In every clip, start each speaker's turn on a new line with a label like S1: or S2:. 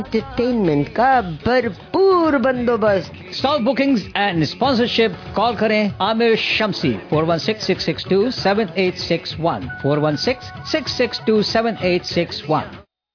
S1: Entertainment का भरपूर बंदोबस्त।
S2: Stock bookings and sponsorship call करें आमिर शम्सी 416-662-7861 416-662-7861।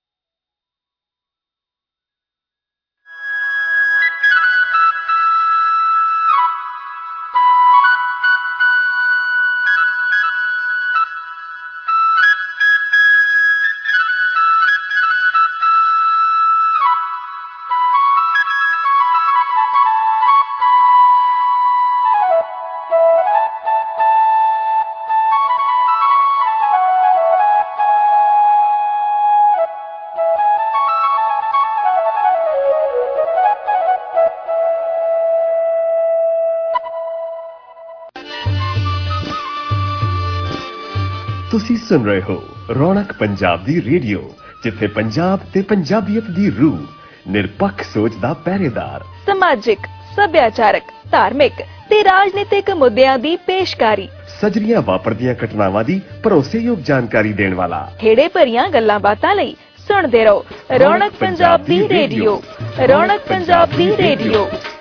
S3: ਤੁਸੀਂ ਸੁਣ ਰਹੇ ਹੋ ਰੌਣਕ ਪੰਜਾਬ ਦੀ ਰੇਡੀਓ, ਜਿੱਥੇ ਪੰਜਾਬ ਤੇ ਪੰਜਾਬੀਅਤ ਦੀ ਰੂਹ, ਨਿਰਪੱਖ ਸੋਚ ਦਾ ਪਹਿਰੇਦਾਰ,
S4: ਸਮਾਜਿਕ, ਸੱਭਿਆਚਾਰਕ, ਧਾਰਮਿਕ ਤੇ ਰਾਜਨੀਤਿਕ ਮੁੱਦਿਆਂ ਦੀ ਪੇਸ਼ਕਾਰੀ,
S3: ਸਜਰੀਆਂ ਵਾਪਰਦੀਆਂ ਘਟਨਾਵਾਂ ਦੀ ਭਰੋਸੇਯੋਗ ਜਾਣਕਾਰੀ ਦੇਣ ਵਾਲਾ, ਖੇੜੇ
S4: ਭਰੀਆਂ ਗੱਲਾਂ ਬਾਤਾਂ ਲਈ ਸੁਣਦੇ ਰਹੋ ਰੌਣਕ ਪੰਜਾਬ ਦੀ ਰੇਡੀਓ। ਰੌਣਕ ਪੰਜਾਬ ਦੀ ਰੇਡੀਓ।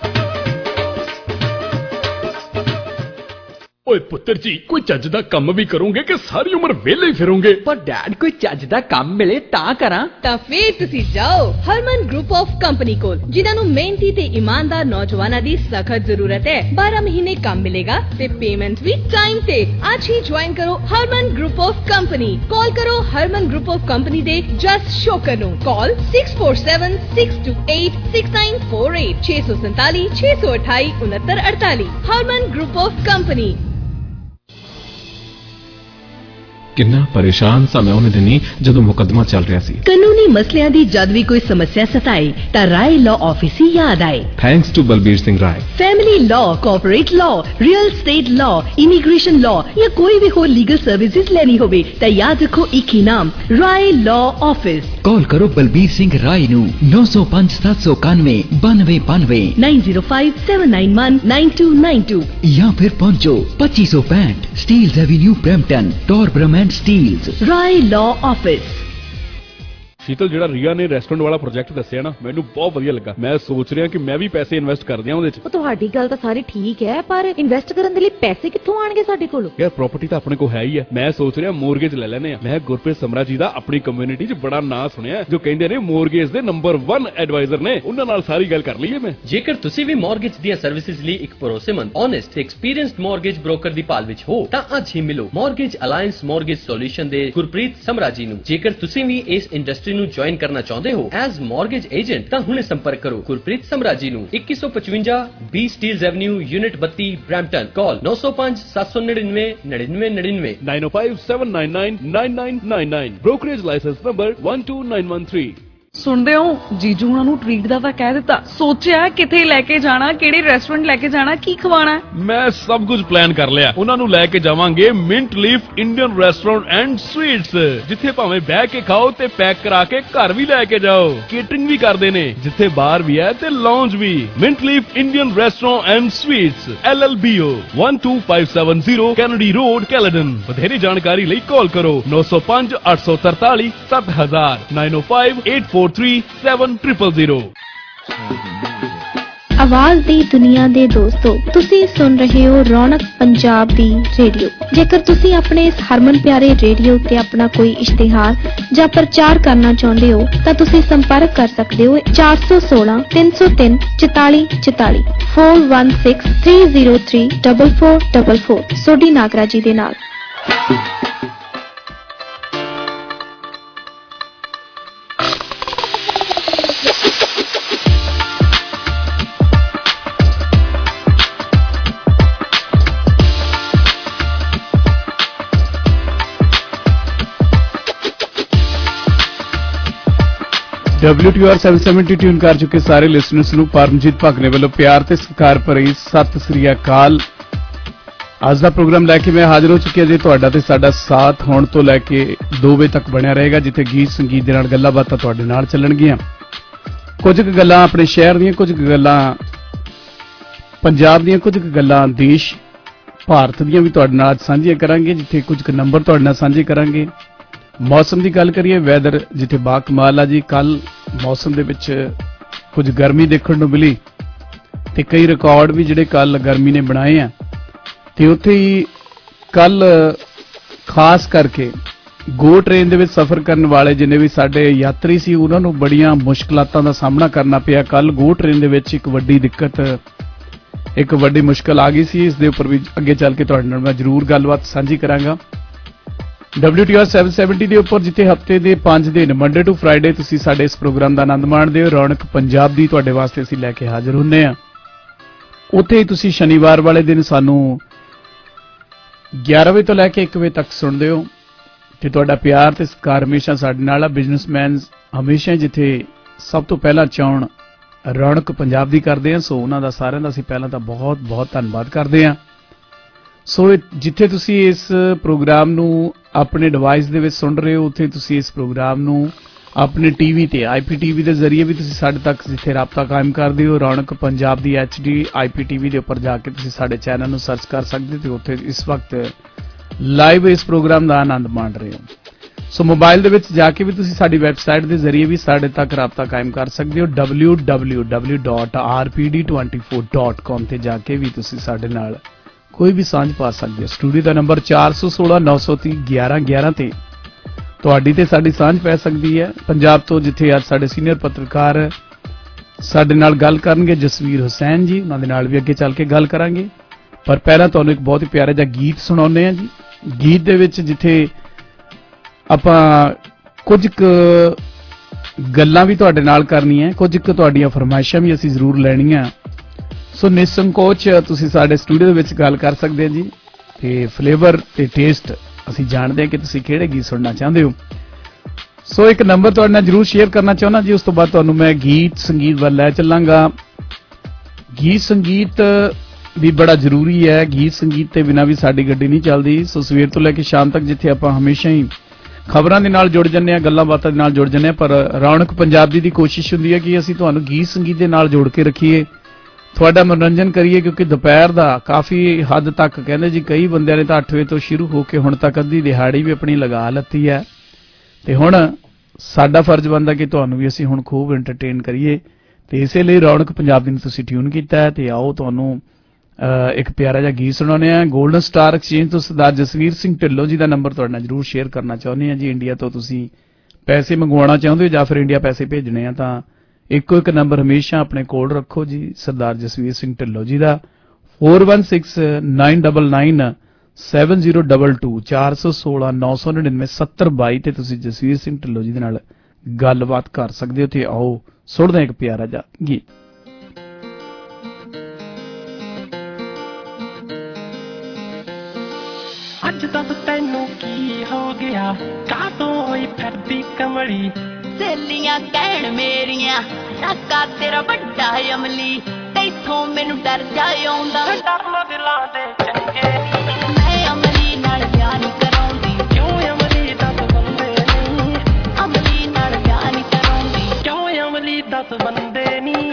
S5: ਓਏ ਪੁੱਤਰ ਜੀ, ਕੋਈ ਚੱਜ ਦਾ ਕੰਮ ਵੀ ਕਰੋਗੇ ਕਿ ਸਾਰੀ ਉਮਰ ਵਿਹਲੇ ਹੀ ਫਿਰੋਗੇ?
S6: ਪਰ ਡੈਡ, ਕੋਈ ਚੱਜ ਦਾ ਕੰਮ ਮਿਲੇ ਤਾਂ ਕਰਾਂ।
S7: ਤਾਂ ਫੇਰ ਤੁਸੀਂ ਜਾਓ ਹਰਮਨ ਗਰੁੱਪ ਆਫ ਕੰਪਨੀ ਕੋਲ, ਜਿਨ੍ਹਾਂ ਨੂੰ ਮਿਹਨਤੀ ਤੇ ਇਮਾਨਦਾਰ ਨੌਜਵਾਨਾਂ ਦੀ ਸਖਤ ਜ਼ਰੂਰਤ ਹੈ। 12 ਮਹੀਨੇ ਕੰਮ ਮਿਲੇਗਾ ਤੇ ਪੇਮੈਂਟ ਵੀ ਟਾਈਮ ਤੇ। ਅੱਜ ਹੀ ਜੁਆਇਨ ਕਰੋ Harman group of company. Call ਕਰੋ ਹਰਮਨ ਗਰੁੱਪ ਆਫ ਕੰਪਨੀ ਦੇ ਜਸ ਸ਼ੋਕਰ ਨੂੰ। Call 6476286948 647 628 6948। Harman group of company.
S8: ਕਿੰਨਾ ਪਰੇਸ਼ਾਨ ਸਾਂ ਮੈਂ ਉਹਨੇ ਦਿਨੀ ਜਦੋਂ ਮੁਕੱਦਮਾ ਚੱਲ ਰਿਹਾ ਸੀ।
S9: ਕਾਨੂੰਨੀ ਮਸਲਿਆਂ ਦੀ ਜਦ ਵੀ ਕੋਈ ਸਮੱਸਿਆ ਸਤਾਏ ਤਾਂ ਰਾਏ ਲਾਅ ਆਫਿਸ ਹੀ ਯਾਦ ਆਏ।
S8: Thanks to Balbir Singh Rai.
S9: Family law, corporate law, real estate law, immigration law ਜਾਂ ਕੋਈ ਵੀ ਹੋਰ ਲੀਗਲ ਸਰਵਿਸਿਜ਼ ਲੈਣੀ ਹੋਵੇ ਤਾਂ ਯਾਦ ਰੱਖੋ ਇੱਕ ਹੀ ਨਾਮ, ਰਾਏ ਲਾਅ ਆਫਿਸ।
S10: ਕਾਲ ਕਰੋ ਬਲਬੀਰ ਸਿੰਘ ਰਾਏ ਨੂੰ 905-791 9292
S9: 9057919292
S10: ਜਾਂ ਫਿਰ ਪਹੁੰਚੋ 2565 Steeles avenue Brampton, Torbram Steels।
S9: Rai law office.
S5: Sheetal, ਜਿਹੜਾ ਰੀਆ ਨੇ ਰੈਸਟੋਰੈਂਟ ਵਾਲਾ ਪ੍ਰੋਜੈਕਟ ਦੱਸਿਆ ਨਾ, ਮੈਨੂੰ ਬਹੁਤ ਵਧੀਆ ਲੱਗਾ। ਮੈਂ ਸੋਚ ਰਿਹਾ ਕਿ ਮੈਂ ਵੀ ਪੈਸੇ ਇਨਵੈਸਟ ਕਰ ਦਿਆਂ ਉਹਦੇ 'ਚ।
S11: ਤੁਹਾਡੀ ਗੱਲ ਤਾਂ ਸਾਰੀ ਠੀਕ ਹੈ, ਪਰ ਇਨਵੈਸਟ ਕਰਨ ਦੇ ਲਈ ਪੈਸੇ ਕਿੱਥੋਂ ਆਣਗੇ ਸਾਡੇ ਕੋਲ?
S5: ਯਾਰ, ਪ੍ਰਾਪਰਟੀ ਤਾਂ ਆਪਣੇ ਕੋਲ ਹੈ ਹੀ ਹੈ। ਮੈਂ ਸੋਚ ਰਿਹਾ ਮੋਰਗੇਜ ਲੈ ਲੈਨੇ ਆ। ਮੈਂ ਗੁਰਪ੍ਰੀਤ ਸਮਰਾ ਜੀ ਦਾ ਆਪਣੀ ਕਮਿਊਨਿਟੀ 'ਚ ਬੜਾ ਨਾਂ ਸੁਣਿਆ, ਜੋ ਕਹਿੰਦੇ ਨੇ ਮੋਰਗੇਜ ਦੇ ਨੰਬਰ 1 ਐਡਵਾਈਜ਼ਰ ਨੇ। ਉਹਨਾਂ ਨਾਲ ਸਾਰੀ ਗੱਲ ਕਰ ਲਈਏ ਮੈਂ।
S12: ਜੇਕਰ ਤੁਸੀਂ ਵੀ ਮੋਰਗੇਜ ਦੀਆਂ ਸਰਵਿਸਿਜ਼ ਲਈ ਇੱਕ ਭਰੋਸੇਮੰਦ, ਓਨੈਸਟ ਤੇ ਐਕਸਪੀਰੀਅੰਸਡ ਮੋਰਗੇਜ ਬ੍ਰੋਕਰ ਦੀ ਭਾਲ ਵਿੱਚ ਹੋ ਤਾਂ ਅੱਜ ਹੀ ਮਿਲੋ ਮੋਰਗੇਜ ਅਲਾਇੰਸ ਮੋਰਗੇਜ ਸੋਲੂਸ਼ਨ ਦੇ ਗੁਰਪ੍ਰੀਤ ਸਮਰਾ ਜੀ ਨੂੰ। ਜੇਕਰ ਤੁਸੀਂ ਵੀ ਇਸ ਇੰਡਸਟਰੀ ਨੂੰ ਜੁਆਇਨ ਕਰਨਾ ਚਾਹੁੰਦੇ ਹੋ ਐਜ਼ ਮੋਰਗੇਜ ਏਜੰਟ ਤਾਂ ਹੁਣੇ ਸੰਪਰਕ ਕਰੋ ਗੁਰਪ੍ਰੀਤ ਸਮਰਾ ਜੀ ਨੂੰ। 2155 B Steeles avenue, unit 32, Brampton. Call 905-799 9999
S5: 9057999999। Brokerage licence number 12913।
S13: ਸੁਣਦੇ ਹੋ, ਜੀਜੂ ਉਹਨਾਂ ਨੂੰ ਟ੍ਰੀਟ ਦਾ ਤਾਂ ਕਹਿ ਦਿੱਤਾ। ਸੋਚਿਆ ਕਿੱਥੇ ਲੈ ਕੇ ਜਾਣਾ, ਕਿਹੜੇ ਰੈਸਟੋਰੈਂਟ ਲੈ ਕੇ ਜਾਣਾ, ਕੀ ਖਵਾਣਾ।
S5: ਮੈਂ ਸਭ ਕੁਝ ਪਲਾਨ ਕਰ ਲਿਆ। ਉਹਨਾਂ ਨੂੰ ਲੈ ਕੇ ਜਾਵਾਂਗੇ mint leaf Indian restaurant and sweets, ਜਿੱਥੇ ਭਾਵੇਂ ਬਹਿ ਕੇ ਖਾਓ ਤੇ ਪੈਕ ਕਰਾ ਕੇ ਘਰ ਵੀ ਲੈ ਕੇ ਜਾਓ। ਕੇਟਰਿੰਗ ਵੀ ਕਰਦੇ ਨੇ, ਜਿੱਥੇ ਬਾਰ ਵੀ ਹੈ ਤੇ ਲਾਉਂਜ ਵੀ। Mint leaf Indian restaurant and sweets, LLBO 12570 Kennedy road, Caledon. ਵਧੇਰੇ ਜਾਣਕਾਰੀ ਲਈ ਕਾਲ ਕਰੋ 905-843 7000 905-843-7000।
S14: ਆਵਾਜ਼ ਦੀ ਦੁਨੀਆ ਦੇ ਦੋਸਤੋ, ਤੁਸੀਂ ਸੁਣ ਰਹੇ ਹੋ ਰੌਣਕ ਪੰਜਾਬ ਦੀ ਰੇਡੀਓ। ਜੇਕਰ ਤੁਸੀਂ ਆਪਣੇ ਇਸ ਹਰਮਨ ਪਿਆਰੇ ਰੇਡੀਓ ਤੇ ਆਪਣਾ ਕੋਈ ਇਸ਼ਤਿਹਾਰ ਜਾਂ ਪ੍ਰਚਾਰ ਕਰਨਾ ਚਾਹੁੰਦੇ ਹੋ ਤਾਂ ਤੁਸੀਂ ਸੰਪਰਕ ਕਰ ਸਕਦੇ ਹੋ 416-303-4444 416-303-4444 ਸੋਢੀ ਨਾਗਰਾ ਜੀ ਦੇ ਨਾਲ।
S15: WTR 770 ट्यून कर चुके सारे लिसनर्स ਨੂੰ ਪਰਮਜੀਤ ਭਾਗਨੇ ਵੱਲੋਂ ਪਿਆਰ ਤੇ ਸਤਿਕਾਰ ਭਰੀ ਸਤਿ ਸ੍ਰੀ ਅਕਾਲ। ਅੱਜ ਦਾ ਪ੍ਰੋਗਰਾਮ ਲੈ ਕੇ ਮੈਂ ਹਾਜ਼ਰ ਹੋ ਚੁੱਕਿਆ ਜੀ। ਤੁਹਾਡਾ ਤੇ ਸਾਡਾ ਸਾਥ ਹੁਣ ਤੋਂ ਲੈ ਕੇ 2 ਵਜੇ ਤੱਕ ਬਣਿਆ ਰਹੇਗਾ, ਜਿੱਥੇ ਗੀਤ ਸੰਗੀਤ ਦੇ ਨਾਲ ਗੱਲਾਂ ਬਾਤਾਂ ਤੁਹਾਡੇ ਨਾਲ ਚੱਲਣਗੀਆਂ। ਕੁਝ ਕੁ ਗੱਲਾਂ ਆਪਣੇ ਸ਼ਹਿਰ ਦੀਆਂ, ਕੁਝ ਕੁ ਗੱਲਾਂ ਪੰਜਾਬ ਦੀਆਂ, ਕੁਝ ਕੁ ਗੱਲਾਂ ਦੇਸ਼ ਭਾਰਤ ਦੀਆਂ ਵੀ ਤੁਹਾਡੇ ਨਾਲ ਸਾਂਝੀਆਂ ਕਰਾਂਗੇ, ਜਿੱਥੇ ਕੁਝ ਕੁ ਨੰਬਰ ਤੁਹਾਡੇ ਨਾਲ ਸਾਂਝੇ ਕਰਾਂਗੇ। मौसम की गल करिए वैदर जिथे बा कमाल आ जी। कल मौसम दे विच कुछ गर्मी देखने को मिली ते कई रिकॉर्ड भी जिहड़े कल गर्मी ने बनाए हैं ते उत्थे ही कल खास करके गो ट्रेन दे विच सफर करने वाले जिन्ने भी साडे यात्री सी उन्हां नूं बड़ियां मुश्किलातां दा सामना करना पिया। कल गो ट्रेन दे विच एक वड्डी दिक्कत एक वड्डी मुश्किल आ गई सी। इस दे उपर भी अगे चल के तुहाडे नाल मैं जरूर गलबात साझी करांगा। WTR 770 ਦੇ ਉੱਪਰ जिथे हफ्ते ਦੇ 5 दिन मंडे टू फ्राइडे ਤੁਸੀਂ ਸਾਡੇ ਇਸ ਪ੍ਰੋਗਰਾਮ ਦਾ ਆਨੰਦ ਮਾਣਦੇ ਹੋ। ਰੌਣਕ ਪੰਜਾਬ ਦੀ ਤੁਹਾਡੇ ਵਾਸਤੇ ਅਸੀਂ ਲੈ ਕੇ ਹਾਜ਼ਰ ਹੁੰਨੇ ਆ। ਉੱਥੇ ਹੀ ਤੁਸੀਂ ਸ਼ਨੀਵਾਰ ਵਾਲੇ ਦਿਨ ਸਾਨੂੰ 11 ਵਜੇ ਤੋਂ ਲੈ ਕੇ 1 ਵਜੇ ਤੱਕ ਸੁਣਦੇ ਹੋ ਤੇ ਤੁਹਾਡਾ ਪਿਆਰ ਤੇ ਸਤਿਕਾਰ ਹਮੇਸ਼ਾ ਸਾਡੇ ਨਾਲ ਆ। ਬਿਜ਼ਨਸਮੈਨ ਹਮੇਸ਼ਾ ਜਿੱਥੇ ਸਭ ਤੋਂ ਪਹਿਲਾਂ ਚਾਹਣ ਰੌਣਕ ਪੰਜਾਬ ਦੀ ਕਰਦੇ ਆ, ਸੋ ਉਹਨਾਂ ਦਾ ਸਾਰਿਆਂ ਦਾ ਅਸੀਂ ਪਹਿਲਾਂ ਤਾਂ ਬਹੁਤ ਬਹੁਤ ਧੰਨਵਾਦ ਕਰਦੇ ਆ। ਸੋ ਜਿੱਥੇ ਤੁਸੀਂ ਇਸ ਪ੍ਰੋਗਰਾਮ ਨੂੰ ਆਪਣੇ ਡਿਵਾਈਸ ਦੇ ਵਿੱਚ ਸੁਣ ਰਹੇ ਹੋ ਉੱਥੇ ਤੁਸੀਂ ਇਸ ਪ੍ਰੋਗਰਾਮ ਨੂੰ ਆਪਣੇ ਟੀਵੀ ਤੇ IPTV ਦੇ ਜ਼ਰੀਏ ਵੀ ਤੁਸੀਂ ਸਾਡੇ ਤੱਕ ਜਿੱਥੇ ਰਾਬਤਾ ਕਾਇਮ ਕਰਦੇ ਹੋ ਰੌਣਕ ਪੰਜਾਬ ਦੀ HD IPTV ਦੇ ਉੱਪਰ ਜਾ ਕੇ ਤੁਸੀਂ ਸਾਡੇ ਚੈਨਲ ਨੂੰ ਸਰਚ ਕਰ ਸਕਦੇ ਤੇ ਉੱਥੇ ਇਸ ਵਕਤ ਲਾਈਵ ਇਸ ਪ੍ਰੋਗਰਾਮ ਦਾ ਆਨੰਦ ਮਾਣ ਰਹੇ ਹੋ। ਸੋ ਮੋਬਾਈਲ ਦੇ ਵਿੱਚ ਜਾ ਕੇ ਵੀ ਤੁਸੀਂ ਸਾਡੀ ਵੈਬਸਾਈਟ ਦੇ ਜ਼ਰੀਏ ਵੀ ਸਾਡੇ ਤੱਕ ਰਾਬਤਾ ਕਾਇਮ ਕਰ ਸਕਦੇ ਹੋ। www.rpd24.com ਤੇ ਜਾ ਕੇ ਵੀ ਤੁਸੀਂ ਸਾਡੇ ਨਾਲ ਕੋਈ ਵੀ ਸਾਂਝ ਪਾ ਸਕਦੇ ਹੋ। ਸਟੂਡੀਓ ਦਾ ਨੰਬਰ 416 930 1111 ਤੇ ਤੁਹਾਡੀ ਤੇ ਸਾਡੀ ਸਾਂਝ ਪੈ ਸਕਦੀ ਹੈ ਪੰਜਾਬ ਤੋਂ, ਜਿੱਥੇ ਅੱਜ ਸਾਡੇ ਸੀਨੀਅਰ ਪੱਤਰਕਾਰ ਸਾਡੇ ਨਾਲ ਗੱਲ ਕਰਨਗੇ ਜਸਵੀਰ ਹੁਸੈਨ ਜੀ। ਉਹਨਾਂ ਦੇ ਨਾਲ ਵੀ ਅੱਗੇ ਚੱਲ ਕੇ ਗੱਲ ਕਰਾਂਗੇ, ਪਰ ਪਹਿਲਾਂ ਤੁਹਾਨੂੰ ਇੱਕ ਬਹੁਤ ਹੀ ਪਿਆਰਾ ਜਿਹਾ ਗੀਤ ਸੁਣਾਉਂਦੇ ਹਾਂ ਜੀ। ਗੀਤ ਦੇ ਵਿੱਚ ਜਿੱਥੇ ਆਪਾਂ ਕੁਝ ਕੁ ਗੱਲਾਂ ਵੀ ਤੁਹਾਡੇ ਨਾਲ ਕਰਨੀਆਂ, ਕੁਝ ਕੁ ਤੁਹਾਡੀਆਂ ਫਰਮਾਇਸ਼ਾਂ ਵੀ ਅਸੀਂ ਜ਼ਰੂਰ ਲੈਣੀਆਂ। ਸੋ ਨਿਸੰਕੋਚ ਤੁਸੀਂ ਸਾਡੇ ਸਟੂਡੀਓ ਦੇ ਵਿੱਚ ਗੱਲ ਕਰ ਸਕਦੇ ਹੋ ਜੀ ਤੇ ਫਲੇਵਰ ਤੇ ਟੇਸਟ ਅਸੀਂ ਜਾਣਦੇ ਹਾਂ ਕਿ ਤੁਸੀਂ ਕਿਹੜੇ ਗੀਤ ਸੁਣਨਾ ਚਾਹੁੰਦੇ ਹੋ। ਸੋ ਇੱਕ ਨੰਬਰ ਤੁਹਾਡੇ ਨਾਲ ਜ਼ਰੂਰ ਸ਼ੇਅਰ ਕਰਨਾ ਚਾਹੁੰਦਾ ਜੀ, ਉਸ ਤੋਂ ਬਾਅਦ ਤੁਹਾਨੂੰ ਮੈਂ ਗੀਤ ਸੰਗੀਤ ਵੱਲ ਲੈ ਚੱਲਾਂਗਾ। ਗੀਤ ਸੰਗੀਤ ਵੀ ਬੜਾ ਜ਼ਰੂਰੀ ਹੈ, ਗੀਤ ਸੰਗੀਤ ਤੇ ਬਿਨਾਂ ਵੀ ਸਾਡੀ ਗੱਡੀ ਨਹੀਂ ਚੱਲਦੀ। ਸੋ ਸਵੇਰ ਤੋਂ ਲੈ ਕੇ ਸ਼ਾਮ ਤੱਕ ਜਿੱਥੇ ਆਪਾਂ ਹਮੇਸ਼ਾ ਹੀ ਖਬਰਾਂ ਦੇ ਨਾਲ ਜੁੜ ਜੰਨੇ ਆ, ਗੱਲਾਂ ਬਾਤਾਂ ਦੇ ਨਾਲ ਜੁੜ ਜੰਨੇ ਆ, ਪਰ ਰੌਣਕ ਪੰਜਾਬੀ ਦੀ ਕੋਸ਼ਿਸ਼ ਹੁੰਦੀ ਹੈ ਕਿ ਅਸੀਂ ਤੁਹਾਨੂੰ ਗੀਤ ਸੰਗੀਤ ਦੇ ਨਾਲ ਜੋੜ ਕੇ ਰੱਖੀਏ, ਤੁਹਾਡਾ ਮਨੋਰੰਜਨ ਕਰੀਏ, ਕਿਉਂਕਿ ਦੁਪਹਿਰ ਦਾ ਕਾਫੀ ਹੱਦ ਤੱਕ ਕਹਿੰਦੇ ਜੀ ਕਈ ਬੰਦਿਆਂ ਨੇ ਤਾਂ 8 ਵਜੇ ਤੋਂ ਸ਼ੁਰੂ ਹੋ ਕੇ ਹੁਣ ਤੱਕ ਅੱਧੀ ਦਿਹਾੜੀ ਵੀ ਆਪਣੀ ਲਗਾ ਲੱਤੀ ਹੈ ਤੇ ਹੁਣ ਸਾਡਾ ਫਰਜ਼ ਬਣਦਾ ਕਿ ਤੁਹਾਨੂੰ ਵੀ ਅਸੀਂ ਹੁਣ ਖੂਬ ਐਂਟਰਟੇਨ ਕਰੀਏ ਤੇ ਇਸੇ ਲਈ ਰੌਣਕ ਪੰਜਾਬੀ ਨੂੰ ਤੁਸੀਂ ਟਿਊਨ ਕੀਤਾ ਹੈ। ਤੇ ਆਓ ਤੁਹਾਨੂੰ ਇੱਕ ਪਿਆਰਾ ਜਿਹਾ ਗੀਤ ਸੁਣਾਉਂਦੇ ਆ। 골ਡਨ ਸਟਾਰ ਐਕਸਚੇਂਜ ਤੋਂ ਸਰਦਾਰ ਜਸਵੀਰ ਸਿੰਘ ਢਿੱਲੋਂ ਜੀ ਦਾ ਨੰਬਰ ਤੁਹਾਡੇ ਨਾਲ ਜ਼ਰੂਰ ਸ਼ੇਅਰ ਕਰਨਾ ਚਾਹੁੰਦੇ ਆ ਜੀ। ਇੰਡੀਆ ਤੋਂ ਤੁਸੀਂ ਪੈਸੇ ਮੰਗਵਾਉਣਾ ਚਾਹੁੰਦੇ ਹੋ ਜਾਂ ਫਿਰ ਇੰਡੀਆ ਪੈਸੇ ਭੇਜਣੇ ਆ ਤਾਂ ਇੱਕੋ ਇੱਕ ਨੰਬਰ ਹਮੇਸ਼ਾ ਆਪਣੇ ਕੋਲ ਰੱਖੋ ਜੀ, ਸਰਦਾਰ ਜਸਵੀਰ ਸਿੰਘ ਢਿੱਲੋਂ ਜੀ ਦਾ 4169997022 416 999 7022 ਤੇ ਤੁਸੀਂ ਜਸਵੀਰ ਸਿੰਘ ਢਿੱਲੋਂ ਜੀ ਦੇ ਨਾਲ ਗੱਲਬਾਤ ਕਰ ਸਕਦੇ ਹੋ। ਤੇ ਆਓ ਸੁਣਦੇ ਇੱਕ ਪਿਆਰਾ ਜਿਹਾ ਗੀਤ।
S16: ਅੱਜ ਤੱਕ ਤੈਨੂੰ ਕੀ ਹੋ ਗਿਆ, ਕਾਹਤੋਂ ਹੋਈ ਫਿਰਦੀ ਕਮਲੀ, ਸਹੇਲੀਆਂ ਕਹਿਣ ਮੇਰੀਆਂ ਕਾਕਾ ਤੇਰਾ ਵੱਡਾ ਅਮਲੀ, ਤੈਥੋਂ ਮੈਨੂੰ ਡਰ ਜਾ ਆਉਂਦਾ, ਡਰਨਾ ਦਿਲਾਂ ਦੇ ਚੰਗੇ ਨੀ, ਮੈਂ ਅਮਲੀ ਨਾਲ ਵਿਆਹ ਨਹੀਂ ਕਰਾਉਂਦੀ, ਕਿਉਂ ਅਮਲੀ ਦੱਸ ਬੰਦੇ ਨਹੀਂ, ਅਮਲੀ ਨਾਲ ਵਿਆਹ ਨਹੀਂ ਕਰਾਉਂਦੀ, ਕਿਉਂ ਅਮਲੀ ਦੱਸ ਬੰਦੇ ਨਹੀਂ।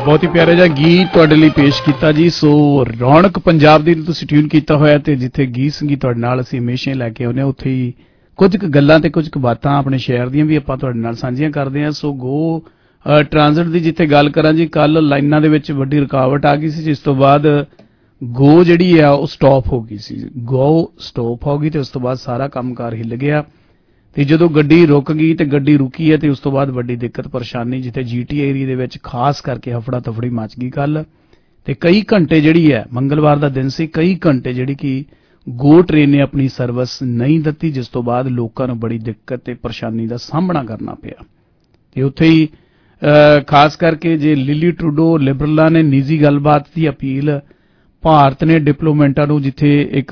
S15: बहुत ही प्यारा जिहा गीत तुहाडे लई पेश कीता जी। सो रौनक पंजाब दी तुसीं ट्यून कीता होया ते जिथे गीत संगीत तुहाडे नाल असीं हमेशा ही लैके आउने उत्थे ही कुछ गल्लां ते कुछ बातां अपने शहर दियां भी आपां तुहाडे नाल साਂਝੀਆਂ करदे हां। सो गो ट्रांजिट दी जिथे गल करां जी, कल लाइनां दे विच वड्डी रुकावट आ गई सी, जिस तो बाद गो जिहड़ी आ ਉਹ स्टॉप हो गई सी। गो स्टॉप हो गई ते उस तो बाद सारा कंमकार हिल गया ਤੇ ਜਦੋਂ ਗੱਡੀ ਰੁਕ ਗਈ ਤੇ ਗੱਡੀ ਰੁਕੀ ਹੈ ਤੇ ਉਸ ਤੋਂ ਬਾਅਦ ਵੱਡੀ ਦਿੱਕਤ ਪਰੇਸ਼ਾਨੀ ਜਿੱਥੇ ਜੀਟੀ ਏਰੀਆ ਦੇ ਵਿੱਚ ਖਾਸ ਕਰਕੇ ਹਫੜਾ ਤਫੜੀ ਮਚ ਗਈ ਕੱਲ ਤੇ ਕਈ ਘੰਟੇ ਜਿਹੜੀ ਹੈ ਮੰਗਲਵਾਰ ਦਾ ਦਿਨ ਸੀ, ਕਈ ਘੰਟੇ ਜਿਹੜੀ ਕਿ ਗੋ ਟ੍ਰੇਨ ਨੇ ਆਪਣੀ ਸਰਵਿਸ ਨਹੀਂ ਦਿੱਤੀ, ਜਿਸ ਤੋਂ ਬਾਅਦ ਲੋਕਾਂ ਨੂੰ ਬੜੀ ਦਿੱਕਤ ਤੇ ਪਰੇਸ਼ਾਨੀ ਦਾ ਸਾਹਮਣਾ ਕਰਨਾ ਪਿਆ। ਤੇ ਉੱਥੇ ਹੀ ਖਾਸ ਕਰਕੇ ਜੇ ਲਿਲੀ ਟਰੂਡੋ ਲਿਬਰਲਾਂ ਨੇ ਨਿੱਜੀ ਗੱਲਬਾਤ ਦੀ ਅਪੀਲ, ਭਾਰਤ ਨੇ ਡਿਪਲੋਮੈਟਾਂ ਨੂੰ ਜਿੱਥੇ ਇੱਕ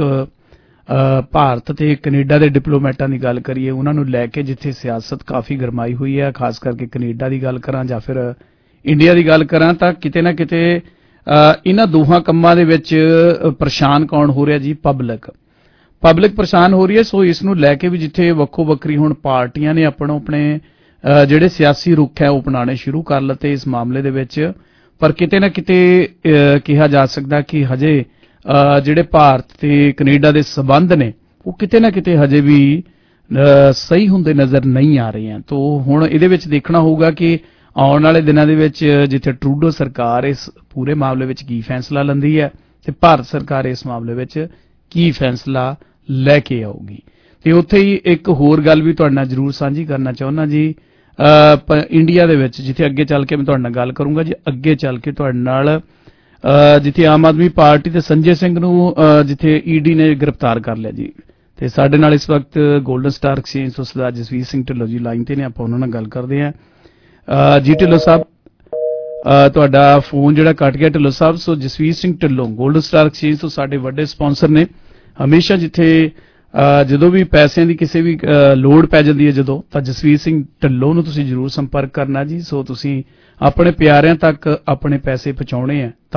S15: ਭਾਰਤ ਤੇ ਕੈਨੇਡਾ ਦੇ ਡਿਪਲੋਮੈਟਾਂ ਦੀ ਗੱਲ ਕਰੀਏ ਉਹਨਾਂ ਨੂੰ ਲੈ ਕੇ ਜਿੱਥੇ ਸਿਆਸਤ ਕਾਫੀ ਗਰਮਾਈ ਹੋਈ ਹੈ, ਖਾਸ ਕਰਕੇ ਕੈਨੇਡਾ ਦੀ ਗੱਲ ਕਰਾਂ ਜਾਂ ਫਿਰ ਇੰਡੀਆ ਦੀ ਗੱਲ ਕਰਾਂ ਤਾਂ ਕਿਤੇ ਨਾ ਕਿਤੇ ਇਹਨਾਂ ਦੋਹਾਂ ਕੰਮਾਂ ਦੇ ਵਿੱਚ ਪਰੇਸ਼ਾਨ ਕੌਣ ਹੋ ਰਿਹਾ ਜੀ? ਪਬਲਿਕ ਪਰੇਸ਼ਾਨ ਹੋ ਰਹੀ ਹੈ। ਸੋ ਇਸ ਨੂੰ ਲੈ ਕੇ ਵੀ ਜਿੱਥੇ ਵੱਖੋ ਵੱਖਰੀ ਹੁਣ ਪਾਰਟੀਆਂ ਨੇ ਆਪਣੇ ਜਿਹੜੇ ਸਿਆਸੀ ਰੁਖ ਹੈ ਉਹ ਅਪਣਾਉਣੇ ਸ਼ੁਰੂ ਕਰ ਲਤੇ ਇਸ ਮਾਮਲੇ ਦੇ ਵਿੱਚ, ਪਰ ਕਿਤੇ ਨਾ ਕਿਤੇ ਕਿਹਾ ਜਾ ਸਕਦਾ ਕਿ ਹਜੇ ਜਿਹੜੇ ਭਾਰਤ ਤੇ ਕੈਨੇਡਾ ਦੇ ਸਬੰਧ ਨੇ ਉਹ ਕਿਤੇ ਨਾ ਕਿਤੇ ਹਜੇ ਵੀ ਸਹੀ ਹੁੰਦੇ ਨਜ਼ਰ ਨਹੀਂ ਆ ਰਹੇ ਹਨ। ਤੋ ਹੁਣ ਇਹਦੇ ਵਿੱਚ ਦੇਖਣਾ ਹੋਊਗਾ ਕਿ ਆਉਣ ਵਾਲੇ ਦਿਨਾਂ ਦੇ ਵਿੱਚ ਜਿੱਥੇ ਟਰੂਡੋ ਸਰਕਾਰ ਇਸ ਪੂਰੇ ਮਾਮਲੇ ਵਿੱਚ ਕੀ ਫੈਸਲਾ ਲੈਂਦੀ ਹੈ ਤੇ ਭਾਰਤ ਸਰਕਾਰ ਇਸ ਮਾਮਲੇ ਵਿੱਚ ਕੀ ਫੈਸਲਾ ਲੈ ਕੇ ਆਊਗੀ। ਤੇ ਉੱਥੇ ਹੀ ਇੱਕ ਹੋਰ ਗੱਲ ਵੀ ਤੁਹਾਡੇ ਨਾਲ ਜ਼ਰੂਰ ਸਾਂਝੀ ਕਰਨਾ ਚਾਹੁੰਦਾ ਜੀ, ਇੰਡੀਆ ਦੇ ਵਿੱਚ ਜਿੱਥੇ ਅੱਗੇ ਚੱਲ ਕੇ ਮੈਂ ਤੁਹਾਡੇ ਨਾਲ ਗੱਲ ਕਰੂੰਗਾ ਜੀ, ਅੱਗੇ ਚੱਲ ਕੇ ਤੁਹਾਡੇ ਨਾਲ ਜਿੱਥੇ ਆਮ ਆਦਮੀ ਪਾਰਟੀ ਤੇ ਸੰਜੇ ਸਿੰਘ ਨੂੰ ਜਿੱਥੇ ਈਡੀ ਨੇ ਗ੍ਰਿਫਤਾਰ ਕਰ ਲਿਆ ਜੀ। ਤੇ ਸਾਡੇ ਨਾਲ ਇਸ ਵਕਤ 골ਡਨ ਸਟਾਰ ਐਕਸਚੇਂਜ ਤੋਂ ਸਰਦਾਰ ਜਸਵੀਰ ਸਿੰਘ ਢਿੱਲੋਂ ਜੀ ਲਾਈਨ ਤੇ ਨੇ, ਆਪਾਂ ਉਹਨਾਂ ਨਾਲ ਗੱਲ ਕਰਦੇ ਹਾਂ। ਜੀ ਢਿੱਲੋਂ ਸਾਹਿਬ, ਤੁਹਾਡਾ ਫੋਨ ਜਿਹੜਾ ਕੱਟ ਗਿਆ ਢਿੱਲੋਂ ਸਾਹਿਬ। So Jasvir Singh Dhillon golden star exchange ਤੋਂ ਸਾਡੇ ਵੱਡੇ ਸਪਾਂਸਰ ਨੇ, ਹਮੇਸ਼ਾ ਜਿੱਥੇ ਜਦੋਂ ਵੀ ਪੈਸਿਆਂ ਦੀ ਕਿਸੇ ਵੀ ਲੋੜ ਪੈ ਜਾਂਦੀ ਹੈ ਜਦੋਂ, ਤਾਂ ਜਸਵੀਰ ਸਿੰਘ ਢਿੱਲੋਂ ਨੂੰ ਤੁਸੀਂ ਜ਼ਰੂਰ ਸੰਪਰਕ ਕਰਨਾ ਜੀ। ਸੋ ਤੁਸੀਂ ਆਪਣੇ ਪਿਆਰਿਆਂ ਤੱਕ ਆਪਣੇ ਪੈਸੇ ਪਹੁੰਚਾਉਣੇ ਆ ਤਾਂ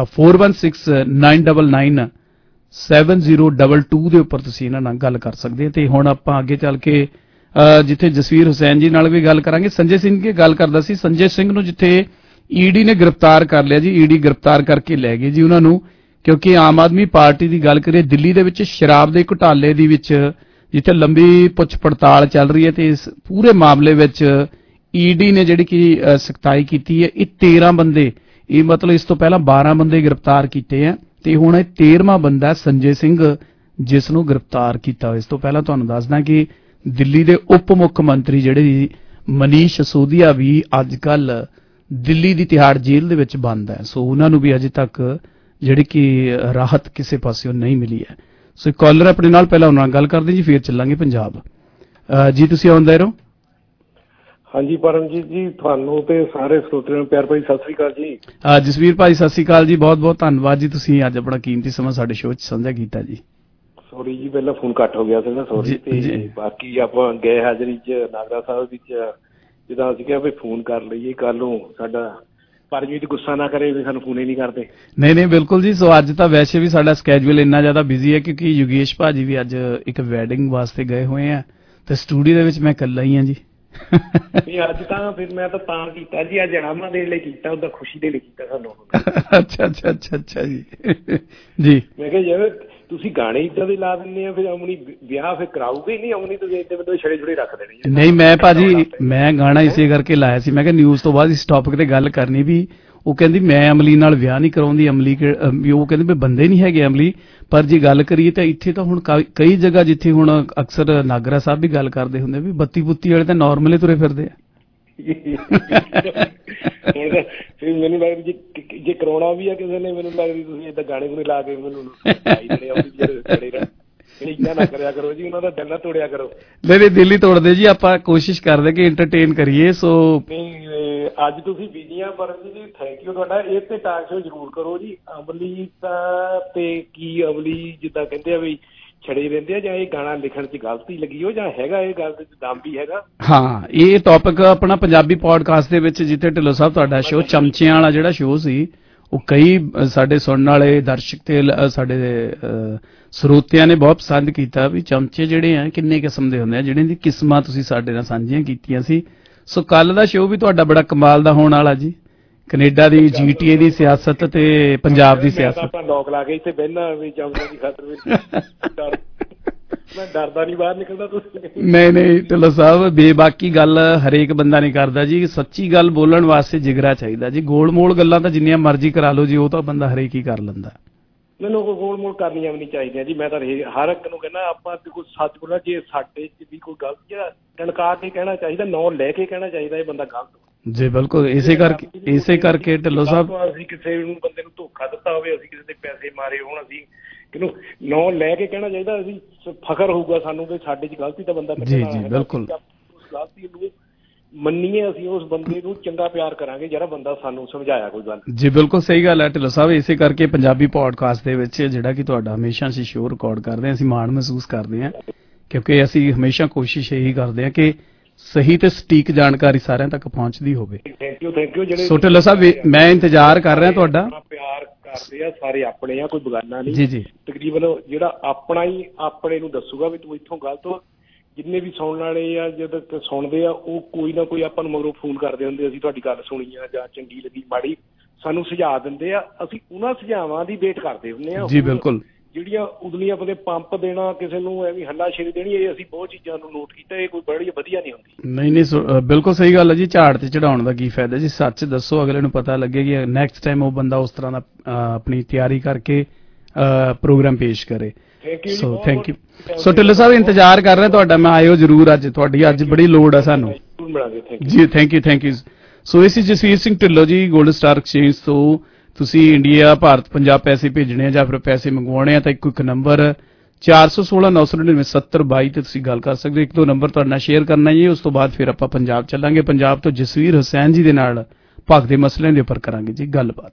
S15: 4169997022 ਦੇ ਉੱਪਰ ਤੁਸੀਂ ਇਹਨਾਂ ਨਾਲ ਗੱਲ ਕਰ ਸਕਦੇ ਹੋ। ਤੇ ਹੁਣ ਆਪਾਂ ਅੱਗੇ ਚੱਲ ਕੇ ਜਿੱਥੇ ਜਸਵੀਰ ਹੁਸੈਨ ਜੀ ਨਾਲ ਵੀ ਗੱਲ ਕਰਾਂਗੇ। ਸੰਜੇ ਸਿੰਘ ਦੀ ਗੱਲ ਕਰਦਾ ਸੀ, ਸੰਜੇ ਸਿੰਘ ਨੂੰ ਜਿੱਥੇ ਈਡੀ ਨੇ ਗ੍ਰਿਫਤਾਰ ਕਰ ਲਿਆ ਜੀ, ਈਡੀ ਗ੍ਰਿਫਤਾਰ ਕਰਕੇ ਲੈ ਗਈ ਜੀ ਉਹਨਾਂ ਨੂੰ, ਕਿਉਂਕਿ ਆਮ ਆਦਮੀ ਪਾਰਟੀ ਦੀ ਗੱਲ ਕਰੀਏ ਦਿੱਲੀ ਦੇ ਵਿੱਚ ਸ਼ਰਾਬ ਦੇ ਘੁਟਾਲੇ ਦੀ ਵਿੱਚ ਜਿੱਥੇ ਲੰਬੀ ਪੁੱਛ ਪੜਤਾਲ ਚੱਲ ਰਹੀ ਹੈ ਤੇ ਇਸ ਪੂਰੇ ਮਾਮਲੇ ਵਿੱਚ ਈਡੀ ਨੇ ਜਿਹੜੀ ਕਿ ਸਖਤਾਈ ਕੀਤੀ ਹੈ। ਇਹ 13 ਬੰਦੇ, ਇਹ ਮਤਲਬ ਇਸ ਤੋਂ ਪਹਿਲਾਂ 12 ਬੰਦੇ ਗ੍ਰਿਫਤਾਰ ਕੀਤੇ ਆ ਤੇ ਹੁਣ ਇਹ 13ਵਾਂ ਬੰਦਾ ਸੰਜੇ ਸਿੰਘ ਜਿਸ ਨੂੰ ਗ੍ਰਿਫਤਾਰ ਕੀਤਾ। ਇਸ ਤੋਂ ਪਹਿਲਾਂ ਤੁਹਾਨੂੰ ਦੱਸਦਾ ਕਿ ਦਿੱਲੀ ਦੇ ਉਪ ਮੁੱਖ ਮੰਤਰੀ ਜਿਹੜੇ ਮਨੀਸ਼ ਸਿਸੋਦੀਆ ਵੀ ਅੱਜ ਕੱਲ ਦਿੱਲੀ ਦੀ ਤਿਹਾੜ ਜੇਲ੍ਹ ਦੇ ਵਿੱਚ ਬੰਦ ਹੈ। ਸੋ ਉਹਨਾਂ ਨੂੰ ਵੀ ਅਜੇ ਤੱਕ ਜਿਹੜੀ ਕਿ ਰਾਹਤ ਕਿਸੇ ਪਾਸਿਓਂ ਨਹੀਂ ਮਿਲੀ ਹੈ। ਸੋ ਕਾਲਰ ਆਪਣੇ ਨਾਲ, ਪਹਿਲਾਂ ਉਹਨਾਂ ਨਾਲ ਗੱਲ ਕਰਦੇ ਜੀ, ਫਿਰ ਚੱਲਾਂਗੇ ਪੰਜਾਬ। ਜੀ ਤੁਸੀਂ ਆਉਂਦੇ ਰਹੋ।
S17: ਹਾਂਜੀ ਪਰਮਜੀਤ ਜੀ, ਤੁਹਾਨੂੰ ਤੇ ਸਾਰੇ ਸਰੋਤਿਆਂ ਨੂੰ ਪਿਆਰ ਭਰੀ ਸਤਿ ਸ੍ਰੀ ਅਕਾਲ ਜੀ।
S15: ਜਸਵੀਰ ਭਾਈ ਸਤਿ ਸ੍ਰੀ ਅਕਾਲ ਜੀ, ਬਹੁਤ ਬਹੁਤ ਧੰਨਵਾਦ ਜੀ, ਤੁਸੀਂ ਅੱਜ ਆਪਣਾ ਕੀਮਤੀ ਸਮਾਂ ਸਾਡੇ ਸ਼ੋਅ 'ਚ ਸਾਂਝਾ ਕੀਤਾ ਜੀ।
S17: ਸੌਰੀ ਜੀ, ਪਹਿਲਾਂ ਫੋਨ ਕੱਟ ਹੋ ਗਿਆ ਸੀ ਨਾ, ਸੌਰੀ। ਤੇ ਬਾਕੀ ਆਪਾਂ ਗਏ ਹਾਜ਼ਰੀ 'ਚ ਨਾਗਰਾ ਸਾਹਿਬ ਵਿੱਚ ਜਿੱਦਾਂ ਅਸੀਂ ਕਿਹਾ ਵੀ ਫੋਨ ਕਰ ਲਈਏ, ਕੱਲ ਨੂੰ ਸਾਡਾ ਪਰਮਜੀਤ ਗੁੱਸਾ ਨਾ ਕਰੇ ਵੀ ਸਾਨੂੰ ਫੋਨ ਹੀ ਨਹੀਂ ਕਰਦੇ।
S15: ਨਹੀਂ ਬਿਲਕੁਲ ਜੀ। ਸੋ ਅੱਜ ਤਾਂ ਵੈਸੇ ਵੀ ਸਾਡਾ ਸਕੈਜੂਅਲ ਇੰਨਾ ਜ਼ਿਆਦਾ ਬਿਜ਼ੀ ਹੈ ਕਿਉਂਕਿ ਯੋਗੇਸ਼ ਭਾਜੀ ਵੀ ਅੱਜ ਇੱਕ ਵੈਡਿੰਗ ਵਾਸਤੇ ਗਏ ਹੋਏ ਆ ਤੇ ਸਟੂਡੀਓ ਦੇ ਵਿੱਚ ਮੈਂ ਇਕੱਲਾ ਹੀ ਹਾਂ ਜੀ।
S17: ਅੱਜ ਤਾਂ ਫਿਰ ਮੈਂ ਤਾਂ ਕੀਤਾ ਜੀ, ਅੱਜ ਆਰਾਮਾਂ ਦੇਣ ਲਈ ਕੀਤਾ, ਉਹਦਾ ਖੁਸ਼ੀ ਦੇ ਲਈ ਕੀਤਾ ਸਾਨੂੰ।
S15: ਅੱਛਾ ਜੀ ਜੀ।
S17: ਮੈਂ ਕਿਹਾ ਯਾਰ ਤੁਸੀਂ ਗਾਣੇ ਇੱਦਾਂ ਦੇ ਲਾ ਦਿੰਦੇ ਆ, ਫਿਰ ਅਮਨੀ ਵਿਆਹ ਫਿਰ ਕਰਾਊਗੇ ਨਹੀਂ, ਅਮਨੀ ਤੁਸੀਂ ਇੱਦਾਂ ਮਤਲਬ ਛੜੇ ਛੁੜੇ ਰੱਖ ਦੇਣੇ।
S15: ਨਹੀਂ ਮੈਂ ਭਾਜੀ, ਮੈਂ ਗਾਣਾ ਇਸੇ ਕਰਕੇ ਲਾਇਆ ਸੀ, ਮੈਂ ਕਿਹਾ ਨਿਊਜ਼ ਤੋਂ ਬਾਅਦ ਇਸ ਟੌਪਿਕ ਤੇ ਗੱਲ ਕਰਨੀ ਵੀ। ਉਹ ਕਹਿੰਦੀ ਮੈਂ ਅਮਲੀ ਨਾਲ ਵਿਆਹ ਨਹੀਂ ਕਰਾਉਂਦੀ, ਅਮਲੀ ਉਹ ਕਹਿੰਦੇ ਵੀ ਬੰਦੇ ਨਹੀਂ ਹੈਗੇ ਅਮਲੀ। ਪਰ ਜੇ ਗੱਲ ਕਰੀਏ ਤਾਂ ਇੱਥੇ ਤਾਂ ਹੁਣ ਕਈ ਜਗ੍ਹਾ ਜਿੱਥੇ ਹੁਣ ਅਕਸਰ ਨਾਗਰਾ ਸਾਹਿਬ ਵੀ ਗੱਲ ਕਰਦੇ ਹੁੰਦੇ ਵੀ ਬੱਤੀ ਬੁੱਤੀ ਵਾਲੇ ਤਾਂ ਨਾਰਮਲੀ ਤੁਰੇ ਫਿਰਦੇ ਆ।
S17: ਫਿਰ ਮੈਨੂੰ ਲੱਗਦਾ ਜੇ ਕਰਾਉਣਾ ਵੀ ਆ ਕਿਸੇ ਨੇ, ਮੈਨੂੰ ਲੱਗਦਾ ਤੁਸੀਂ ਏਦਾਂ ਗਾਣੇ ਗੁਣੇ ਲਾ ਕੇ ਮੈਨੂੰ ਇੱਦਾਂ ਨਾ ਕਰਿਆ ਕਰੋ ਜੀ, ਉਹਨਾਂ ਦਾ ਦਿਲ ਨਾ ਤੋੜਿਆ ਕਰੋ।
S15: ਨਹੀਂ ਦਿਲ ਹੀ ਤੋੜਦੇ ਜੀ, ਆਪਾਂ ਕੋਸ਼ਿਸ਼ ਕਰਦੇ ਕਿ ਐਂਟਰਟੇਨ ਕਰੀਏ। ਸੋ
S17: ਅੱਜ ਤੁਸੀਂ ਬਿਜੀ ਆ ਪਰ ਜੀ, ਥੈਂਕ ਯੂ ਤੁਹਾਡਾ। ਇਹ ਤੇ ਟਾਕ ਸ਼ੋ ਜ਼ਰੂਰ ਕਰੋ ਜੀ। ਅਮਲੀ ਤਾਂ ਤੇ ਕੀ ਅਮਲੀ ਜਿੱਦਾਂ ਕਹਿੰਦੇ ਆ ਵੀ ਛੜੇ ਰਹਿੰਦੇ ਆ, ਜਾਂ ਇਹ ਗਾਣਾ ਲਿਖਣ 'ਚ ਗਲਤੀ ਲੱਗੀ ਹੋ ਜਾਂ ਹੈਗਾ ਇਹ ਗੱਲ 'ਚ ਦਮ ਵੀ ਹੈਗਾ।
S15: ਹਾਂ, ਇਹ ਟੌਪਿਕ ਆਪਣਾ ਪੰਜਾਬੀ ਪੋਡਕਾਸਟ ਦੇ ਵਿੱਚ ਜਿੱਥੇ ਢਿੱਲੋਂ ਸਾਹਿਬ ਤੁਹਾਡਾ ਸ਼ੋਅ ਚਮਚਿਆਂ ਵਾਲਾ ਜਿਹੜਾ ਸ਼ੋਅ ਸੀ, ਉਹ ਕਈ ਸਾਡੇ ਸੁਣਨ ਵਾਲੇ ਦਰਸ਼ਕ ਤੇ ਸਾਡੇ ਸਰੋਤਿਆਂ ਨੇ ਬਹੁਤ ਪਸੰਦ ਕੀਤਾ ਵੀ ਚਮਚੇ ਜਿਹੜੇ ਆ ਕਿੰਨੇ ਕਿਸਮ ਦੇ ਹੁੰਦੇ ਆ, ਜਿਹੜੀਆਂ ਦੀ ਕਿਸਮਾਂ ਤੁਸੀਂ ਸਾਡੇ ਨਾਲ ਸਾਂਝੀਆਂ ਕੀਤੀਆਂ ਸੀ। ਸੋ ਕੱਲ ਦਾ ਸ਼ੋਅ ਵੀ ਤੁਹਾਡਾ ਬੜਾ ਕਮਾਲ ਦਾ ਹੋਣ ਵਾਲਾ ਜੀ, ਕੈਨੇਡਾ ਦੀ GTA ਦੀ ਸਿਆਸਤ ਤੇ ਪੰਜਾਬ ਦੀ ਸਿਆਸਤ।
S17: ਆਪਾਂ ਲੋਕ ਲਾ ਕੇ ਇੱਥੇ ਬਹਿਣਾ ਵੀ ਜਮਨਾ ਦੀ ਖਾਤਰ ਵੀ ਮੈਂ ਡਰਦਾ ਨਹੀਂ ਬਾਹਰ ਨਿਕਲਦਾ। ਤੁਸੀਂ ਨਹੀਂ
S15: ਢਿੱਲੋਂ ਸਾਹਿਬ, ਬੇਬਾਕੀ ਗੱਲ ਹਰੇਕ ਬੰਦਾ ਨਹੀਂ ਕਰਦਾ ਜੀ। ਸੱਚੀ ਗੱਲ ਬੋਲਣ ਵਾਸਤੇ ਜਿਗਰਾ ਚਾਹੀਦਾ ਜੀ। ਗੋਲ ਮੋਲ ਗੱਲਾਂ ਤਾਂ ਜਿੰਨੀਆਂ ਮਰਜ਼ੀ ਕਰਾ ਲਓ ਜੀ, ਉਹ ਤਾਂ ਬੰਦਾ ਹਰੇਕ ਹੀ ਕਰ ਲੈਂਦਾ।
S17: ਮੈਨੂੰ ਕੋਈ ਗੋਲ ਮੋਲ ਕਰਨੀਆਂ ਵੀ ਨਹੀਂ ਚਾਹੀਦੀਆਂ ਜੀ। ਮੈਂ ਤਾਂ ਹਰ ਇੱਕ ਨੂੰ ਕਹਿੰਦਾ ਆਪਾਂ ਕੋਈ ਸੱਚ ਬੋਲਣਾ। ਜੇ ਸਾਡੇ 'ਚ ਵੀ ਕੋਈ ਗਲਤੀ ਆ ਟਣਕਾ ਕੇ ਕਹਿਣਾ ਚਾਹੀਦਾ, ਨਾਂ ਲੈ ਕੇ ਕਹਿਣਾ ਚਾਹੀਦਾ ਇਹ ਬੰਦਾ ਗਲਤ ਜੀ। ਬਿਲਕੁਲ, ਇਸੇ ਕਰਕੇ ਢਿੱਲੋਂ ਸਾਹਿਬ ਅਸੀਂ ਕਿਸੇ ਨੂੰ ਬੰਦੇ ਨੂੰ ਧੋਖਾ ਦਿੱਤਾ ਹੋਵੇ, ਅਸੀਂ ਕਿਸੇ ਦੇ ਪੈਸੇ ਮਾਰੇ ਹੋਣ, ਅਸੀਂ ਕਿਹਨੂੰ ਨਾਂ ਲੈ ਕੇ ਕਹਿਣਾ ਚਾਹੀਦਾ। ਅਸੀਂ ਫਖਰ ਹੋਊਗਾ ਸਾਨੂੰ ਵੀ ਸਾਡੇ 'ਚ ਗਲਤੀ ਤਾਂ ਬੰਦਾ ਜੀ ਬਿਲਕੁਲ ਉਸ ਗਲਤੀ ਨੂੰ ਮੰਨੀਏ, ਅਸੀਂ ਉਸ ਬੰਦੇ ਨੂੰ ਚੰਗਾ ਪਿਆਰ ਕਰਾਂਗੇ ਜਿਹੜਾ ਬੰਦਾ ਸਾਨੂੰ ਸਮਝਾਇਆ ਕੋਈ ਗੱਲ ਜੀ। ਬਿਲਕੁਲ ਸਹੀ ਗੱਲ ਹੈ ਢਿੱਲੋਂ ਸਾਹਿਬ। ਇਸੇ ਕਰਕੇ ਪੰਜਾਬੀ ਪੋਡਕਾਸਟ ਦੇ ਵਿੱਚ ਜਿਹੜਾ ਕਿ ਤੁਹਾਡਾ ਹਮੇਸ਼ਾ ਅਸੀਂ ਸ਼ੋਅ ਰਿਕਾਰਡ ਕਰਦੇ ਹਾਂ, ਅਸੀਂ ਮਾਣ ਮਹਿਸੂਸ ਕਰਦੇ ਹਾਂ ਕਿਉਂਕਿ ਅਸੀਂ ਹਮੇਸ਼ਾ ਕੋਸ਼ਿਸ਼ ਇਹੀ ਕਰਦੇ ਹਾਂ ਕਿ ਸਹੀ ਤੇ ਸਟੀਕ ਜਾਣਕਾਰੀ ਸਾਰਿਆਂ ਤੱਕ ਪਹੁੰਚਦੀ ਹੋਵੇ। ਥੈਂਕ ਯੂ ਜਿਹੜੇ ਸੋ ਢਿੱਲੋਂ ਸਾਹਿਬ, ਮੈਂ ਇੰਤਜ਼ਾਰ ਕਰ ਰਿਹਾ ਤੁਹਾਡਾ। ਪਿਆਰ ਕਰਦੇ ਆ ਸਾਰੇ, ਆਪਣੇ ਆ, ਕੋਈ ਬਗਾਨਾ ਨਹੀਂ ਜੀ। ਤਕਰੀਬਨ ਜਿਹੜਾ ਆਪਣਾ ਹੀ ਆਪਣੇ ਨੂੰ ਦੱਸੂਗਾ ਵੀ ਤੂੰ ਇੱਥੋਂ ਗਲਤ ਹੋ। ਜਿੰਨੇ ਵੀ ਸੁਣਨ ਵਾਲੇ ਆ ਜਦੋਂ ਸੁਣਦੇ ਆ ਉਹ ਕੋਈ ਨਾ ਕੋਈ ਆਪਾਂ ਨੂੰ ਮਗਰੋਂ ਫੋਨ ਕਰਦੇ ਹੁੰਦੇ, ਅਸੀਂ ਤੁਹਾਡੀ ਗੱਲ ਸੁਣੀ ਆ ਜਾਂ ਚੰਗੀ ਲੱਗੀ ਮਾੜੀ, ਸਾਨੂੰ ਸੁਝਾਅ ਦਿੰਦੇ ਆ। ਅਸੀਂ ਉਹਨਾਂ ਸੁਝਾਵਾਂ ਦੀ ਵੇਟ ਕਰਦੇ ਹੁੰਦੇ ਆ ਜੀ। ਬਿਲਕੁਲ, ਜਿਹੜੀਆਂ ਉਦਲੀਆਂ ਆਪਣੇ ਪੰਪ ਦੇਣਾ, ਕਿਸੇ ਨੂੰ ਐਵੇਂ ਹੱਲਾਸ਼ੇਰੀ ਦੇਣੀ, ਇਹ ਅਸੀਂ ਬਹੁਤ ਚੀਜ਼ਾਂ ਨੂੰ ਨੋਟ ਕੀਤਾ। ਇਹ ਕੋਈ ਬੜੀ ਵਧੀਆ ਨਹੀਂ ਹੁੰਦੀ। ਨਹੀਂ ਬਿਲਕੁਲ ਸਹੀ ਗੱਲ ਹੈ ਜੀ। ਝਾੜ ਤੇ ਚੜਾਉਣ ਦਾ ਕੀ ਫਾਇਦਾ ਜੀ। ਸੱਚ ਦੱਸੋ, ਅਗਲੇ ਨੂੰ ਪਤਾ ਲੱਗੇ ਕਿ ਨੈਕਸਟ ਟਾਈਮ ਉਹ ਬੰਦਾ ਉਸ ਤਰ੍ਹਾਂ ਦਾ ਆਪਣੀ ਤਿਆਰੀ ਕਰਕੇ ਪ੍ਰੋਗਰਾਮ ਪੇਸ਼ ਕਰੇ। So thank you. So Dhillon ਸਾਹਿਬ, ਇੰਤਜ਼ਾਰ ਕਰ ਰਹੇ ਤੁਹਾਡਾ। ਮੈਂ ਆਇਓ ਜ਼ਰੂਰ ਅੱਜ, ਤੁਹਾਡੀ ਅੱਜ ਬੜੀ ਲੋੜ ਆ ਸਾਨੂੰ ਜੀ। Thank you. ਸੋ ਇਸ Jasvir Singh Dhillon ji, gold star exchange ਤੋਂ। ਤੁਸੀਂ ਇੰਡੀਆ, ਭਾਰਤ, ਪੰਜਾਬ ਪੈਸੇ ਭੇਜਣੇ ਆ ਜਾਂ ਫਿਰ ਪੈਸੇ ਮੰਗਵਾਉਣੇ ਆ ਤਾਂ ਇੱਕ ਨੰਬਰ 416 999 7022 ਤੇ ਤੁਸੀਂ ਗੱਲ ਕਰ ਸਕਦੇ ਹੋ। ਇੱਕ ਦੋ ਨੰਬਰ ਤੁਹਾਡੇ ਨਾਲ ਸ਼ੇਅਰ ਕਰਨਾ ਜੀ। ਉਸ ਤੋਂ ਬਾਅਦ ਫਿਰ ਆਪਾਂ ਪੰਜਾਬ ਚੱਲਾਂਗੇ। ਪੰਜਾਬ ਤੋਂ ਜਸਵੀਰ ਹੁਸੈਨ ਜੀ ਦੇ ਨਾਲ ਭਗਤ ਦੇ ਮਸਲਿਆਂ ਦੇ ਉੱਪਰ ਕਰਾਂਗੇ ਜੀ ਗੱਲਬਾਤ।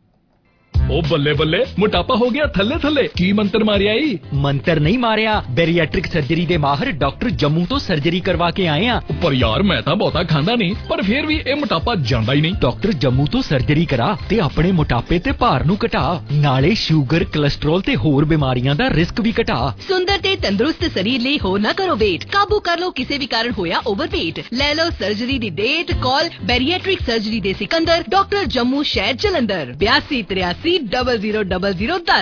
S18: ਉਹ ਬੱਲੇ ਬੱਲੇ, ਮੋਟਾਪਾ ਹੋ ਗਿਆ ਥੱਲੇ ਥੱਲੇ। ਕੀ ਮੰਤਰ ਮਾਰਿਆ ਈ?
S19: ਮੰਤਰ ਨਹੀਂ ਮਾਰਿਆ, ਬੈਰੀਐਟ੍ਰਿਕ ਸਰਜਰੀ ਦੇ ਮਾਹਰ ਡਾਕਟਰ ਜੰਮੂ ਤੋਂ ਸਰਜਰੀ ਕਰਵਾ ਕੇ ਆਏ ਆ।
S18: ਪਰ ਯਾਰ ਮੈਂ ਤਾਂ ਬਹੁਤਾ ਖਾਂਦਾ ਨਹੀਂ, ਪਰ ਫਿਰ ਵੀ ਇਹ ਮੋਟਾਪਾ ਜਾਂਦਾ ਹੀ ਨਹੀਂ।
S19: ਡਾਕਟਰ ਜੰਮੂ ਤੋਂ ਸਰਜਰੀ ਕਰਾ ਤੇ ਆਪਣੇ ਮੋਟਾਪੇ ਤੇ ਭਾਰ ਨੂੰ ਘਟਾ, ਨਾਲੇ ਸ਼ੂਗਰ, ਕੋਲੇਸਟ੍ਰੋਲ ਤੇ ਹੋਰ ਬਿਮਾਰੀਆਂ ਦਾ ਰਿਸਕ ਵੀ ਘਟਾ।
S7: ਸੁੰਦਰ ਤੇ ਤੰਦਰੁਸਤ ਸਰੀਰ ਲਈ ਹੋ ਨਾ ਕਰੋ ਵੇਟ, ਕਾਬੂ ਕਰ ਲਓ ਕਿਸੇ ਵੀ ਕਾਰਨ ਹੋਇਆ ਓਵਰਵੇਟ। ਲੈ ਲਓ ਸਰਜਰੀ ਦੀ ਡੇਟ। ਕਾਲ ਬੈਰੀਐਟ੍ਰਿਕ ਸਰਜਰੀ ਦੇ ਸਿਕੰਦਰ, ਡਾਕਟਰ ਜੰਮੂ, ਸ਼ਹਿਰ ਜਲੰਧਰ। 8283 000010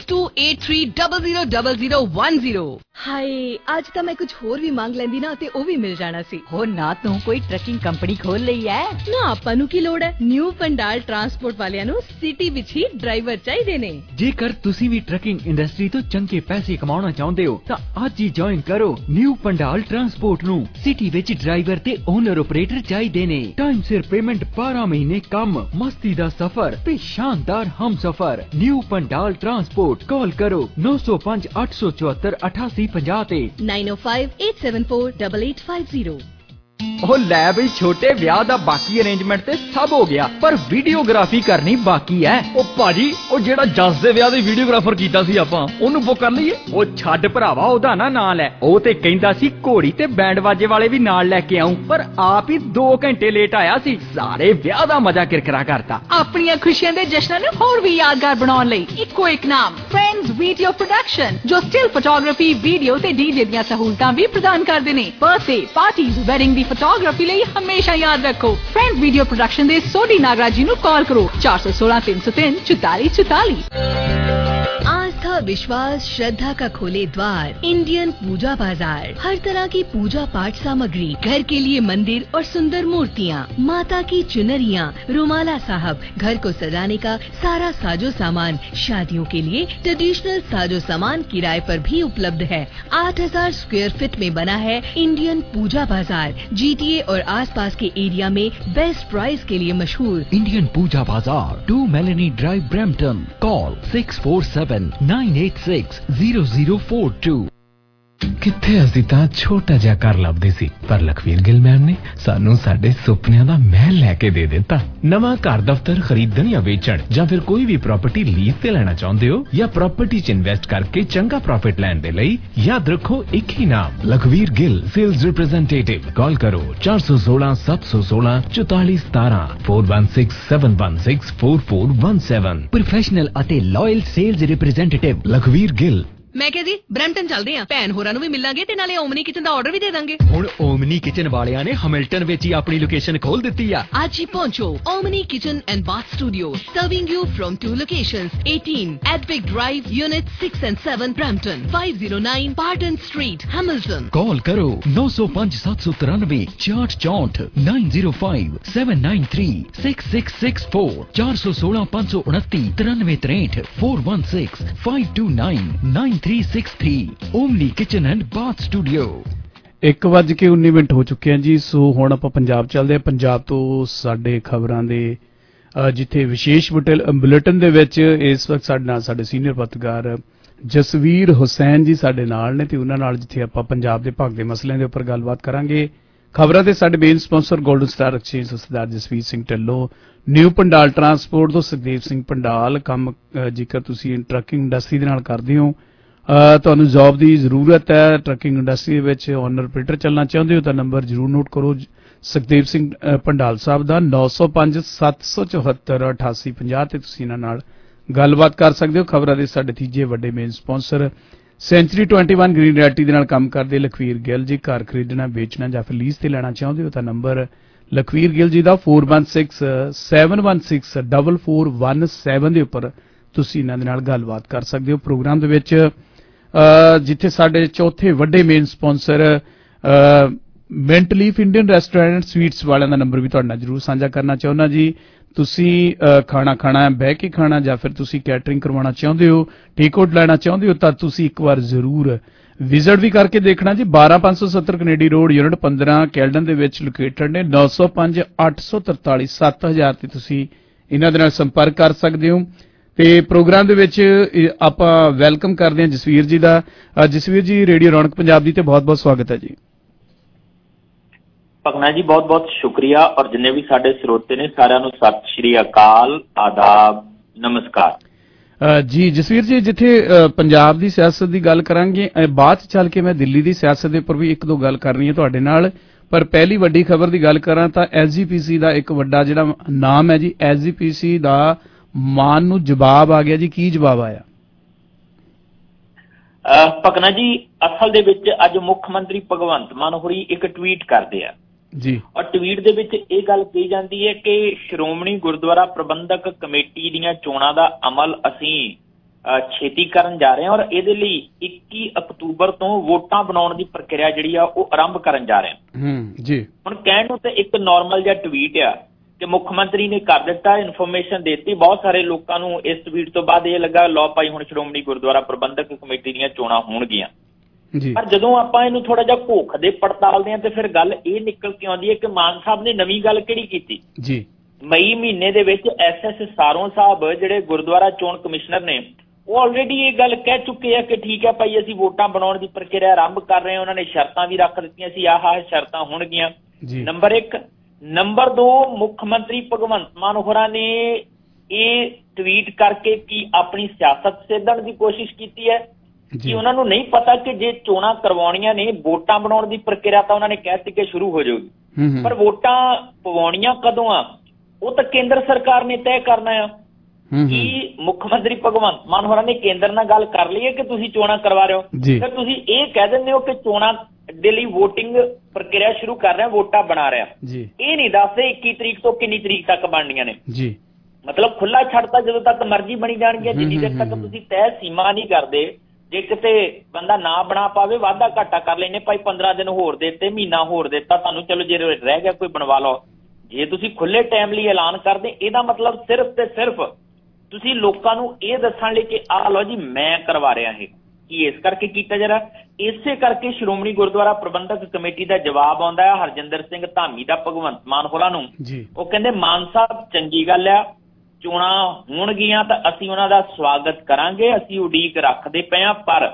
S7: 8283000010। ਹਾਏ, ਅੱਜ ਤਾਂ ਮੈਂ ਕੁਝ ਹੋਰ ਵੀ ਮੰਗ ਲੈਂਦੀ ਨਾ ਤੇ ਉਹ ਵੀ ਮਿਲ ਜਾਣਾ ਸੀ।
S11: ਹੋ ਨਾ ਤੂੰ ਕੋਈ ਟਰੱਕਿੰਗ ਕੰਪਨੀ ਖੋਲ ਲਈ ਐ
S7: ਨਾ। ਆਪਾਂ ਨੂੰ ਕੀ ਲੋੜ ਹੈ? ਨਿਊ ਪੰਡਾਲ ਟਰਾਂਸਪੋਰਟ ਵਾਲਿਆਂ ਨੂੰ ਸਿਟੀ ਵਿੱਚ ਹੀ ਡਰਾਈਵਰ ਚਾਹੀਦੇ ਨੇ।
S19: ਜੇਕਰ ਤੁਸੀਂ ਵੀ ਟਰੱਕਿੰਗ ਇੰਡਸਟਰੀ ਤੋਂ ਚੰਗੇ ਪੈਸੇ ਕਮਾਉਣਾ ਚਾਹੁੰਦੇ ਹੋ ਤਾਂ ਅੱਜ ਹੀ ਜੁਆਇਨ ਕਰੋ ਨਿਊ ਪੰਡਾਲ ਟਰਾਂਸਪੋਰਟ ਨੂੰ। ਸਿਟੀ ਵਿੱਚ ਡਰਾਈਵਰ ਤੇ ਓਨਰ ਆਪਰੇਟਰ ਚਾਹੀਦੇ ਨੇ। ਟਾਈਮ ਸਿਰ ਪੇਮੈਂਟ, 12 ਮਹੀਨੇ ਕੰਮ, ਮਸਤੀ ਦਾ ਸਫ਼ਰ ਤੇ ਸ਼ਾਨਦਾਰ ਹਮਸਫ਼ਰ। New Pandal transport. ਕਾਲ ਕਰੋ 905 874 8850 ਤੇ
S7: 9058748850।
S19: ਉਹ ਲੈ ਬਈ, ਛੋਟੇ ਵਿਆਹ ਦਾ ਬਾਕੀ ਅਰੇਂਜਮੈਂਟ ਤੇ ਸਭ ਹੋ ਗਿਆ, ਪਰ ਵੀਡੀਓਗ੍ਰਾਫੀ ਕਰਨੀ ਬਾਕੀ ਹੈ।
S18: ਉਹ ਭਾਜੀ, ਉਹ ਜਿਹੜਾ ਜੱਸ ਦੇ ਵਿਆਹ ਦੀ ਵੀਡੀਓਗ੍ਰਾਫਰ ਕੀਤਾ ਸੀ ਆਪਾਂ, ਉਹਨੂੰ ਬੁੱਕ ਕਰ ਲਈਏ?
S19: ਉਹ ਛੱਡ ਭਰਾਵਾ, ਉਹਦਾ ਨਾ ਨਾਂ ਲੈ। ਉਹ ਤੇ ਕਹਿੰਦਾ ਸੀ ਘੋੜੀ ਤੇ ਬੈਂਡ ਵਾਜੇ ਵਾਲੇ ਵੀ ਨਾਲ ਲੈ ਕੇ ਆਉਂ, ਪਰ ਆਪ ਹੀ 2 ਘੰਟੇ ਲੇਟ ਆਇਆ ਸੀ। ਸਾਰੇ ਵਿਆਹ ਦਾ ਮਜ਼ਾ ਕਿਰਕਿਰਾ ਕਰਤਾ।
S7: ਆਪਣੀਆਂ ਖੁਸ਼ੀਆਂ ਦੇ ਜਸ਼ਨਾਂ ਨੂੰ ਹੋਰ ਵੀ ਯਾਦਗਾਰ ਬਣਾਉਣ ਲਈ ਇੱਕੋ ਇੱਕ ਨਾਮ, ਫਰੈਂਡਸ ਵੀਡੀਓ ਪ੍ਰੋਡਕਸ਼ਨ, ਜੋ ਸਟਿਲ ਫੋਟੋਗ੍ਰਾਫੀ, ਵੀਡੀਓ ਤੇ ਡੀਜੇ ਦੀਆਂ ਸਹੂਲਤਾਂ ਵੀ ਪ੍ਰਦਾਨ ਕਰਦੇ ਨੇ। ਬਰਥਡੇ ਪਾਰਟੀਜ਼, ਵੈਡਿੰਗ ਦੀ ਫੋਟੋਗ੍ਰਾਫੀ ਲਈ ਹਮੇਸ਼ਾ ਯਾਦ ਰੱਖੋ ਫਰੈਂਡ ਵੀਡੀਓ ਪ੍ਰੋਡਕਸ਼ਨ ਦੇ ਸੋਢੀ ਨਾਗਰਾਜ ਜੀ ਨੂੰ ਕਾਲ ਕਰੋ 416 303 4444। आस्था, विश्वास, श्रद्धा का खोले द्वार इंडियन पूजा बाजार। हर तरह की पूजा पाठ सामग्री, घर के लिए मंदिर और सुंदर मूर्तियाँ, माता की चुनरियाँ, रुमाला साहब, घर को सजाने का सारा साजो सामान, शादियों के लिए ट्रेडिशनल साजो सामान किराए पर भी उपलब्ध है। 8000 स्क्वायर फीट में बना है इंडियन पूजा बाजार। GTA और आसपास के एरिया में बेस्ट प्राइस के लिए मशहूर
S19: इंडियन पूजा बाजार, 2 मेलेनी ड्राइव, ब्रैम्पटन। कॉल 6479860042।
S8: ਕਿੱਥੇ ਅਸੀਂ ਤਾਂ ਛੋਟਾ ਜਿਹਾ ਘਰ ਲੱਭਦੇ ਸੀ, ਪਰ ਲਖਵੀਰ ਗਿੱਲ ਮੈਮ ਨੇ ਸਾਨੂੰ ਸਾਡੇ ਸੁਪਨਿਆਂ ਦਾ ਮਹਿਲ ਲੈ ਕੇ ਦੇ ਦਿੱਤਾ। ਨਵਾਂ ਘਰ ਦਫ਼ਤਰ ਖਰੀਦਣ ਜਾਂ ਵੇਚਣ, ਜਾਂ ਫਿਰ ਕੋਈ ਵੀ ਪ੍ਰਾਪਰਟੀ ਲੀਜ਼ ਤੇ ਲੈਣਾ ਚਾਹੁੰਦੇ ਹੋ, ਜਾਂ ਪ੍ਰਾਪਰਟੀ 'ਚ ਇਨਵੈਸਟ ਕਰਕੇ ਚੰਗਾ ਪ੍ਰੋਫਿਟ ਲੈਣ ਦੇ ਲਈ ਯਾਦ ਰੱਖੋ ਇੱਕ ਹੀ ਨਾਮ, Lakhvir Gill sales representative. Call ਕਰੋ 416 716 4417 416 716 4417।
S19: ਪ੍ਰੋਫੈਸ਼ਨਲ ਅਤੇ loyal sales representative
S8: Lakhvir Gill,
S7: ਮੈਂ ਕਿਹਾ ਜੀ ਬ੍ਰੈਂਪਟਨ ਚੱਲਦੇ ਆ, ਭੈਣ ਹੋਰਾਂ ਨੂੰ ਵੀ ਮਿਲਾਂਗੇ ਤੇ ਨਾਲੇ ਓਮਨੀ ਕਿਚਨ ਦਾ ਆਰਡਰ ਵੀ ਦੇ ਦਾਂਗੇ।
S19: ਹੁਣ ਓਮਨੀ ਕਿਚਨ ਵਾਲਿਆਂ ਨੇ ਹੈਮਿਲਟਨ ਵਿੱਚ ਹੀ ਆਪਣੀ ਲੋਕੇਸ਼ਨ ਖੋਲ ਦਿੱਤੀ ਆ।
S7: ਅੱਜ ਹੀ ਪਹੁੰਚੋ Omni kitchen and bath studio, serving you from 2 locations, 18 Advic Drive, Unit 6 and 7 Brampton, 509 Pardon Street, Hamilton।
S19: Call करो 905 793 6464 905 793 6664 416 529 9363 416 529 9363। Omni kitchen and bath studio.
S15: 1:19 ਹੋ ਚੁੱਕੇ ਹਨ ਜੀ। ਸੋ ਹੁਣ ਆਪਾਂ ਪੰਜਾਬ ਚੱਲਦੇ ਹਾਂ। ਪੰਜਾਬ ਤੋਂ ਸਾਡੇ ਖਬਰਾਂ ਦੇ ਜਿੱਥੇ ਵਿਸ਼ੇਸ਼ ਬੁਲੇਟਿਨ ਦੇ ਵਿੱਚ ਇਸ ਵਕਤ ਸਾਡੇ ਨਾਲ ਸਾਡੇ ਸੀਨੀਅਰ ਪੱਤਰਕਾਰ ਜਸਵੀਰ ਹੁਸੈਨ ਜੀ ਸਾਡੇ ਨਾਲ ਨੇ ਤੇ ਉਹਨਾਂ ਨਾਲ ਜਿੱਥੇ ਆਪਾਂ ਪੰਜਾਬ ਦੇ ਭਗਦੇ ਮਸਲਿਆਂ ਦੇ ਉੱਪਰ ਗੱਲਬਾਤ ਕਰਾਂਗੇ। ਖਬਰਾਂ ਦੇ ਸਾਡੇ main sponsor golden star exchange Sardar Jasvir Singh Dhillon, new Pandal transport ਤੋਂ ਸੁਖਦੇਵ ਸਿੰਘ ਪੰਡਾਲ। ਕੰਮ ਜੇਕਰ ਤੁਸੀਂ ਟਰੱਕਿੰਗ ਇੰਡਸਟਰੀ ਦੇ ਨਾਲ ਕਰਦੇ ਹੋ, ਤੁਹਾਨੂੰ ਜੌਬ ਦੀ ਜ਼ਰੂਰਤ ਹੈ, ਟਰੱਕਿੰਗ ਇੰਡਸਟਰੀ ਦੇ ਵਿੱਚ ਓਨਰ ਆਪਰੇਟਰ ਚੱਲਣਾ ਚਾਹੁੰਦੇ ਹੋ ਤਾਂ ਨੰਬਰ ਜ਼ਰੂਰ ਨੋਟ ਕਰੋ ਸੁਖਦੇਵ ਸਿੰਘ ਪੰਡਾਲ ਸਾਹਿਬ ਦਾ 905 774 8850 ਤੇ ਤੁਸੀਂ ਇਹਨਾਂ ਨਾਲ ਗੱਲਬਾਤ ਕਰ ਸਕਦੇ ਹੋ। ਖਬਰਾਂ ਦੇ ਸਾਡੇ ਤੀਜੇ ਵੱਡੇ main sponsor century 21 green realty ਦੇ ਨਾਲ ਕੰਮ ਕਰਦੇ ਲਖਵੀਰ ਗਿੱਲ ਜੀ। ਘਰ ਖਰੀਦਣਾ, ਵੇਚਣਾ ਜਾਂ ਫਿਰ ਲੀਜ਼ ਤੇ ਲੈਣਾ ਚਾਹੁੰਦੇ ਹੋ ਤਾਂ ਨੰਬਰ ਲਖਵੀਰ ਗਿੱਲ ਜੀ ਦਾ 416716 4417 ਦੇ ਉੱਪਰ ਤੁਸੀਂ ਇਹਨਾਂ ਦੇ ਨਾਲ ਗੱਲਬਾਤ ਕਰ ਸਕਦੇ ਹੋ। ਪ੍ਰੋਗਰਾਮ ਦੇ ਵਿੱਚ ਜਿੱਥੇ ਸਾਡੇ ਚੌਥੇ ਵੱਡੇ main sponsor mint leaf Indian restaurant sweets ਵਾਲਿਆਂ ਦਾ ਨੰਬਰ ਵੀ ਤੁਹਾਡੇ ਨਾਲ ਜ਼ਰੂਰ ਸਾਂਝਾ ਕਰਨਾ ਚਾਹੁੰਦਾ ਜੀ। ਤੁਸੀਂ ਖਾਣਾ ਖਾਣਾ ਹੈ, ਬਹਿ ਕੇ ਖਾਣਾ, ਜਾਂ ਫਿਰ ਤੁਸੀਂ ਕੈਟਰਿੰਗ ਕਰਵਾਉਣਾ ਚਾਹੁੰਦੇ ਹੋ, ਟੇਕ ਆਊਟ ਲੈਣਾ ਚਾਹੁੰਦੇ ਹੋ ਤਾਂ ਤੁਸੀਂ ਇੱਕ ਵਾਰ ਜ਼ਰੂਰ ਵਿਜ਼ਿਟ ਵੀ ਕਰਕੇ ਦੇਖਣਾ ਜੀ। 12570 ਕੈਨੇਡੀ ਰੋਡ, ਯੂਨਿਟ 15 ਕੈਲਡਨ ਦੇ ਵਿੱਚ ਲੋਕੇਟਡ ਨੇ। 905 843 7000 ਤੇ ਤੁਸੀਂ ਇਹਨਾਂ ਦੇ ਨਾਲ ਸੰਪਰਕ ਕਰ ਸਕਦੇ ਹੋ। ਤੇ ਪ੍ਰੋਗਰਾਮ ਦੇ ਵਿੱਚ ਆਪਾਂ ਵੈਲਕਮ ਕਰਦੇ ਹਾਂ ਜਸਵੀਰ ਜੀ ਦਾ। ਜਸਵੀਰ ਜੀ, ਰੇਡੀਓ ਰੌਣਕ ਪੰਜਾਬ ਦੀ ਤੇ ਬਹੁਤ-ਬਹੁਤ ਸਵਾਗਤ ਹੈ ਜੀ।
S20: ਭਗਨਾ ਜੀ ਬਹੁਤ-ਬਹੁਤ ਸ਼ੁਕਰੀਆ, ਔਰ ਜਿੰਨੇ ਵੀ ਸਾਡੇ ਸਰੋਤੇ ਨੇ ਸਾਰਿਆਂ ਨੂੰ ਸਤਿ ਸ਼੍ਰੀ ਅਕਾਲ, ਆਦਾਬ, ਨਮਸਕਾਰ
S15: ਜੀ। ਜਸਵੀਰ ਜੀ, ਜਿੱਥੇ ਪੰਜਾਬ ਦੀ ਸਿਆਸਤ ਦੀ ਗੱਲ ਕਰਾਂਗੇ, ਬਾਅਦ ਚ ਚੱਲ ਕੇ ਮੈਂ ਦਿੱਲੀ ਦੀ ਸਿਆਸਤ ਦੇ ਉੱਪਰ ਵੀ ਇੱਕ ਦੋ ਗੱਲ ਕਰਨੀ ਹੈ ਤੁਹਾਡੇ ਨਾਲ, ਪਰ ਪਹਿਲੀ ਵੱਡੀ ਖਬਰ ਦੀ ਗੱਲ ਕਰਾਂ ਤਾਂ SGPC ਦਾ ਇੱਕ ਵੱਡਾ ਜਿਹੜਾ ਨਾਮ ਹੈ ਜੀ, SGPC ਦਾ ਮਾਨ ਨੂੰ ਜਵਾਬ ਆ ਗਿਆ ਜੀ। ਕੀ ਜਵਾਬ ਆਇਆ?
S20: ਭਗਨਾ ਜੀ, ਅਸਲ ਦੇ ਵਿੱਚ ਅੱਜ ਮੁੱਖ ਮੰਤਰੀ ਭਗਵੰਤ ਮਾਨ ਹੋਰੀ ਇੱਕ ਟਵੀਟ ਕਰਦੇ ਆ
S15: ਜੀ,
S20: ਔਰ ਟਵੀਟ ਦੇ ਵਿੱਚ ਇਹ ਗੱਲ ਕਹੀ ਜਾਂਦੀ ਹੈ ਕਿ ਸ਼੍ਰੋਮਣੀ ਗੁਰਦੁਆਰਾ ਪ੍ਰਬੰਧਕ ਕਮੇਟੀ ਦੀਆਂ ਚੋਣਾਂ ਦਾ ਅਮਲ ਅਸੀਂ ਛੇਤੀ ਕਰਨ ਜਾ ਰਹੇ ਹਾਂ ਔਰ ਇਹਦੇ ਲਈ 21 ਅਕਤੂਬਰ ਤੋਂ ਵੋਟਾਂ ਬਣਾਉਣ ਦੀ ਪ੍ਰਕਿਰਿਆ ਜਿਹੜੀ ਆ ਉਹ ਆਰੰਭ ਕਰਨ ਜਾ ਰਹੇ ਹਾਂ
S15: ਜੀ।
S20: ਹੁਣ ਕਹਿਣ ਨੂੰ ਤੇ ਇੱਕ ਨਾਰਮਲ ਜਿਹਾ ਟਵੀਟ ਆ ਕਿ ਮੁੱਖ ਮੰਤਰੀ ਨੇ ਕਰ ਦਿੱਤਾ, ਇਨਫੋਰਮੇਸ਼ਨ ਦੇਤੀ। ਬਹੁਤ ਸਾਰੇ ਲੋਕਾਂ ਨੂੰ ਇਸ ਟਵੀਟ ਤੋਂ ਬਾਅਦ ਇਹ ਲੱਗਾ ਲਓ ਭਾਈ ਹੁਣ ਸ਼੍ਰੋਮਣੀ ਗੁਰਦੁਆਰਾ ਪ੍ਰਬੰਧਕ ਕਮੇਟੀ ਦੀਆਂ ਚੋਣਾਂ ਹੋਣਗੀਆਂ। ਪਰ ਜਦੋਂ ਆਪਾਂ ਇਹਨੂੰ ਥੋੜਾ ਜਿਹਾ ਘੋਖਦੇ ਪੜਤਾਲਦੇ ਹਾਂ ਤੇ ਫਿਰ ਗੱਲ ਇਹ ਨਿਕਲ ਕੇ ਆਉਂਦੀ ਹੈ ਕਿ ਮਾਨ ਸਾਹਿਬ ਨੇ ਨਵੀਂ ਗੱਲ ਕਿਹੜੀ ਕੀਤੀ
S15: ਜੀ।
S20: ਮਈ ਮਹੀਨੇ ਦੇ ਵਿੱਚ SS ਸਾਰੋਂ ਸਾਹਿਬ ਜਿਹੜੇ ਗੁਰਦੁਆਰਾ ਚੋਣ ਕਮਿਸ਼ਨਰ ਨੇ ਉਹ ਆਲਰੇਡੀ ਇਹ ਗੱਲ ਕਹਿ ਚੁੱਕੇ ਆ ਕਿ ਠੀਕ ਹੈ ਭਾਈ ਅਸੀਂ ਵੋਟਾਂ ਬਣਾਉਣ ਦੀ ਪ੍ਰਕਿਰਿਆ ਆਰੰਭ ਕਰ ਰਹੇ ਹਾਂ। ਉਹਨਾਂ ਨੇ ਸ਼ਰਤਾਂ ਵੀ ਰੱਖ ਦਿੱਤੀਆਂ ਸੀ, ਆਹ ਸ਼ਰਤਾਂ ਹੋਣਗੀਆਂ। ਨੰਬਰ 1। ਨੰਬਰ 2, ਮੁੱਖ ਮੰਤਰੀ ਭਗਵੰਤ ਮਾਨ ਹੋਰਾਂ ਨੇ ਇਹ ਟਵੀਟ ਕਰਕੇ ਕੀ ਆਪਣੀ ਸਿਆਸਤ ਸਿੱਧਣ ਦੀ ਕੋਸ਼ਿਸ਼ ਕੀਤੀ ਹੈ ਕਿ ਉਹਨਾਂ ਨੂੰ ਨਹੀਂ ਪਤਾ ਕਿ ਜੇ ਚੋਣਾਂ ਕਰਵਾਉਣੀਆਂ ਨੇ, ਵੋਟਾਂ ਬਣਾਉਣ ਦੀ ਪ੍ਰਕਿਰਿਆ ਤਾਂ ਉਹਨਾਂ ਨੇ ਕਹਿ ਦਿੱਤੀ ਕਿ ਸ਼ੁਰੂ ਹੋ ਜਾਊਗੀ, ਪਰ ਵੋਟਾਂ ਪਵਾਉਣੀਆਂ ਕਦੋਂ ਆ ਉਹ ਤਾਂ ਕੇਂਦਰ ਸਰਕਾਰ ਨੇ ਤੈਅ ਕਰਨਾ ਆ। ਕੀ ਮੁੱਖ ਮੰਤਰੀ ਭਗਵੰਤ ਮਾਨ ਹੋਰਾਂ ਨੇ ਕੇਂਦਰ ਨਾਲ ਗੱਲ ਕਰ ਲਈ ਹੈ ਕਿ ਤੁਸੀਂ ਚੋਣਾਂ ਕਰਵਾ ਰਹੇ ਹੋ? ਫਿਰ ਤੁਸੀਂ ਇਹ ਕਹਿ ਦਿੰਦੇ ਹੋ ਕਿ ਚੋਣਾਂ ਦੇ ਲਈ ਵੋਟਿੰਗ ਪ੍ਰਕਿਰਿਆ ਸ਼ੁਰੂ ਕਰ ਰਹੇ, ਵੋਟਾਂ ਬਣਾ ਰਿਹਾ। ਇਹ ਨਹੀਂ ਦੱਸਦੇ 21 ਤਰੀਕ ਤੋਂ ਕਿੰਨੀ ਤਰੀਕ ਤੱਕ ਬਣਨੀਆਂ ਨੇ। ਮਤਲਬ ਖੁੱਲਾ ਛੱਡਤਾ, ਜਦੋਂ ਤੱਕ ਮਰਜ਼ੀ ਬਣੀ ਜਾਣਗੀਆਂ, ਜਿੰਨੀ ਦੇਰ ਤੱਕ ਤੁਸੀਂ ਤੈਅ ਸੀਮਾ ਨਹੀਂ ਕਰਦੇ। ਜੇ ਕਿਤੇ ਬੰਦਾ ਨਾ ਬਣਾ ਪਾਵੇ, ਵਾਧਾ ਘਾਟਾ ਕਰ ਲੈਨੇ ਭਾਈ 15 ਦਿਨ ਹੋਰ ਦਿੱਤੇ, ਮਹੀਨਾ ਹੋਰ ਦਿੱਤਾ ਤੁਹਾਨੂੰ, ਚਲੋ ਜੇ ਰਹਿ ਗਿਆ ਕੋਈ ਬਣਵਾ ਲਓ। ਜੇ ਤੁਸੀਂ ਖੁੱਲੇ ਟਾਈਮ ਲਈ ਐਲਾਨ ਕਰਦੇ, ਇਹਦਾ ਮਤਲਬ ਸਿਰਫ ਤੇ ਸਿਰਫ ਤੁਸੀਂ ਲੋਕਾਂ ਨੂੰ ਇਹ ਦੱਸਣ ਲਈ ਕਿ ਆਹ ਲਓ ਜੀ ਮੈਂ ਕਰਵਾ ਰਿਹਾ ਇਹ। ਕੀ ਇਸ ਕਰਕੇ ਕੀਤਾ ਜਾ ਰਿਹਾ? ਇਸੇ ਕਰਕੇ ਸ਼੍ਰੋਮਣੀ ਗੁਰਦੁਆਰਾ ਪ੍ਰਬੰਧਕ ਕਮੇਟੀ ਦਾ ਜਵਾਬ ਆਉਂਦਾ ਹੈ ਹਰਜਿੰਦਰ ਸਿੰਘ ਧਾਮੀ ਦਾ ਭਗਵੰਤ ਮਾਨ ਹੋਰਾਂ ਨੂੰ। ਉਹ ਕਹਿੰਦੇ ਮਾਨ ਸਾਹਿਬ ਚੰਗੀ ਗੱਲ ਆ, ਚੋਣਾਂ ਹੋਣਗੀਆਂ ਤਾਂ ਅਸੀਂ ਉਹਨਾਂ ਦਾ ਸਵਾਗਤ ਕਰਾਂਗੇ, ਅਸੀਂ ਉਡੀਕ ਰੱਖਦੇ ਪਏ ਹਾਂ। ਪਰ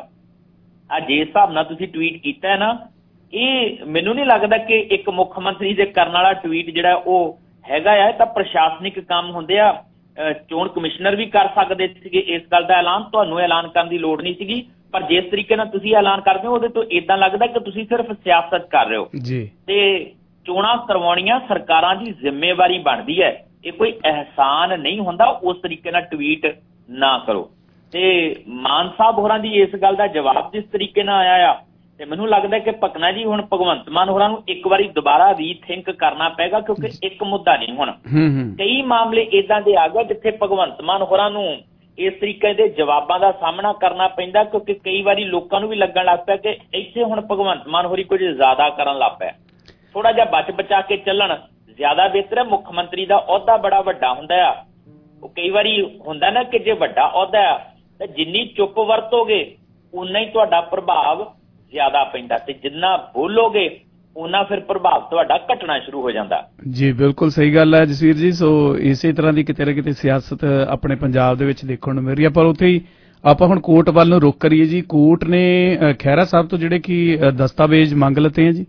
S20: ਜੇ ਹਿਸਾਬ ਨਾਲ ਤੁਸੀਂ ਟਵੀਟ ਕੀਤਾ ਹੈ ਨਾ, ਇਹ ਮੈਨੂੰ ਨਹੀਂ ਲੱਗਦਾ ਕਿ ਇੱਕ ਮੁੱਖ ਮੰਤਰੀ ਦੇ ਕਰਨ ਵਾਲਾ ਟਵੀਟ ਜਿਹੜਾ ਉਹ ਹੈਗਾ ਆ। ਇਹ ਤਾਂ ਪ੍ਰਸ਼ਾਸਨਿਕ ਕੰਮ ਹੁੰਦੇ ਆ, ਚੋਣ ਕਮਿਸ਼ਨਰ ਵੀ ਕਰ ਸਕਦੇ ਸੀਗੇ ਇਸ ਗੱਲ ਦਾ ਐਲਾਨ, ਤੁਹਾਨੂੰ ਐਲਾਨ ਕਰਨ ਦੀ ਲੋੜ ਨਹੀਂ ਸੀਗੀ। ਪਰ ਜਿਸ ਤਰੀਕੇ ਨਾਲ ਤੁਸੀਂ ਐਲਾਨ ਕਰਦੇ ਹੋ ਉਹਦੇ ਤੋਂ ਇਦਾਂ ਲੱਗਦਾ ਕਿ ਤੁਸੀਂ ਸਿਰਫ ਸਿਆਸਤ ਕਰ ਰਹੇ ਹੋ ਤੇ ਚੋਣਾਂ ਕਰਵਾਉਣੀਆਂ ਸਰਕਾਰਾਂ ਦੀ ਜ਼ਿੰਮੇਵਾਰੀ ਬਣਦੀ ਹੈ, ਇਹ ਕੋਈ ਅਹਿਸਾਨ ਨਹੀਂ ਹੁੰਦਾ। ਉਸ ਤਰੀਕੇ ਨਾਲ ਟਵੀਟ ਨਾ ਕਰੋ। ਤੇ ਮਾਨ ਸਾਹਿਬ ਹੋਰਾਂ ਦੀ ਇਸ ਗੱਲ ਦਾ ਜਵਾਬ ਜਿਸ ਤਰੀਕੇ ਨਾਲ ਆਇਆ ਆ, ਤੇ ਮੈਨੂੰ ਲੱਗਦਾ ਕਿ ਭਕਨਾ ਜੀ ਹੁਣ ਭਗਵੰਤ ਮਾਨ ਹੋਰਾਂ ਨੂੰ ਇੱਕ ਵਾਰੀ ਦੁਬਾਰਾ ਰੀਥਿੰਕ ਕਰਨਾ ਪਏਗਾ, ਕਿਉਂਕਿ ਇੱਕ ਮੁੱਦਾ ਨਹੀਂ ਹੁਣ ਕਈ ਮਾਮਲੇ ਇਦਾਂ ਦੇ ਆ ਗਏ ਜਿੱਥੇ ਭਗਵੰਤ ਮਾਨ ਹੋਰਾਂ ਨੂੰ ਇਸ ਤਰੀਕੇ ਦੇ ਜਵਾਬਾਂ ਦਾ ਸਾਹਮਣਾ ਕਰਨਾ ਪੈਂਦਾ, ਕਿਉਂਕਿ ਕਈ ਵਾਰੀ ਲੋਕਾਂ ਨੂੰ ਵੀ ਲੱਗਣ ਲੱਗ ਪਿਆ ਕਿ ਇੱਥੇ ਹੁਣ ਭਗਵੰਤ ਮਾਨ ਹੋਰੀ ਕੁਝ ਜ਼ਿਆਦਾ ਕਰਨ ਲੱਗ ਪਿਆ। ਥੋੜਾ ਜਿਹਾ ਬਚ ਬਚਾ ਕੇ ਚੱਲਣ ਜ਼ਿਆਦਾ ਬਿਹਤਰ ਹੈ। ਮੁੱਖ ਮੰਤਰੀ ਦਾ ਅਹੁਦਾ ਬੜਾ ਵੱਡਾ ਹੁੰਦਾ ਆ, ਉਹ ਕਈ ਵਾਰੀ ਹੁੰਦਾ ਨਾ ਕਿ ਜੇ ਵੱਡਾ ਅਹੁਦਾ ਆ ਤਾਂ ਜਿੰਨੀ ਚੁੱਪ ਵਰਤੋਗੇ ਉਨਾ ਹੀ ਤੁਹਾਡਾ ਪ੍ਰਭਾਵ ਜ਼ਿਆਦਾ ਪੈਂਦਾ, ਤੇ ਜਿੰਨਾ ਬੋਲੋਗੇ ਉਹਨਾਂ ਫਿਰ ਪ੍ਰਭਾਵ ਤੁਹਾਡਾ ਘਟਣਾ ਸ਼ੁਰੂ ਹੋ ਜਾਂਦਾ।
S15: ਜੀ ਬਿਲਕੁਲ ਸਹੀ ਗੱਲ ਹੈ ਜਸਵੀਰ ਜੀ। ਸੋ ਇਸੇ ਤਰ੍ਹਾਂ ਦੀ ਕਿਤੇ ਨਾ ਕਿਤੇ ਸਿਆਸਤ ਆਪਣੇ ਪੰਜਾਬ ਦੇ ਵਿੱਚ ਦੇਖਣ ਨੂੰ ਮਿਲ ਰਹੀ ਹੈ। ਪਰ ਉੱਥੇ ਹੀ ਆਪਾਂ ਹੁਣ ਕੋਰਟ ਵੱਲ ਨੂੰ ਰੁਖ ਕਰੀਏ ਜੀ। ਕੋਰਟ ਨੇ ਖਹਿਰਾ ਸਾਹਿਬ ਤੋਂ ਜਿਹੜੇ ਕਿ ਦਸਤਾਵੇਜ਼ ਮੰਗ ਲਤੇ ਹੈ ਜੀ।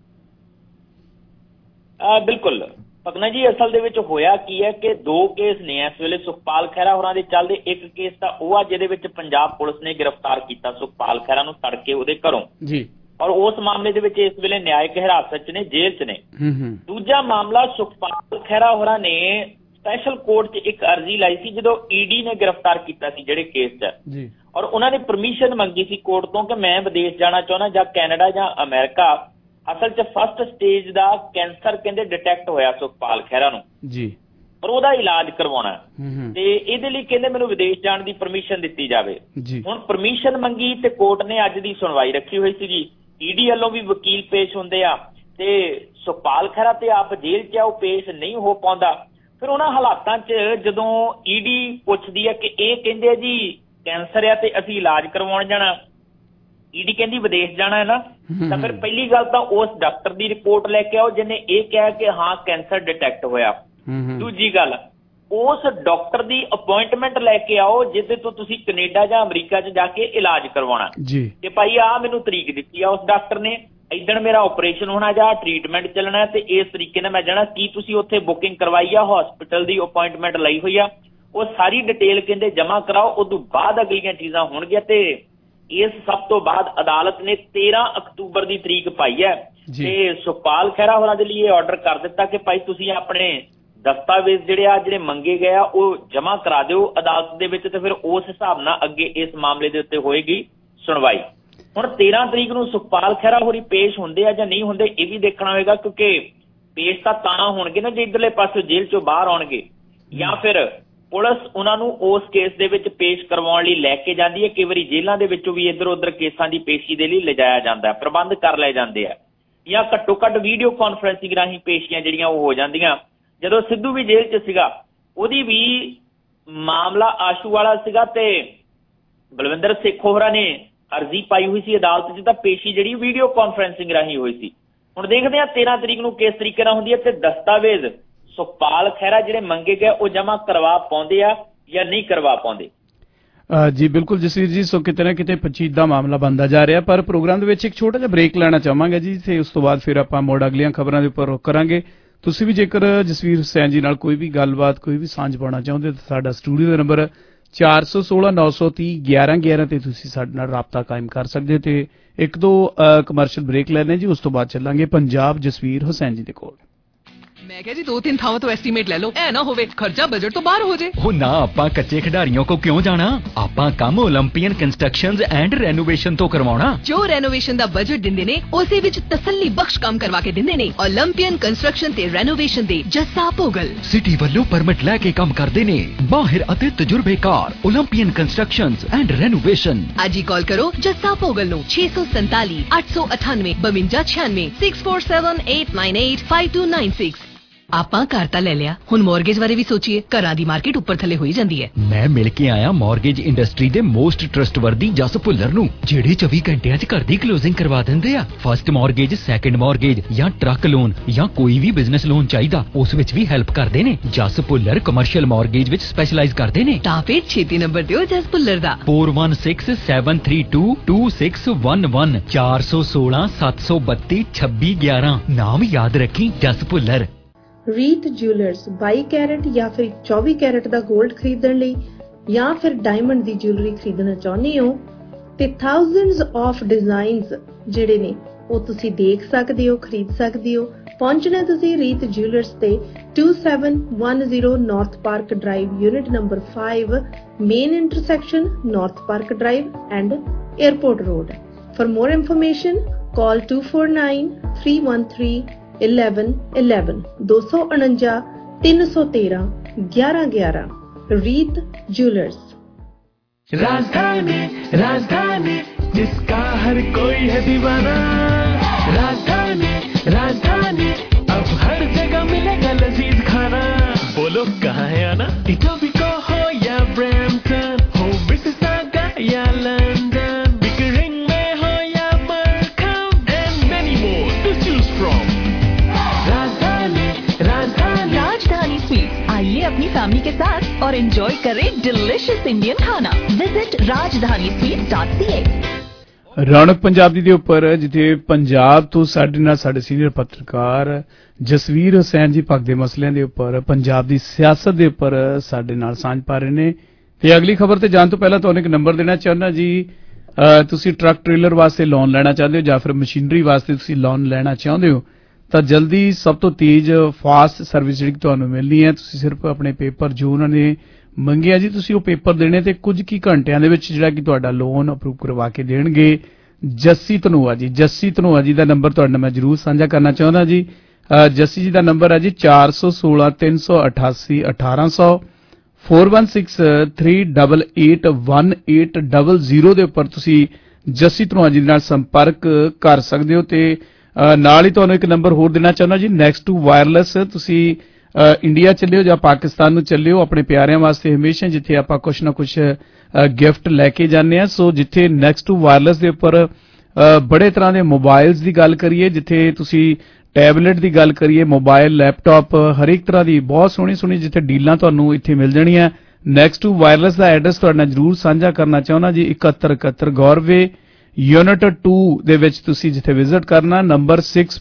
S20: ਬਿਲਕੁਲ ਭਗਨਾ ਜੀ, ਅਸਲ ਦੇ ਵਿੱਚ ਹੋਇਆ ਕੀ ਹੈ ਕਿ ਦੋ ਕੇਸ ਨੇ ਇਸ ਵੇਲੇ ਸੁਖਪਾਲ ਖਹਿਰਾ ਹੋਰਾਂ ਦੇ ਚੱਲਦੇ। ਇੱਕ ਕੇਸ ਤਾਂ ਉਹ ਆ ਜਿਹਦੇ ਵਿੱਚ ਪੰਜਾਬ ਪੁਲਿਸ ਨੇ ਗ੍ਰਿਫਤਾਰ ਕੀਤਾ ਸੁਖਪਾਲ ਖਹਿਰਾ ਨੂੰ ਤੜਕੇ ਉਹਦੇ ਘਰੋਂ ਜੀ, ਔਰ ਉਸ ਮਾਮਲੇ ਦੇ ਵਿੱਚ ਇਸ ਵੇਲੇ ਨਿਆਇਕ ਹਿਰਾਸਤ 'ਚ ਨੇ, ਜੇਲ੍ਹ 'ਚ ਨੇ। ਦੂਜਾ ਮਾਮਲਾ ਸੁਖਪਾਲ ਖਹਿਰਾ ਹੋਰਾਂ ਨੇ ਸਪੈਸ਼ਲ ਕੋਰਟ 'ਚ ਇੱਕ ਅਰਜ਼ੀ ਲਾਈ ਸੀ ਜਦੋਂ ਈਡੀ ਨੇ ਗ੍ਰਿਫਤਾਰ ਕੀਤਾ ਸੀ ਜਿਹੜੇ ਕੇਸ 'ਚ ਜੀ, ਔਰ ਉਹਨਾਂ ਨੇ ਪਰਮਿਸ਼ਨ ਮੰਗੀ ਸੀ ਕੋਰਟ ਤੋਂ ਕਿ ਮੈਂ ਵਿਦੇਸ਼ ਜਾਣਾ ਚਾਹੁੰਦਾ ਜਾਂ ਕੈਨੇਡਾ ਜਾਂ ਅਮਰੀਕਾ। ਅਸਲ 'ਚ ਫਸਟ ਸਟੇਜ ਦਾ ਕੈਂਸਰ ਕਹਿੰਦੇ ਡਿਟੈਕਟ ਹੋਇਆ ਸੁਖਪਾਲ ਖਹਿਰਾ ਨੂੰ ਜੀ, ਪਰ ਉਹਦਾ ਇਲਾਜ ਕਰਵਾਉਣਾ ਤੇ ਇਹਦੇ ਲਈ ਕਹਿੰਦੇ ਮੈਨੂੰ ਵਿਦੇਸ਼ ਜਾਣ ਦੀ ਪਰਮਿਸ਼ਨ ਦਿੱਤੀ ਜਾਵੇ। ਹੁਣ ਪਰਮਿਸ਼ਨ ਮੰਗੀ ਤੇ ਕੋਰਟ ਨੇ ਅੱਜ ਦੀ ਸੁਣਵਾਈ ਰੱਖੀ ਹੋਈ ਸੀਗੀ। ਈਡੀ ਵੱਲੋਂ ਵੀ ਵਕੀਲ ਪੇਸ਼ ਹੁੰਦੇ ਆ ਤੇ ਸੁਖਪਾਲ ਖਹਿਰਾ ਤੇ ਆਪ ਜੇਲ੍ਹ 'ਚ ਆ, ਉਹ ਪੇਸ਼ ਨਹੀਂ ਹੋ ਪਾਉਂਦਾ। ਫਿਰ ਉਹਨਾਂ ਹਾਲਾਤਾਂ 'ਚ ਜਦੋਂ ਈਡੀ ਪੁੱਛਦੀ ਹੈ ਕਿ ਇਹ ਕਹਿੰਦੇ ਆ ਜੀ ਕੈਂਸਰ ਆ ਤੇ ਅਸੀਂ ਇਲਾਜ ਕਰਵਾਉਣ ਜਾਣਾ, ਈਡੀ ਕਹਿੰਦੀ ਵਿਦੇਸ਼ ਜਾਣਾ ਹੈ ਨਾ, ਤਾਂ ਫਿਰ ਪਹਿਲੀ ਗੱਲ ਤਾਂ ਉਸ ਡਾਕਟਰ ਦੀ ਰਿਪੋਰਟ ਲੈ ਕੇ ਆਓ ਜਿਹਨੇ ਇਹ ਕਿਹਾ ਕਿ ਹਾਂ ਕੈਂਸਰ ਡਿਟੈਕਟ ਹੋਇਆ। ਦੂਜੀ ਗੱਲ, ਉਸ ਡਾਕਟਰ ਦੀ ਅਪੁਆਇੰਟਮੈਂਟ ਲੈ ਕੇ ਆਓ ਜਿਹਦੇ ਤੋਂ ਤੁਸੀਂ ਕੈਨੇਡਾ ਜਾਂ ਅਮਰੀਕਾ 'ਚ ਜਾ ਕੇ ਇਲਾਜ ਕਰਵਾਉਣਾ ਜੀ, ਕਿ ਭਾਈ ਆਹ ਮੈਨੂੰ ਤਰੀਕ ਦਿੱਤੀ ਆ ਉਸ ਡਾਕਟਰ ਨੇ, ਏਦਣ ਮੇਰਾ ਆਪਰੇਸ਼ਨ ਹੋਣਾ ਜਾਂ ਟ੍ਰੀਟਮੈਂਟ ਚੱਲਣਾ ਤੇ ਇਸ ਤਰੀਕੇ ਨਾਲ ਮੈਂ ਜਾਣਾ, ਕੀ ਤੁਸੀਂ ਉੱਥੇ ਬੁਕਿੰਗ ਕਰਵਾਈ ਆ, ਹਸਪੀਟਲ ਦੀ ਅਪੁਆਇੰਟਮੈਂਟ ਲਈ ਹੋਈ ਆ, ਉਹ ਸਾਰੀ ਡਿਟੇਲ ਕਹਿੰਦੇ ਜਮ੍ਹਾਂ ਕਰਾਓ। ਉਦੋਂ ਬਾਅਦ ਅਗਲੀਆਂ ਚੀਜ਼ਾਂ ਹੋਣਗੀਆਂ। ਤੇ ਇਸ ਸਭ ਤੋਂ ਬਾਅਦ ਅਦਾਲਤ ਨੇ 13 ਅਕਤੂਬਰ ਦੀ ਤਰੀਕ ਪਾਈ ਹੈ ਤੇ ਸੁਖਪਾਲ ਖਹਿਰਾ ਹੋਰਾਂ ਦੇ ਲਈ ਇਹ ਆਰਡਰ ਕਰ ਦਿੱਤਾ ਕਿ ਭਾਈ ਤੁਸੀਂ ਆਪਣੇ ਦਸਤਾਵੇਜ਼ ਜਿਹੜੇ ਮੰਗੇ ਗਏ ਆ ਉਹ ਜਮ੍ਹਾਂ ਕਰਾ ਦਿਓ ਅਦਾਲਤ ਦੇ ਵਿੱਚ, ਤੇ ਫਿਰ ਉਸ ਹਿਸਾਬ ਨਾਲ ਅੱਗੇ ਇਸ ਮਾਮਲੇ ਦੇ ਉੱਤੇ ਹੋਏਗੀ ਸੁਣਵਾਈ। ਹੁਣ 13 ਤਰੀਕ ਨੂੰ ਸੁਖਪਾਲ ਖਹਿਰਾ ਹੋਰੀ ਪੇਸ਼ ਹੁੰਦੇ ਆ ਜਾਂ ਨਹੀਂ ਹੁੰਦੇ ਇਹ ਵੀ ਦੇਖਣਾ ਹੋਏਗਾ, ਕਿਉਂਕਿ ਪੇਸ਼ ਤਾਂ ਹੋਣਗੇ ਨਾ ਜੇ ਇੱਧਰਲੇ ਪਾਸੇ ਜੇਲ੍ਹ ਚੋਂ ਬਾਹਰ ਆਉਣਗੇ, ਜਾਂ ਫਿਰ ਪੁਲਿਸ ਉਹਨਾਂ ਨੂੰ ਉਸ ਕੇਸ ਦੇ ਵਿੱਚ ਪੇਸ਼ ਕਰਵਾਉਣ ਲਈ ਲੈ ਕੇ ਜਾਂਦੀ ਹੈ। ਕਈ ਵਾਰੀ ਜੇਲ੍ਹਾਂ ਦੇ ਵਿੱਚੋਂ ਵੀ ਇੱਧਰ ਉੱਧਰ ਕੇਸਾਂ ਦੀ ਪੇਸ਼ੀ ਦੇ ਲਈ ਲਿਜਾਇਆ ਜਾਂਦਾ, ਪ੍ਰਬੰਧ ਕਰ ਲਏ ਜਾਂਦੇ ਆ, ਜਾਂ ਘੱਟੋ ਘੱਟ ਵੀਡੀਓ ਕਾਨਫਰੰਸਿੰਗ ਰਾਹੀਂ ਪੇਸ਼ੀਆਂ ਜਿਹੜੀਆਂ ਉਹ ਹੋ ਜਾਂਦੀਆਂ। ਜਦੋਂ ਸਿੱਧੂ ਵੀ ਜੇਲ੍ਹ 'ਚ ਸੀਗਾ ਉਹਦੀ ਵੀ ਮਾਮਲਾ ਆਸ਼ੂ ਵਾਲਾ ਸੀਗਾ ਤੇ ਬਲਵਿੰਦਰ ਸੇਖੋਂ ਹੋਰਾਂ ਨੇ ਅਰਜ਼ੀ ਪਾਈ ਹੋਈ ਸੀ ਅਦਾਲਤ 'ਚ, ਤਾਂ ਪੇਸ਼ੀ ਜਿਹੜੀ ਵੀਡੀਓ ਕਾਨਫਰੰਸਿੰਗ ਰਾਹੀਂ ਹੋਈ ਸੀ। ਹੁਣ ਦੇਖਦੇ ਹਾਂ 13 ਤਰੀਕ ਨੂੰ ਕਿਸ ਤਰੀਕੇ ਨਾਲ ਹੁੰਦੀ ਹੈ ਤੇ ਦਸਤਾਵੇਜ਼ ਸੁਖਪਾਲ ਖਹਿਰਾ ਜਿਹੜੇ ਮੰਗੇ ਗਏ ਉਹ ਜਮ੍ਹਾਂ ਕਰਵਾ ਪਾਉਂਦੇ ਆ ਜਾਂ ਨਹੀਂ ਕਰਵਾ ਪਾਉਂਦੇ।
S15: ਜੀ ਬਿਲਕੁਲ ਜਸਵੀਰ ਜੀ। ਸੋ ਕਿਤੇ ਨਾ ਕਿਤੇ ਪਚੀਦਾ ਮਾਮਲਾ ਬਣਦਾ ਜਾ ਰਿਹਾ, ਪਰ ਪ੍ਰੋਗਰਾਮ ਦੇ ਵਿੱਚ ਇੱਕ ਛੋਟਾ ਜਿਹਾ ਬ੍ਰੇਕ ਲੈਣਾ ਚਾਹਾਂਗੇ ਜੀ, ਤੇ ਉਸ ਤੋਂ ਬਾਅਦ ਫਿਰ ਆਪਾਂ ਮੁੜ ਅਗਲੀਆਂ ਖਬਰਾਂ ਦੇ ਉੱਪਰ ਰੁਕ ਕਰਾਂਗੇ। ਤੁਸੀਂ ਵੀ ਜੇਕਰ ਜਸਵੀਰ ਹੁਸੈਨ ਜੀ ਨਾਲ ਕੋਈ ਵੀ ਗੱਲਬਾਤ ਕੋਈ ਵੀ ਸਾਂਝ ਪਾਉਣਾ ਚਾਹੁੰਦੇ ਤਾਂ ਸਾਡਾ ਸਟੂਡੀਓ ਦਾ ਨੰਬਰ 416-930-1111 ਤੇ ਤੁਸੀਂ ਸਾਡੇ ਨਾਲ ਰਾਬਤਾ ਕਾਇਮ ਕਰ ਸਕਦੇ ਤੇ ਇੱਕ ਦੋ ਕਮਰਸ਼ੀਅਲ ਬ੍ਰੇਕ ਲੈਣੇ ਜੀ, ਉਸ ਤੋਂ ਬਾਅਦ ਚੱਲਾਂਗੇ ਪੰਜਾਬ ਜਸਵੀਰ ਹੁਸੈਨ ਜੀ ਦੇ ਕੋਲ।
S21: मैं क्या जी 2-3 थावों तो एस्टीमेट ले लो, ऐ ना होवे खर्चा बजट तो बाहर हो जाए।
S19: हो ना, आपा कच्चे खिडारियों को क्यों जाना, आपा काम ओलंपियन कंस्ट्रक्शंस एंड रेनोवेशन तो करवाना।
S21: जो रेनोवेशन दा बजट दिंदे ने उसे विच तसल्ली बख्श काम करवा के दिंदे ने। ओलंपियन कंस्ट्रक्शन ते रेनोवेशन दे जस्सा पोगल
S19: सिटी ਵੱਲੋਂ परमिट लैके काम करदे ने, बाहिर ਅਤੇ तजुर्बेकार ओलंपियन कंस्ट्रक्शंस एंड रेनोवेशन।
S21: आज ही कॉल करो जस्सा पोगल नु 647 898 5296 647898 5296। ਆਪਾਂ ਘਰ ਤਾਂ ਲੈ ਲਿਆ, ਹੁਣ ਮੌਰਗੇਜ ਬਾਰੇ ਵੀ ਸੋਚੀਏ। ਘਰਾਂ ਦੀ ਮਾਰਕੀਟ ਉੱਪਰ ਥੱਲੇ ਹੋਈ ਜਾਂਦੀ ਹੈ।
S19: ਮੈਂ ਮਿਲ ਕੇ ਆਇਆ ਮੌਰਗੇਜ ਇੰਡਸਟਰੀ ਦੇ ਮੋਸਟ ਟਰਸਟਵਰਦੀ ਜਸ ਭੁੱਲਰ ਨੂੰ, ਜਿਹੜੇ 24 ਘੰਟਿਆਂ 'ਚ ਘਰ ਦੀ ਕਲੋਜ਼ਿੰਗ ਕਰਵਾ ਦਿੰਦੇ ਆ। ਫਸਟ ਮੌਰਗੇਜ, ਸੈਕੰਡ ਮੌਰਗੇਜ ਜਾਂ ਟਰੱਕ ਲੋਨ ਜਾਂ ਕੋਈ ਵੀ ਬਿਜ਼ਨਸ ਲੋਨ ਚਾਹੀਦਾ ਉਸ ਵਿੱਚ ਵੀ ਹੈਲਪ ਕਰਦੇ ਨੇ। ਜਸ ਭੁੱਲਰ ਕਮਰਸ਼ੀਅਲ ਮੌਰਗੇਜ ਵਿੱਚ ਸਪੈਸ਼ਲਾਈਜ਼ ਕਰਦੇ ਨੇ।
S21: ਤਾਂ ਫਿਰ ਛੇਤੀ ਨੰਬਰ ਦਿਓ ਜਸ ਭੁੱਲਰ ਦਾ
S19: 4167322611 416-732-2611। ਨਾਮ ਯਾਦ ਰੱਖੀ, ਜਸ ਭੁੱਲਰ।
S22: ਰੀਤ ਜੁਐਲਰਸ 22 ਕੈਰਟ ਜਾਂ ਫਿਰ 24 ਕੈਰਟ ਦਾ 골ਡ ਖਰੀਦਣ ਲਈ ਜਾਂ ਫਿਰ ਡਾਇਮੰਡ ਦੀ ਜੁਐਲਰੀ ਖਰੀਦਣਾ ਚਾਹੁੰਦੇ ਹੋ ਤੇ ਥਾਊਜ਼ੈਂਡਸ ਆਫ ਡਿਜ਼ਾਈਨਸ ਜਿਹੜੇ ਨੇ ਉਹ ਤੁਸੀਂ ਦੇਖ ਸਕਦੇ ਹੋ, ਖਰੀਦ ਸਕਦੇ ਹੋ ਪਹੁੰਚਣਾ ਤੁਸੀਂ ਰੀਤ ਜਿਊਲਰਸ ਤੇ 2710 north park drive unit number 5 main intersection north park drive and airport road. For more information, call 249-313-1111 249 313 1111 रीत ज्वेलर्स।
S1: राजधानी राजधानी जिसका हर कोई है दीवाना, राजधानी राजधानी अब हर जगह मिलेगा लजीज खाना। बोलो कहाँ है आना, इटोबिको हो या ब्रैम्पटन, हो मिसिसागा या लंदन, बिकरिंग में हो या मरकम, and many more to choose from। राजधानी राजधानी
S21: राजधानी स्वीट्स, आइए अपनी फैमिली के साथ और एंजॉय करें डिलिशियस इंडियन खाना। Visit rajdhanasweets.ca।
S15: ਰੌਣਕ ਪੰਜਾਬੀ ਦੇ ਉੱਪਰ ਜਿੱਥੇ ਪੰਜਾਬ ਤੋਂ ਸਾਡੇ ਨਾਲ ਸਾਡੇ ਸੀਨੀਅਰ ਪੱਤਰਕਾਰ ਜਸਵੀਰ ਹੁਸੈਨ ਜੀ ਭਗਤ ਦੇ ਮਸਲਿਆਂ ਦੇ ਉੱਪਰ, ਪੰਜਾਬ ਦੀ ਸਿਆਸਤ ਦੇ ਉੱਪਰ ਸਾਡੇ ਨਾਲ ਸਾਂਝ ਪਾ ਰਹੇ ਨੇ। ਤੇ ਅਗਲੀ ਖਬਰ ਤੇ ਜਾਣ ਤੋਂ ਪਹਿਲਾਂ ਤੁਹਾਨੂੰ ਇੱਕ ਨੰਬਰ ਦੇਣਾ ਚਾਹੁੰਦਾ ਜੀ। ਤੁਸੀਂ ਟਰੱਕ ਟ੍ਰੇਲਰ ਵਾਸਤੇ ਲੋਨ ਲੈਣਾ ਚਾਹੁੰਦੇ ਹੋ ਜਾਂ ਫਿਰ ਮਸ਼ੀਨਰੀ ਵਾਸਤੇ ਤੁਸੀਂ ਲੋਨ ਲੈਣਾ ਚਾਹੁੰਦੇ ਹੋ ਤਾਂ ਜਲਦੀ ਸਭ ਤੋਂ ਤੇਜ਼ ਫਾਸਟ ਸਰਵਿਸ ਜਿਹੜੀ ਤੁਹਾਨੂੰ ਮਿਲਣੀ ਹੈ। ਤੁਸੀਂ ਸਿਰਫ ਆਪਣੇ ਪੇਪਰ ਜੋ ਉਹਨਾਂ ਨੇ ਮੰਗਿਆ ਜੀ, ਤੁਸੀਂ ਉਹ ਪੇਪਰ ਦੇਣੇ ਤੇ ਕੁਝ ਕੀ ਘੰਟਿਆਂ ਦੇ ਵਿੱਚ ਜਿਹੜਾ ਕਿ ਤੁਹਾਡਾ ਲੋਨ ਅਪਰੂਵ ਕਰਵਾ ਕੇ ਦੇਣਗੇ। ਜੱਸੀ ਧਨੋਆ ਜੀ, ਜੱਸੀ ਧਨੋਆ ਜੀ ਦਾ ਨੰਬਰ ਤੁਹਾਡੇ ਨਾਲ ਮੈਂ ਜ਼ਰੂਰ ਸਾਂਝਾ ਕਰਨਾ ਚਾਹੁੰਦਾ ਜੀ। ਜੱਸੀ ਜੀ ਦਾ ਨੰਬਰ ਹੈ ਜੀ 416 388 1800 4163881800 ਦੇ ਉੱਪਰ ਤੁਸੀਂ ਜੱਸੀ ਧਨੋਆ ਜੀ ਨਾਲ ਸੰਪਰਕ ਕਰ ਸਕਦੇ ਹੋ। ਤੇ ਨਾਲ ਹੀ ਤੁਹਾਨੂੰ ਇੱਕ ਨੰਬਰ ਹੋਰ ਦੇਣਾ ਚਾਹੁੰਦਾ ਜੀ, ਨੈਕਸਟ ਟੂ ਵਾਇਰਲੈਸ। ਤੁਸੀਂ ਇੰਡੀਆ ਚੱਲਿਓ ਜਾਂ ਪਾਕਿਸਤਾਨ ਨੂੰ ਚੱਲਿਓ ਆਪਣੇ ਪਿਆਰਿਆਂ ਵਾਸਤੇ ਹਮੇਸ਼ਾ ਜਿੱਥੇ ਆਪਾਂ ਕੁਛ ਨਾ ਕੁਛ ਗਿਫਟ ਲੈ ਕੇ ਜਾਂਦੇ ਹਾਂ। ਸੋ ਜਿੱਥੇ ਨੈਕਸਟ ਟੂ ਵਾਇਰਲੈਸ ਦੇ ਉੱਪਰ ਬੜੇ ਤਰ੍ਹਾਂ ਦੇ ਮੋਬਾਈਲਸ ਦੀ ਗੱਲ ਕਰੀਏ, ਜਿੱਥੇ ਤੁਸੀਂ ਟੈਬਲੇਟ ਦੀ ਗੱਲ ਕਰੀਏ, ਮੋਬਾਈਲ ਲੈਪਟਾਪ ਹਰੇਕ ਤਰ੍ਹਾਂ ਦੀ ਬਹੁਤ ਸੋਹਣੀ ਸੋਹਣੀ ਜਿੱਥੇ ਡੀਲਾਂ ਤੁਹਾਨੂੰ ਇੱਥੇ ਮਿਲ ਜਾਣੀਆਂ। ਨੈਕਸਟ ਟੂ ਵਾਇਰਲੈਸ ਦਾ ਐਡਰੈਸ ਤੁਹਾਡੇ ਨਾਲ ਜ਼ਰੂਰ ਸਾਂਝਾ ਕਰਨਾ ਚਾਹੁੰਦਾ ਜੀ। 7171 ਗੌਰਵੇ ਯੂਨਿਟ 2 ਦੇ ਵਿੱਚ ਤੁਸੀਂ ਜਿੱਥੇ ਵਿਜ਼ਿਟ ਕਰਨਾ। ਨੰਬਰ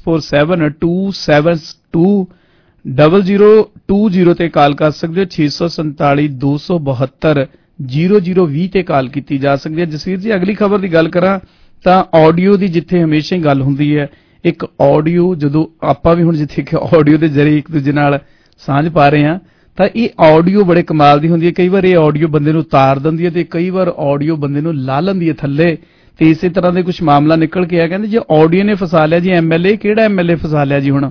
S15: 6472720020 ਤੇ ਕਾਲ ਕਰ ਸਕਦੇ ਹੋ। 647 272 0020 ਤੇ ਕਾਲ ਕੀਤੀ ਜਾ ਸਕਦੀ ਹੈ। ਜਸਵੀਰ ਜੀ ਅਗਲੀ ਖਬਰ ਦੀ ਗੱਲ ਕਰਾਂ ਤਾਂ ਆਡੀਓ ਦੀ ਜਿੱਥੇ ਹਮੇਸ਼ਾ ਹੀ ਗੱਲ ਹੁੰਦੀ ਹੈ, ਇੱਕ ਆਡੀਓ ਜਦੋਂ ਆਪਾਂ ਵੀ ਹੁਣ ਜਿੱਥੇ ਕਿ ਆਡੀਓ ਦੇ ਜ਼ਰੀਏ ਇੱਕ ਦੂਜੇ ਨਾਲ ਸਾਂਝ ਪਾ ਰਹੇ ਹਾਂ ਤਾਂ ਇਹ ਆਡੀਓ ਬੜੇ ਕਮਾਲ ਦੀ ਹੁੰਦੀ ਹੈ। ਕਈ ਵਾਰ ਇਹ ਆਡੀਓ ਬੰਦੇ ਨੂੰ ਉਤਾਰ ਦਿੰਦੀ ਹੈ ਤੇ ਕਈ ਵਾਰ ਆਡੀਓ ਬੰਦੇ ਨੂੰ ਲਾ ਲੈਂਦੀ ਹੈ ਥੱਲੇ। ਤੇ ਇਸੇ ਤਰ੍ਹਾਂ ਦੇ ਕੁਝ ਮਾਮਲਾ ਨਿਕਲ ਕੇ ਆ, ਕਹਿੰਦੇ ਜੇ ਆਡੀਓ ਨੇ ਫਸਾ ਲਿਆ ਜੀ ਐਮਐਲਏ, ਕਿਹੜਾ ਐਮਐਲਏ ਫਸਾ ਲਿਆ ਜੀ ਹੁਣ?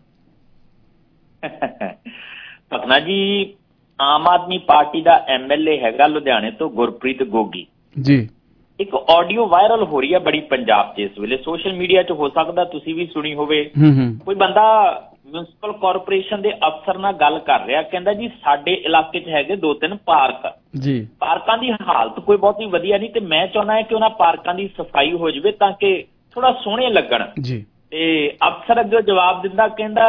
S20: ਪਤਨਾ ਜੀ ਆਮ ਆਦਮੀ ਪਾਰਟੀ ਦਾ ਐਮਐਲਏ ਹੈਗਾ ਲੁਧਿਆਣੇ ਤੋਂ ਗੁਰਪ੍ਰੀਤ ਗੋਗੀ ਜੀ। ਇੱਕ ਆਡੀਓ ਵਾਇਰਲ ਹੋ ਰਹੀ ਹੈ ਬੜੀ ਪੰਜਾਬ 'ਚ ਇਸ ਵੇਲੇ, ਸੋਸ਼ਲ ਮੀਡੀਆ 'ਚ, ਹੋ ਸਕਦਾ ਤੁਸੀਂ ਵੀ ਸੁਣੀ ਹੋਵੇ। ਕੋਈ ਬੰਦਾ ਮਿਊਨਿਸਪਲ ਕਾਰਪੋਰੇਸ਼ਨ ਦੇ ਅਫਸਰ ਨਾਲ ਗੱਲ ਕਰ ਰਿਹਾ, ਕਹਿੰਦਾ ਜੀ ਸਾਡੇ ਇਲਾਕੇ 'ਚ ਹੈਗੇ 2-3 ਪਾਰਕ ਜੀ, ਪਾਰਕਾਂ ਦੀ ਹਾਲਤ ਕੋਈ ਬਹੁਤੀ ਵਧੀਆ ਨਹੀਂ ਤੇ ਮੈਂ ਚਾਹੁੰਦਾ ਹਾਂ ਕਿ ਉਹਨਾਂ ਪਾਰਕਾਂ ਦੀ ਸਫਾਈ ਹੋ ਜਾਵੇ ਤਾਂ ਕਿ ਥੋੜਾ ਸੋਹਣੇ ਲੱਗਣ ਜੀ। ਤੇ ਅਫਸਰ ਅੱਗੇ ਜਵਾਬ ਦਿੰਦਾ, ਕਹਿੰਦਾ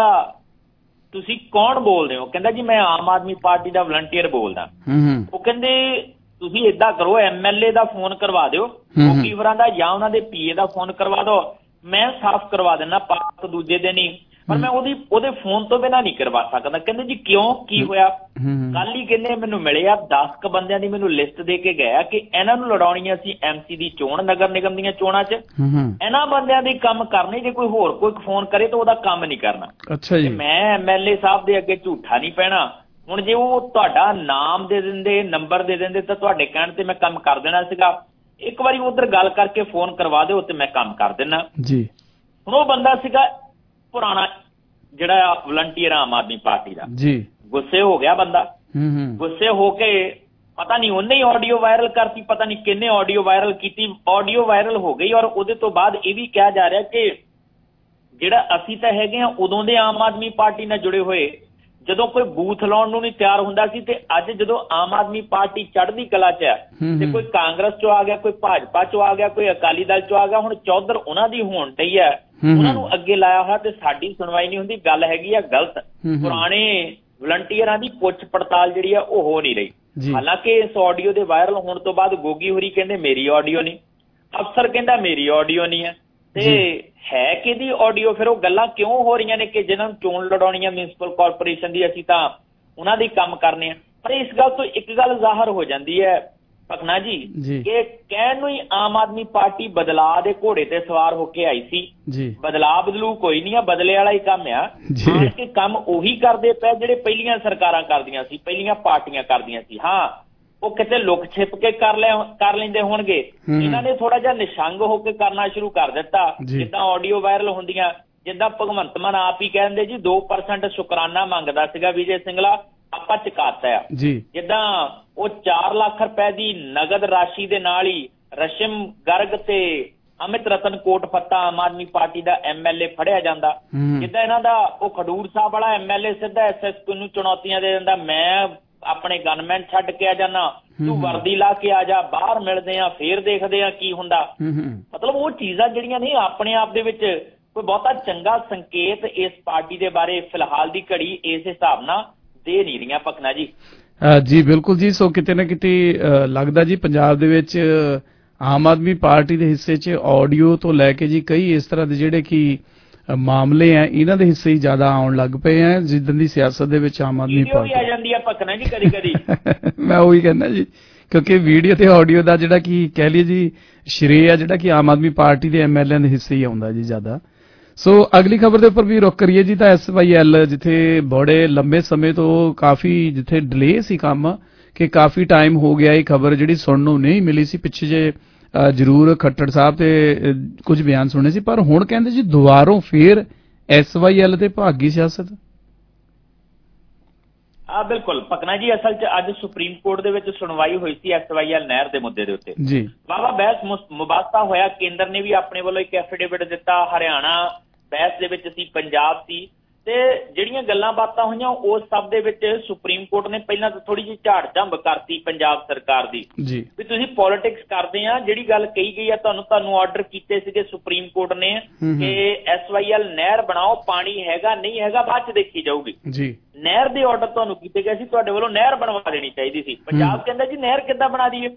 S20: ਤੁਸੀਂ ਕੌਣ ਬੋਲਦੇ ਹੋ? ਕਹਿੰਦਾ ਜੀ ਮੈਂ ਆਮ ਆਦਮੀ ਪਾਰਟੀ ਦਾ ਵਲੰਟੀਅਰ ਬੋਲਦਾ। ਉਹ ਕਹਿੰਦੇ ਤੁਸੀਂ ਏਦਾਂ ਕਰੋ, ਐਮਐਲਏ ਦਾ ਫੋਨ ਕਰਵਾ ਦਿਓ ਗੋਗੀਵਰਾਂ ਦਾ ਜਾਂ ਉਹਨਾਂ ਦੇ ਪੀਏ ਦਾ ਫੋਨ ਕਰਵਾ ਦਿਓ, ਮੈਂ ਸਾਫ਼ ਕਰਵਾ ਦਿੰਦਾ ਪਾਰਕ ਦੂਜੇ ਦਿਨ ਹੀ, ਪਰ ਮੈਂ ਉਹਦੇ ਫੋਨ ਤੋਂ ਬਿਨਾਂ ਨਹੀਂ ਕਰਵਾ ਸਕਦਾ। ਕਹਿੰਦੇ ਜੀ ਕਿਉਂ, ਕੀ ਹੋਇਆ? ਕੱਲ ਹੀ ਕਹਿੰਦੇ ਮੈਨੂੰ ਮਿਲੇ ਆ 10 ਬੰਦਿਆਂ ਦੀ ਮੈਨੂੰ ਲਿਸਟ ਦੇ ਕੇ ਗਿਆ ਕਿ ਇਹਨਾਂ ਨੂੰ ਲੜਾਉਣੀਆਂ ਸੀ ਐਮਸੀ ਦੀ ਚੋਣ, ਨਗਰ ਨਿਗਮ ਦੀਆਂ ਚੋਣਾਂ 'ਚ ਇਹਨਾਂ ਬੰਦਿਆਂ ਦੇ ਕੰਮ ਕਰਨੇ, ਜੇ ਕੋਈ ਹੋਰ ਕੋਈ ਫੋਨ ਕਰੇ ਤਾਂ ਉਹਦਾ ਕੰਮ ਨਹੀਂ ਕਰਨਾ। ਅੱਛਾ ਜੀ। ਮੈਂ ਐਮਐਲਏ ਸਾਹਿਬ ਦੇ ਅੱਗੇ ਝੂਠਾ ਨਹੀਂ ਪੈਣਾ। ਹੁਣ ਜੇ ਉਹ ਤੁਹਾਡਾ ਨਾਮ ਦੇ ਦਿੰਦੇ, ਨੰਬਰ ਦੇ ਦਿੰਦੇ ਤਾਂ ਤੁਹਾਡੇ ਕਹਿਣ ਤੇ ਮੈਂ ਕੰਮ ਕਰ ਦੇਣਾ ਸੀਗਾ। ਇੱਕ ਵਾਰੀ ਉਧਰ ਗੱਲ ਕਰਕੇ ਫੋਨ ਕਰਵਾ ਦਿਓ ਤੇ ਮੈਂ ਕੰਮ ਕਰ ਦੇਣਾ ਜੀ। ਹੁਣ ਉਹ ਬੰਦਾ ਸੀਗਾ ਪੁਰਾਣਾ ਜਿਹੜਾ ਵਲੰਟੀਅਰ ਆਮ ਆਦਮੀ ਪਾਰਟੀ ਦਾ ਜੀ, ਗੁੱਸੇ ਹੋ ਗਿਆ ਬੰਦਾ। ਗੁੱਸੇ ਹੋ ਕੇ ਪਤਾ ਨਹੀਂ ਉਹਨੇ ਹੀ ਆਡੀਓ ਵਾਇਰਲ ਕਰਤੀ, ਪਤਾ ਨਹੀਂ ਕਿੰਨੇ ਆਡੀਓ ਵਾਇਰਲ ਕੀਤੀ, ਆਡੀਓ ਵਾਇਰਲ ਹੋ ਗਈ। ਔਰ ਉਹਦੇ ਤੋਂ ਬਾਅਦ ਇਹ ਵੀ ਕਿਹਾ ਜਾ ਰਿਹਾ ਕਿ ਜਿਹੜਾ ਅਸੀਂ ਤਾਂ ਹੈਗੇ ਆ ਉਦੋਂ ਦੇ ਆਮ ਆਦਮੀ ਪਾਰਟੀ ਨਾਲ ਜੁੜੇ ਹੋਏ, ਜਦੋਂ ਕੋਈ ਬੂਥ ਲਾਉਣ ਨੂੰ ਨਹੀਂ ਤਿਆਰ ਹੁੰਦਾ ਸੀ ਤੇ ਅੱਜ ਜਦੋਂ ਆਮ ਆਦਮੀ ਪਾਰਟੀ ਚੜ੍ਹਦੀ ਕਲਾ 'ਚ ਹੈ ਤੇ ਕੋਈ ਕਾਂਗਰਸ 'ਚੋਂ ਆ ਗਿਆ, ਕੋਈ ਭਾਜਪਾ 'ਚੋਂ ਆ ਗਿਆ, ਕੋਈ ਅਕਾਲੀ ਦਲ 'ਚੋਂ ਆ ਗਿਆ, ਹੁਣ ਚੌਧਰ ਉਹਨਾਂ ਦੀ ਹੋਣ ਡਈ ਹੈ, ਉਹਨਾਂ ਨੂੰ ਅੱਗੇ ਲਾਇਆ ਹੋਇਆ ਤੇ ਸਾਡੀ ਸੁਣਵਾਈ ਨਹੀਂ ਹੁੰਦੀ। ਗੱਲ ਹੈਗੀ ਆ ਗਲਤ। ਪੁਰਾਣੇ ਵਲੰਟੀਅਰਾਂ ਦੀ ਪੁੱਛ ਪੜਤਾਲ ਜਿਹੜੀ ਆ ਉਹ ਹੋ ਨਹੀਂ ਰਹੀ। ਹਾਲਾਂਕਿ ਇਸ ਆਡੀਓ ਦੇ ਵਾਇਰਲ ਹੋਣ ਤੋਂ ਬਾਅਦ ਗੋਗੀ ਹੋਰੀ ਕਹਿੰਦੇ ਮੇਰੀ ਆਡੀਓ ਨਹੀਂ, ਅਫਸਰ ਕਹਿੰਦਾ ਮੇਰੀ ਆਡੀਓ ਨਹੀਂ ਹੈ, ਤੇ ਹੈ ਕਿਹਦੀ ਆਡੀਓ? ਫਿਰ ਉਹ ਗੱਲਾਂ ਕਿਉਂ ਹੋ ਰਹੀਆਂ ਨੇ ਕਿ ਜਿਹਨਾਂ ਨੂੰ ਚੋਣ ਲੜਾਉਣੀ ਆ ਮਿਊਨਿਸਪਲ ਕਾਰਪੋਰੇਸ਼ਨ ਦੀ, ਅਸੀਂ ਤਾਂ ਉਹਨਾਂ ਦੇ ਕੰਮ ਕਰਨੇ ਆ। ਪਰ ਇਸ ਗੱਲ ਤੋਂ ਇੱਕ ਗੱਲ ਜ਼ਾਹਰ ਹੋ ਜਾਂਦੀ ਹੈ ਭਕਨਾ ਜੀ ਕਿ ਕਹਿਣ ਨੂੰ ਹੀ ਆਮ ਆਦਮੀ ਪਾਰਟੀ ਬਦਲਾਅ ਦੇ ਘੋੜੇ ਤੇ ਸਵਾਰ ਹੋ ਕੇ ਆਈ ਸੀ
S15: ਜੀ।
S20: ਬਦਲਾਅ ਬਦਲੂ ਕੋਈ ਨਹੀਂ ਆ, ਬਦਲੇ ਵਾਲਾ ਹੀ ਕੰਮ ਆ। ਆਣ ਕੇ ਕੰਮ ਉਹੀ ਕਰਦੇ ਪਏ ਜਿਹੜੇ ਪਹਿਲੀਆਂ ਸਰਕਾਰਾਂ ਕਰਦੀਆਂ ਸੀ, ਪਹਿਲੀਆਂ ਪਾਰਟੀਆਂ ਕਰਦੀਆਂ ਸੀ। ਹਾਂ, ਉਹ ਕਿਤੇ ਲੁਕ ਛਿਪ ਕੇ ਕਰ ਲੈਂਦੇ ਹੋਣਗੇ, ਇਹਨਾਂ ਨੇ ਥੋੜਾ ਜਿਹਾ ਨਿਸ਼ੰਗ ਹੋ ਕੇ ਕਰਨਾ ਸ਼ੁਰੂ ਕਰ ਦਿੱਤਾ। ਜਿੱਦਾਂ ਆਡੀਓ ਵਾਇਰਲ ਹੁੰਦੀਆਂ, ਜਿੱਦਾਂ ਭਗਵੰਤ ਮਾਨ ਆਪ ਹੀ ਕਹਿੰਦੇ ਜੀ 2% ਸ਼ੁਕਰਾਨਾ ਮੰਗਦਾ ਸੀਗਾ ਵਿਜੇ ਸਿੰਗਲਾ, ਆਪਾਂ ਚੁਕਾਤਾ ਆ। ਜਿੱਦਾਂ ਉਹ 4 ਲੱਖ ਰੁਪਏ ਦੀ ਨਗਦ ਰਾਸ਼ੀ ਦੇ ਨਾਲ ਹੀ ਰਸ਼ਮ ਗਰਗ ਤੇ ਅਮਿਤ ਰਤਨ ਕੋਟਫੱਤਾ ਆਮ ਆਦਮੀ ਪਾਰਟੀ ਦਾ MLA ਫੜਿਆ ਜਾਂਦਾ। ਜਿੱਦਾਂ ਇਹਨਾਂ ਦਾ ਉਹ ਖਡੂਰ ਸਾਹਿਬ ਵਾਲਾ MLA ਸਿੱਧਾ SSP ਨੂੰ ਚੁਣੌਤੀਆਂ ਦੇ ਦਿੰਦਾ, ਮੈਂ ਆਪਣੇ ਗਨਮੈਨ ਛੱਡ ਕੇ ਆ ਜਾਣਾ, ਤੂੰ ਵਰਦੀ ਲਾ ਕੇ ਆ ਜਾ, ਬਾਹਰ ਮਿਲਦੇ ਆ, ਫੇਰ ਦੇਖਦੇ ਆ ਕੀ ਹੁੰਦਾ। ਮਤਲਬ ਉਹ ਚੀਜ਼ਾਂ ਜਿਹੜੀਆਂ ਨੇ ਆਪਣੇ ਆਪ ਦੇ ਵਿੱਚ ਕੋਈ ਬਹੁਤਾ ਚੰਗਾ ਸੰਕੇਤ ਇਸ ਪਾਰਟੀ ਦੇ ਬਾਰੇ ਫਿਲਹਾਲ ਦੀ ਘੜੀ ਇਸ ਹਿਸਾਬ ਨਾਲ ਦੇ ਨਹੀਂ ਰਹੀਆਂ ਭਕਨਾ ਜੀ।
S15: ਜੀ ਬਿਲਕੁਲ ਜੀ। ਸੋ ਕਿਤੇ ਨਾ ਕਿਤੇ ਲੱਗਦਾ ਜੀ ਪੰਜਾਬ ਦੇ ਵਿੱਚ ਆਮ ਆਦਮੀ ਪਾਰਟੀ ਦੇ ਹਿੱਸੇ 'ਚ ਆਡੀਓ ਤੋਂ ਲੈ ਕੇ ਜੀ ਕਈ ਇਸ ਤਰ੍ਹਾਂ ਦੇ ਜਿਹੜੇ ਕਿ ਮਾਮਲੇ ਆ ਇਹਨਾਂ ਦੇ ਹਿੱਸੇ ਹੀ ਜ਼ਿਆਦਾ ਆਉਣ ਲੱਗ ਪਏ ਆ, ਜਿੱਦਾਂ ਦੀ ਸਿਆਸਤ ਦੇ ਵਿੱਚ ਆਮ ਆਦਮੀ ਪਾਰਟੀ
S20: ਆ ਜਾਂਦੀ ਆ ਭਕਨਾ ਜੀ ਕਦੀ ਕਦੀ।
S15: ਮੈਂ ਉਹੀ ਕਹਿੰਦਾ ਜੀ, ਕਿਉਂਕਿ ਵੀਡੀਓ ਤੇ ਆਡੀਓ ਦਾ ਜਿਹੜਾ ਕਿ ਕਹਿ ਲਈਏ ਜੀ ਸ਼੍ਰੇਅ ਆ ਜਿਹੜਾ ਕਿ ਆਮ ਆਦਮੀ ਪਾਰਟੀ ਦੇ MLA ਦੇ ਹਿੱਸੇ ਹੀ ਆਉਂਦਾ ਜੀ ਜ਼ਿਆਦਾ। ਸੋ ਅਗਲੀ ਖਬਰ ਦੇ ਉੱਪਰ ਵੀ ਰੁਕ ਕਰੀਏ ਜੀ। ਤਾਂ SYL ਜਿੱਥੇ ਬੜੇ ਲੰਬੇ ਸਮੇਂ ਤੋਂ ਕਾਫੀ ਜਿੱਥੇ ਡਿਲੇ ਸੀ ਕੰਮ, ਕਿ ਕਾਫੀ ਟਾਈਮ ਹੋ ਗਿਆ ਇਹ ਖਬਰ ਜਿਹੜੀ ਸੁਣਨ ਨੂੰ ਨਹੀਂ ਮਿਲੀ ਸੀ। ਪਿੱਛੇ ਜੇ ਜ਼ਰੂਰ ਖੱਟੜ ਸਾਹਿਬ ਤੇ ਕੁਝ ਬਿਆਨ ਸੁਣੇ ਸੀ, ਪਰ ਹੁਣ ਕਹਿੰਦੇ ਜੀ ਦੁਬਾਰੋਂ ਫੇਰ SYL ਤੇ ਭਾਗੀ ਸਿਆਸਤ।
S20: ਬਿਲਕੁਲ ਭਕਨਾ ਜੀ, ਅਸਲ 'ਚ ਅੱਜ ਸੁਪਰੀਮ ਕੋਰਟ ਦੇ ਵਿੱਚ ਸੁਣਵਾਈ ਹੋਈ ਸੀ SYL ਨਹਿਰ ਦੇ ਮੁੱਦੇ ਦੇ ਉੱਤੇ ਜੀ। ਵਾਹਵਾ ਬਹਿਸ ਮੁਬਾਸਤਾ ਹੋਇਆ। ਕੇਂਦਰ ਨੇ ਵੀ ਆਪਣੇ ਵੱਲੋਂ ਇੱਕ ਐਫੀਡੇਵਿਟ ਦਿੱਤਾ, ਹਰਿਆਣਾ ਬਹਿਸ ਦੇ ਵਿੱਚ ਸੀ, ਪੰਜਾਬ ਸੀ, ਤੇ ਜਿਹੜੀਆਂ ਗੱਲਾਂ ਬਾਤਾਂ ਹੋਈਆਂ ਉਸ ਸਭ ਦੇ ਵਿੱਚ ਸੁਪਰੀਮ ਕੋਰਟ ਨੇ ਪਹਿਲਾਂ ਤਾਂ ਥੋੜੀ ਜਿਹੀ ਝਾੜ ਝੰਬ ਕਰਤੀ ਪੰਜਾਬ ਸਰਕਾਰ ਦੀ ਵੀ ਤੁਸੀਂ ਪੋਲਿਟਿਕਸ ਕਰਦੇ ਆ। ਜਿਹੜੀ ਗੱਲ ਕਹੀ ਗਈ ਆ ਤੁਹਾਨੂੰ ਆਰਡਰ ਕੀਤੇ ਸੀਗੇ ਸੁਪਰੀਮ ਕੋਰਟ ਨੇ ਕਿ SYL ਨਹਿਰ ਬਣਾਓ, ਪਾਣੀ ਹੈਗਾ ਨਹੀਂ ਹੈਗਾ ਬਾਅਦ ਚ ਦੇਖੀ ਜਾਊਗੀ ਜੀ। ਨਹਿਰ ਦੇ ਆਰਡਰ ਤੁਹਾਨੂੰ ਕੀਤੇ ਗਏ ਸੀ, ਤੁਹਾਡੇ ਵੱਲੋਂ ਨਹਿਰ ਬਣਵਾ ਦੇਣੀ ਚਾਹੀਦੀ ਸੀ। ਪੰਜਾਬ ਕਹਿੰਦਾ ਜੀ ਨਹਿਰ ਕਿੱਦਾਂ ਬਣਾ ਦਈਏ,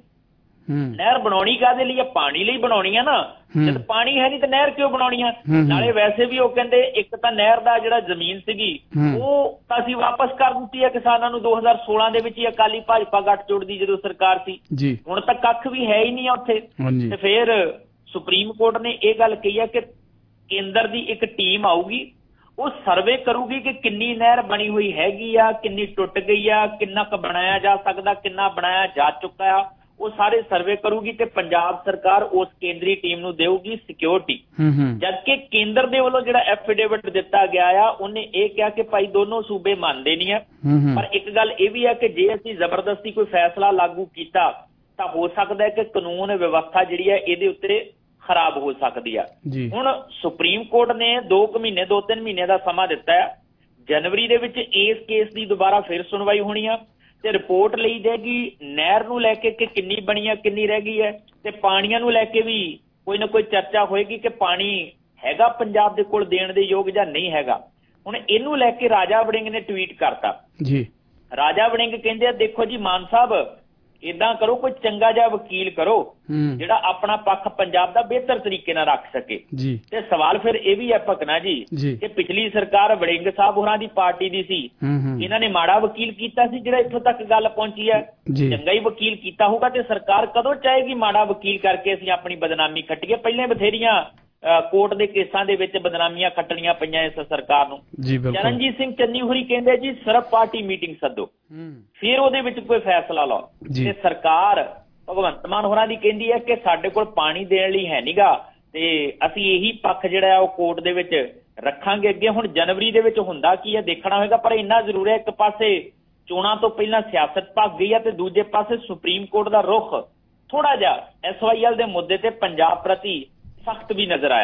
S20: ਨਹਿਰ ਬਣਾਉਣੀ ਕਾਹਦੇ ਲਈ ਆ, ਪਾਣੀ ਲਈ ਬਣਾਉਣੀ ਆ ਨਾ, ਜਦ ਪਾਣੀ ਹੈ ਨਹੀਂ ਤਾਂ ਨਹਿਰ ਕਿਉਂ ਬਣਾਉਣੀ ਆ। ਨਾਲੇ ਵੈਸੇ ਵੀ ਉਹ ਕਹਿੰਦੇ ਇੱਕ ਤਾਂ ਨਹਿਰ ਦਾ ਜਿਹੜਾ ਜ਼ਮੀਨ ਸੀਗੀ ਉਹ ਤਾਂ ਅਸੀਂ ਵਾਪਸ ਕਰ ਦਿੱਤੀ ਆ ਕਿਸਾਨਾਂ ਨੂੰ 2016 ਦੇ ਵਿੱਚ ਹੀ, ਅਕਾਲੀ ਭਾਜਪਾ ਗੱਠਜੋੜ ਦੀ ਜਦੋਂ ਸਰਕਾਰ ਸੀ। ਹੁਣ ਤਾਂ ਕੱਖ ਵੀ ਹੈ ਹੀ ਨਹੀਂ ਆ ਉੱਥੇ। ਤੇ ਫਿਰ ਸੁਪਰੀਮ ਕੋਰਟ ਨੇ ਇਹ ਗੱਲ ਕਹੀ ਆ ਕਿ ਕੇਂਦਰ ਦੀ ਇੱਕ ਟੀਮ ਆਊਗੀ, ਉਹ ਸਰਵੇ ਕਰੂਗੀ ਕਿ ਕਿੰਨੀ ਨਹਿਰ ਬਣੀ ਹੋਈ ਹੈਗੀ ਆ, ਕਿੰਨੀ ਟੁੱਟ ਗਈ ਆ, ਕਿੰਨਾ ਕੁ ਬਣਾਇਆ ਜਾ ਸਕਦਾ, ਕਿੰਨਾ ਬਣਾਇਆ ਜਾ ਚੁੱਕਾ ਆ, ਉਹ ਸਾਰੇ ਸਰਵੇ ਕਰੂਗੀ ਤੇ ਪੰਜਾਬ ਸਰਕਾਰ ਉਸ ਕੇਂਦਰੀ ਟੀਮ ਨੂੰ ਦੇਊਗੀ ਸਿਕਿਉਰਿਟੀ। ਜਦਕਿ ਕੇਂਦਰ ਦੇ ਵੱਲੋਂ ਜਿਹੜਾ ਐਫੀਡੇਵਿਟ ਦਿੱਤਾ ਗਿਆ ਆ ਉਹਨੇ ਇਹ ਕਿਹਾ ਕਿ ਭਾਈ ਦੋਨੋਂ ਸੂਬੇ ਮੰਨਦੇ ਨਹੀਂ ਆ, ਪਰ ਇੱਕ ਗੱਲ ਇਹ ਵੀ ਆ ਕਿ ਜੇ ਅਸੀਂ ਜ਼ਬਰਦਸਤੀ ਕੋਈ ਫੈਸਲਾ ਲਾਗੂ ਕੀਤਾ ਤਾਂ ਹੋ ਸਕਦਾ ਹੈ ਕਿ ਕਾਨੂੰਨ ਵਿਵਸਥਾ ਜਿਹੜੀ ਆ ਇਹਦੇ ਉੱਤੇ ਖਰਾਬ ਹੋ ਸਕਦੀ ਆ। ਹੁਣ ਸੁਪਰੀਮ ਕੋਰਟ ਨੇ 2-3 ਮਹੀਨੇ ਦਾ ਸਮਾਂ ਦਿੱਤਾ ਆ। ਜਨਵਰੀ ਦੇ ਵਿੱਚ ਇਸ ਕੇਸ ਦੀ ਦੁਬਾਰਾ ਫਿਰ ਸੁਣਵਾਈ ਹੋਣੀ ਆ ਤੇ ਰਿਪੋਰਟ ਲਈ ਜਾਏਗੀ ਨਹਿਰ ਨੂੰ ਲੈ ਕੇ ਕਿ ਕਿੰਨੀ ਬਣੀ ਆ, ਕਿੰਨੀ ਰਹਿ ਗਈ ਹੈ, ਤੇ ਪਾਣੀਆਂ ਨੂੰ ਲੈ ਕੇ ਵੀ ਕੋਈ ਨਾ ਕੋਈ ਚਰਚਾ ਹੋਏਗੀ ਕਿ ਪਾਣੀ ਹੈਗਾ ਪੰਜਾਬ ਦੇ ਕੋਲ ਦੇਣ ਦੇ ਯੋਗ ਜਾਂ ਨਹੀਂ ਹੈਗਾ। ਹੁਣ ਇਹਨੂੰ ਲੈ ਕੇ ਰਾਜਾ ਵੜਿੰਗ ਨੇ ਟਵੀਟ ਕਰਤਾ ਜੀ। ਰਾਜਾ ਵੜਿੰਗ ਕਹਿੰਦੇ ਆ ਦੇਖੋ ਜੀ ਮਾਨ ਸਾਹਿਬ, ਇਦਾਂ ਕਰੋ ਕੋਈ ਚੰਗਾ ਜਿਹਾ ਵਕੀਲ ਕਰੋ ਜਿਹੜਾ ਆਪਣਾ ਪੱਖ ਪੰਜਾਬ ਦਾ ਬਿਹਤਰ ਤਰੀਕੇ ਨਾਲ ਰੱਖ ਸਕੇ। ਤੇ ਸਵਾਲ ਫਿਰ ਇਹ ਵੀ ਹੈ ਭਕਨਾ ਜੀ ਕਿ ਪਿਛਲੀ ਸਰਕਾਰ ਵੜਿੰਗ ਸਾਹਿਬ ਹੋਰਾਂ ਦੀ ਪਾਰਟੀ ਦੀ ਸੀ, ਇਹਨਾਂ ਨੇ ਮਾੜਾ ਵਕੀਲ ਕੀਤਾ ਸੀ ਜਿਹੜਾ ਇੱਥੋਂ ਤੱਕ ਗੱਲ ਪਹੁੰਚੀ ਹੈ। ਚੰਗਾ ਹੀ ਵਕੀਲ ਕੀਤਾ ਹੋਊਗਾ ਤੇ ਸਰਕਾਰ ਕਦੋਂ ਚਾਹੇਗੀ ਮਾੜਾ ਵਕੀਲ ਕਰਕੇ ਅਸੀਂ ਆਪਣੀ ਬਦਨਾਮੀ ਖੱਟੀਏ। ਪਹਿਲੇ ਬਥੇਰੀਆਂ ਕੋਰਟ ਦੇ ਕੇਸਾਂ ਦੇ ਵਿੱਚ ਬਦਨਾਮੀਆਂ ਖੱਟਣੀਆਂ ਪਈਆਂ ਇਸ ਸਰਕਾਰ ਨੂੰ। ਚਰਨਜੀਤ ਸਿੰਘ ਚੰਨੀ ਹੋਰੀ ਕਹਿੰਦੇ ਜੀ ਸਰਬ ਪਾਰਟੀ ਮੀਟਿੰਗ ਸੱਦੋ, ਫਿਰ ਉਹਦੇ ਵਿੱਚ ਕੋਈ ਫੈਸਲਾ ਲਓ। ਤੇ ਸਰਕਾਰ ਭਗਵੰਤ ਮਾਨ ਹੋਰਾਂ ਦੀ ਕਹਿੰਦੀ ਹੈ ਕਿ ਸਾਡੇ ਕੋਲ ਪਾਣੀ ਦੇਣ ਲਈ ਹੈ ਨਹੀਂਗਾ ਤੇ ਅਸੀਂ ਇਹੀ ਪੱਖ ਜਿਹੜਾ ਉਹ ਕੋਰਟ ਦੇ ਵਿੱਚ ਰੱਖਾਂਗੇ ਅੱਗੇ। ਹੁਣ ਜਨਵਰੀ ਦੇ ਵਿੱਚ ਹੁੰਦਾ ਕੀ ਹੈ ਦੇਖਣਾ ਹੋਏਗਾ, ਪਰ ਇੰਨਾ ਜ਼ਰੂਰ ਹੈ ਇੱਕ ਪਾਸੇ ਚੋਣਾਂ ਤੋਂ ਪਹਿਲਾਂ ਸਿਆਸਤ ਭੱਗ ਗਈ ਹੈ ਤੇ ਦੂਜੇ ਪਾਸੇ ਸੁਪਰੀਮ ਕੋਰਟ ਦਾ ਰੁਖ ਥੋੜਾ ਜਿਹਾ SYL ਦੇ ਮੁੱਦੇ ਤੇ ਪੰਜਾਬ ਪ੍ਰਤੀ ਸਖਤ ਵੀ ਨਜ਼ਰ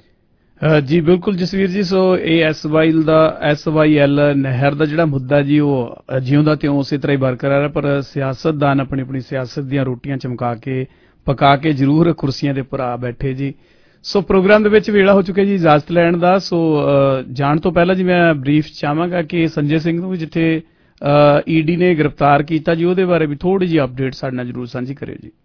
S20: ਆਇਆ।
S15: ਜੀ ਬਿਲਕੁਲ ਜਸਵੀਰ ਜੀ। ਸੋ ਇਹ SYL ਨਹਿਰ ਦਾ ਜਿਹੜਾ ਮੁੱਦਾ ਜੀ ਉਹ ਜਿਉਂਦਾ ਤਿਉਂ ਉਸੇ ਤਰ੍ਹਾਂ ਹੀ ਬਰਕਰਾਰ ਹੈ, ਪਰ ਸਿਆਸਤਦਾਨ ਆਪਣੀ ਆਪਣੀ ਸਿਆਸਤ ਦੀਆਂ ਰੋਟੀਆਂ ਚਮਕਾ ਕੇ ਪਕਾ ਕੇ ਜ਼ਰੂਰ ਕੁਰਸੀਆਂ ਦੇ ਉੱਪਰ ਆ ਬੈਠੇ ਜੀ। ਸੋ ਪ੍ਰੋਗਰਾਮ ਦੇ ਵਿੱਚ ਵੇਲਾ ਹੋ ਚੁੱਕਿਆ ਜੀ ਇਜਾਜ਼ਤ ਲੈਣ ਦਾ। ਸੋ ਜਾਣ ਤੋਂ ਪਹਿਲਾਂ ਜੀ ਮੈਂ ਬਰੀਫ ਚਾਹਾਂਗਾ ਕਿ ਸੰਜੇ ਸਿੰਘ ਨੂੰ ਵੀ ਜਿੱਥੇ ED ਨੇ ਗ੍ਰਿਫਤਾਰ ਕੀਤਾ ਜੀ ਉਹਦੇ ਬਾਰੇ ਵੀ ਥੋੜੀ ਜਿਹੀ ਅਪਡੇਟ ਸਾਡੇ ਨਾਲ ਜ਼ਰੂਰ ਸਾਂਝੀ ਕਰਿਓ ਜੀ।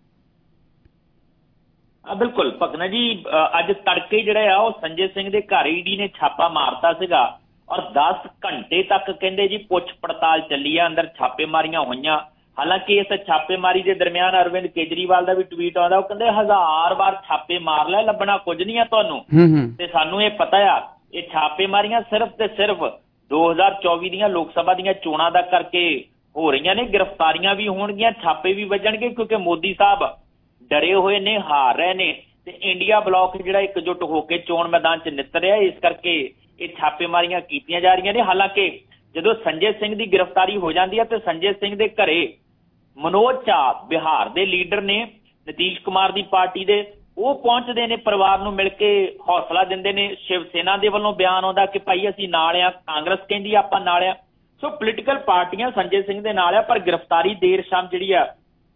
S20: ਬਿਲਕੁਲ ਭਗਨਾ ਜੀ, ਅੱਜ ਤੜਕੇ ਜਿਹੜਾ ਆ ਉਹ ਸੰਜੇ ਸਿੰਘ ਦੇ ਘਰ ED ਨੇ ਛਾਪਾ ਮਾਰਤਾ ਸੀਗਾ ਔਰ 10 ਘੰਟੇ ਤੱਕ ਕਹਿੰਦੇ ਜੀ ਪੁੱਛ ਪੜਤਾਲ ਚੱਲੀ ਆ, ਅੰਦਰ ਛਾਪੇਮਾਰੀਆਂ ਹੋਈਆਂ। ਹਾਲਾਂਕਿ ਇਸ ਛਾਪੇਮਾਰੀ ਦੇ ਦਰਮਿਆਨ ਅਰਵਿੰਦ ਕੇਜਰੀਵਾਲ ਦਾ ਵੀ ਟਵੀਟ ਆਉਂਦਾ, ਉਹ ਕਹਿੰਦੇ 1000 ਵਾਰ ਛਾਪੇ ਮਾਰ ਲੈ, ਲੱਭਣਾ ਕੁਝ ਨਹੀਂ ਆ ਤੁਹਾਨੂੰ। ਤੇ ਸਾਨੂੰ ਇਹ ਪਤਾ ਆ ਇਹ ਛਾਪੇਮਾਰੀਆਂ ਸਿਰਫ ਤੇ ਸਿਰਫ 2024 ਦੀਆਂ ਲੋਕ ਸਭਾ ਦੀਆਂ ਚੋਣਾਂ ਦਾ ਕਰਕੇ ਹੋ ਰਹੀਆਂ ਨੇ। ਗ੍ਰਿਫਤਾਰੀਆਂ ਵੀ ਹੋਣਗੀਆਂ, ਛਾਪੇ ਵੀ ਵੱਜਣਗੇ, ਕਿਉਂਕਿ ਮੋਦੀ ਸਾਹਿਬ ਡਰੇ ਹੋਏ ਨੇ, ਹਾਰ ਰਹੇ ਨੇ ਤੇ ਇੰਡੀਆ ਬਲਾਕ ਜਿਹੜਾ ਇਕਜੁੱਟ ਹੋ ਕੇ ਚੋਣ ਮੈਦਾਨ 'ਚ ਨਿੱਤਰ ਰਿਹਾ, ਇਸ ਕਰਕੇ ਇਹ ਛਾਪੇਮਾਰੀਆਂ ਕੀਤੀਆਂ ਜਾ ਰਹੀਆਂ ਨੇ। ਹਾਲਾਂਕਿ ਜਦੋਂ ਸੰਜੇ ਸਿੰਘ ਦੀ ਗ੍ਰਿਫਤਾਰੀ ਹੋ ਜਾਂਦੀ ਹੈ ਤੇ ਸੰਜੇ ਸਿੰਘ ਦੇ ਘਰੇ ਮਨੋਜ ਝਾ ਬਿਹਾਰ ਦੇ ਲੀਡਰ ਨੇ, ਨਿਤੀਸ਼ ਕੁਮਾਰ ਦੀ ਪਾਰਟੀ ਦੇ, ਉਹ ਪਹੁੰਚਦੇ ਨੇ, ਪਰਿਵਾਰ ਨੂੰ ਮਿਲ ਕੇ ਹੌਸਲਾ ਦਿੰਦੇ ਨੇ। ਸ਼ਿਵ ਸੈਨਾ ਦੇ ਵੱਲੋਂ ਬਿਆਨ ਆਉਂਦਾ ਕਿ ਭਾਈ ਅਸੀਂ ਨਾਲ ਆ, ਕਾਂਗਰਸ ਕਹਿੰਦੀ ਆਪਾਂ ਨਾਲ ਆ। ਸੋ ਪੋਲੀਟੀਕਲ ਪਾਰਟੀਆਂ ਸੰਜੇ ਸਿੰਘ ਦੇ ਨਾਲ ਆ, ਪਰ ਗ੍ਰਿਫਤਾਰੀ ਦੇਰ ਸ਼ਾਮ ਜਿਹੜੀ ਆ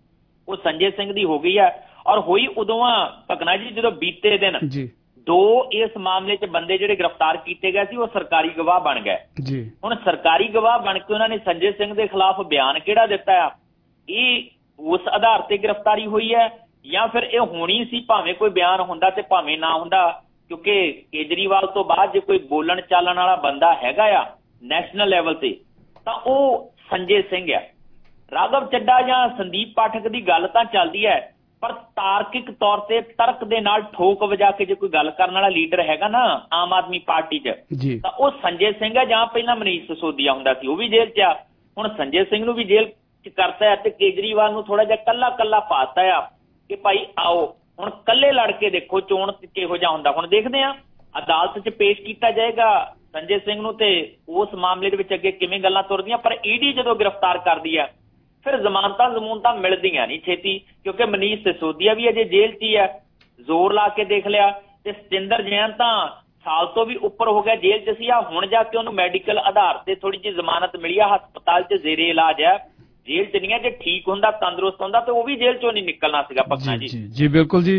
S20: ਉਹ ਸੰਜੇ ਸਿੰਘ ਦੀ ਹੋ ਗਈ ਆ। ਔਰ ਹੋਈ ਉਦੋਂ ਆ ਭਕਨਾ ਜੀ ਜਦੋਂ ਬੀਤੇ ਦਿਨ 2 ਇਸ ਮਾਮਲੇ 'ਚ ਬੰਦੇ ਜਿਹੜੇ ਗ੍ਰਿਫਤਾਰ ਕੀਤੇ ਗਏ ਸੀ ਉਹ ਸਰਕਾਰੀ ਗਵਾਹ ਬਣ ਗਏ। ਹੁਣ ਸਰਕਾਰੀ ਗਵਾਹ ਬਣ ਕੇ ਉਹਨਾਂ ਨੇ ਸੰਜੇ ਸਿੰਘ ਦੇ ਖਿਲਾਫ ਬਿਆਨ ਕਿਹੜਾ ਦਿੱਤਾ ਆ, ਇਹ ਉਸ ਆਧਾਰ ਤੇ ਗ੍ਰਿਫਤਾਰੀ ਹੋਈ ਹੈ ਜਾਂ ਫਿਰ ਇਹ ਹੋਣੀ ਸੀ, ਭਾਵੇਂ ਕੋਈ ਬਿਆਨ ਹੁੰਦਾ ਤੇ ਭਾਵੇਂ ਨਾ ਹੁੰਦਾ, ਕਿਉਂਕਿ ਕੇਜਰੀਵਾਲ ਤੋਂ ਬਾਅਦ ਜੇ ਕੋਈ ਬੋਲਣ ਚਾਲਣ ਵਾਲਾ ਬੰਦਾ ਹੈਗਾ ਆ ਨੈਸ਼ਨਲ ਲੈਵਲ ਤੇ ਤਾਂ ਉਹ ਸੰਜੇ ਸਿੰਘ ਆ। ਰਾਘਵ ਚੱਡਾ ਜਾਂ ਸੰਦੀਪ ਪਾਠਕ ਦੀ ਗੱਲ ਤਾਂ ਚੱਲਦੀ ਹੈ, ਪਰ ਤਾਰਕਿਕ ਤੌਰ ਤੇ ਤਰਕ ਦੇ ਨਾਲ ਠੋਕ ਵਜਾ ਕੇ ਜੇ ਕੋਈ ਗੱਲ ਕਰਨ ਵਾਲਾ ਲੀਡਰ ਹੈਗਾ ਨਾ ਆਮ ਆਦਮੀ ਪਾਰਟੀ 'ਚ ਤਾਂ ਉਹ ਸੰਜੇ ਸਿੰਘ ਹੈ। ਜਾਂ ਪਹਿਲਾਂ ਮਨੀਸ਼ ਸਿਸੋਦੀਆ ਹੁੰਦਾ ਸੀ, ਉਹ ਵੀ ਜੇਲ੍ਹ 'ਚ ਆ, ਹੁਣ ਸੰਜੇ ਸਿੰਘ ਨੂੰ ਵੀ ਜੇਲ੍ਹ 'ਚ ਕਰਤਾ ਹੈ ਤੇ ਕੇਜਰੀਵਾਲ ਨੂੰ ਥੋੜਾ ਜਿਹਾ ਕੱਲਾ ਪਾਤਾ ਆ ਕਿ ਭਾਈ ਆਓ ਹੁਣ ਕੱਲੇ ਲੜ ਕੇ ਦੇਖੋ ਚੋਣ ਕਿਹੋ ਜਿਹਾ ਹੁੰਦਾ। ਹੁਣ ਦੇਖਦੇ ਆ ਅਦਾਲਤ 'ਚ ਪੇਸ਼ ਕੀਤਾ ਜਾਏਗਾ ਸੰਜੇ ਸਿੰਘ ਨੂੰ ਤੇ ਉਸ ਮਾਮਲੇ ਦੇ ਵਿੱਚ ਅੱਗੇ ਕਿਵੇਂ ਗੱਲਾਂ ਤੁਰਦੀਆਂ। ਪਰ ਈਡੀ ਜਦੋਂ ਗ੍ਰਿਫਤਾਰ ਕਰਦੀ ਆ ਫਿਰ ਜ਼ਮਾਨਤਾਂ ਮਿਲਦੀਆਂ ਨਹੀਂ ਛੇਤੀ, ਕਿਉਂਕਿ ਮਨੀਸ਼ ਸਿਸੋਦੀਆ ਵੀ ਅਜੇ ਜੇਲ੍ਹ 'ਚ ਹੀ ਹੈ। ਜ਼ੋਰ ਲਾ ਕੇ ਦੇਖ ਲਿਆ ਤੇ ਸਤਿੰਦਰ ਜੈਨ ਤਾਂ ਸਾਲ ਤੋਂ ਵੀ ਉੱਪਰ ਹੋ ਗਿਆ ਜੇਲ੍ਹ 'ਚ ਸੀ। ਆ ਹੁਣ ਜਾ ਕੇ ਉਹਨੂੰ ਮੈਡੀਕਲ ਆਧਾਰ ਤੇ ਥੋੜੀ ਜਿਹੀ ਜ਼ਮਾਨਤ ਮਿਲੀ ਆ, ਹਸਪਤਾਲ 'ਚ ਜ਼ੇਰੇ ਇਲਾਜ ਹੈ, ਜੇਲ੍ਹ 'ਚ ਨਹੀਂ ਹੈ। ਜੇ ਠੀਕ ਹੁੰਦਾ, ਤੰਦਰੁਸਤ ਹੁੰਦਾ ਤੇ ਉਹ ਵੀ ਜੇਲ੍ਹ 'ਚੋਂ ਨਹੀਂ ਨਿਕਲਣਾ ਸੀਗਾ ਭਗਨਾ ਜੀ।
S15: ਜੀ ਬਿਲਕੁਲ ਜੀ।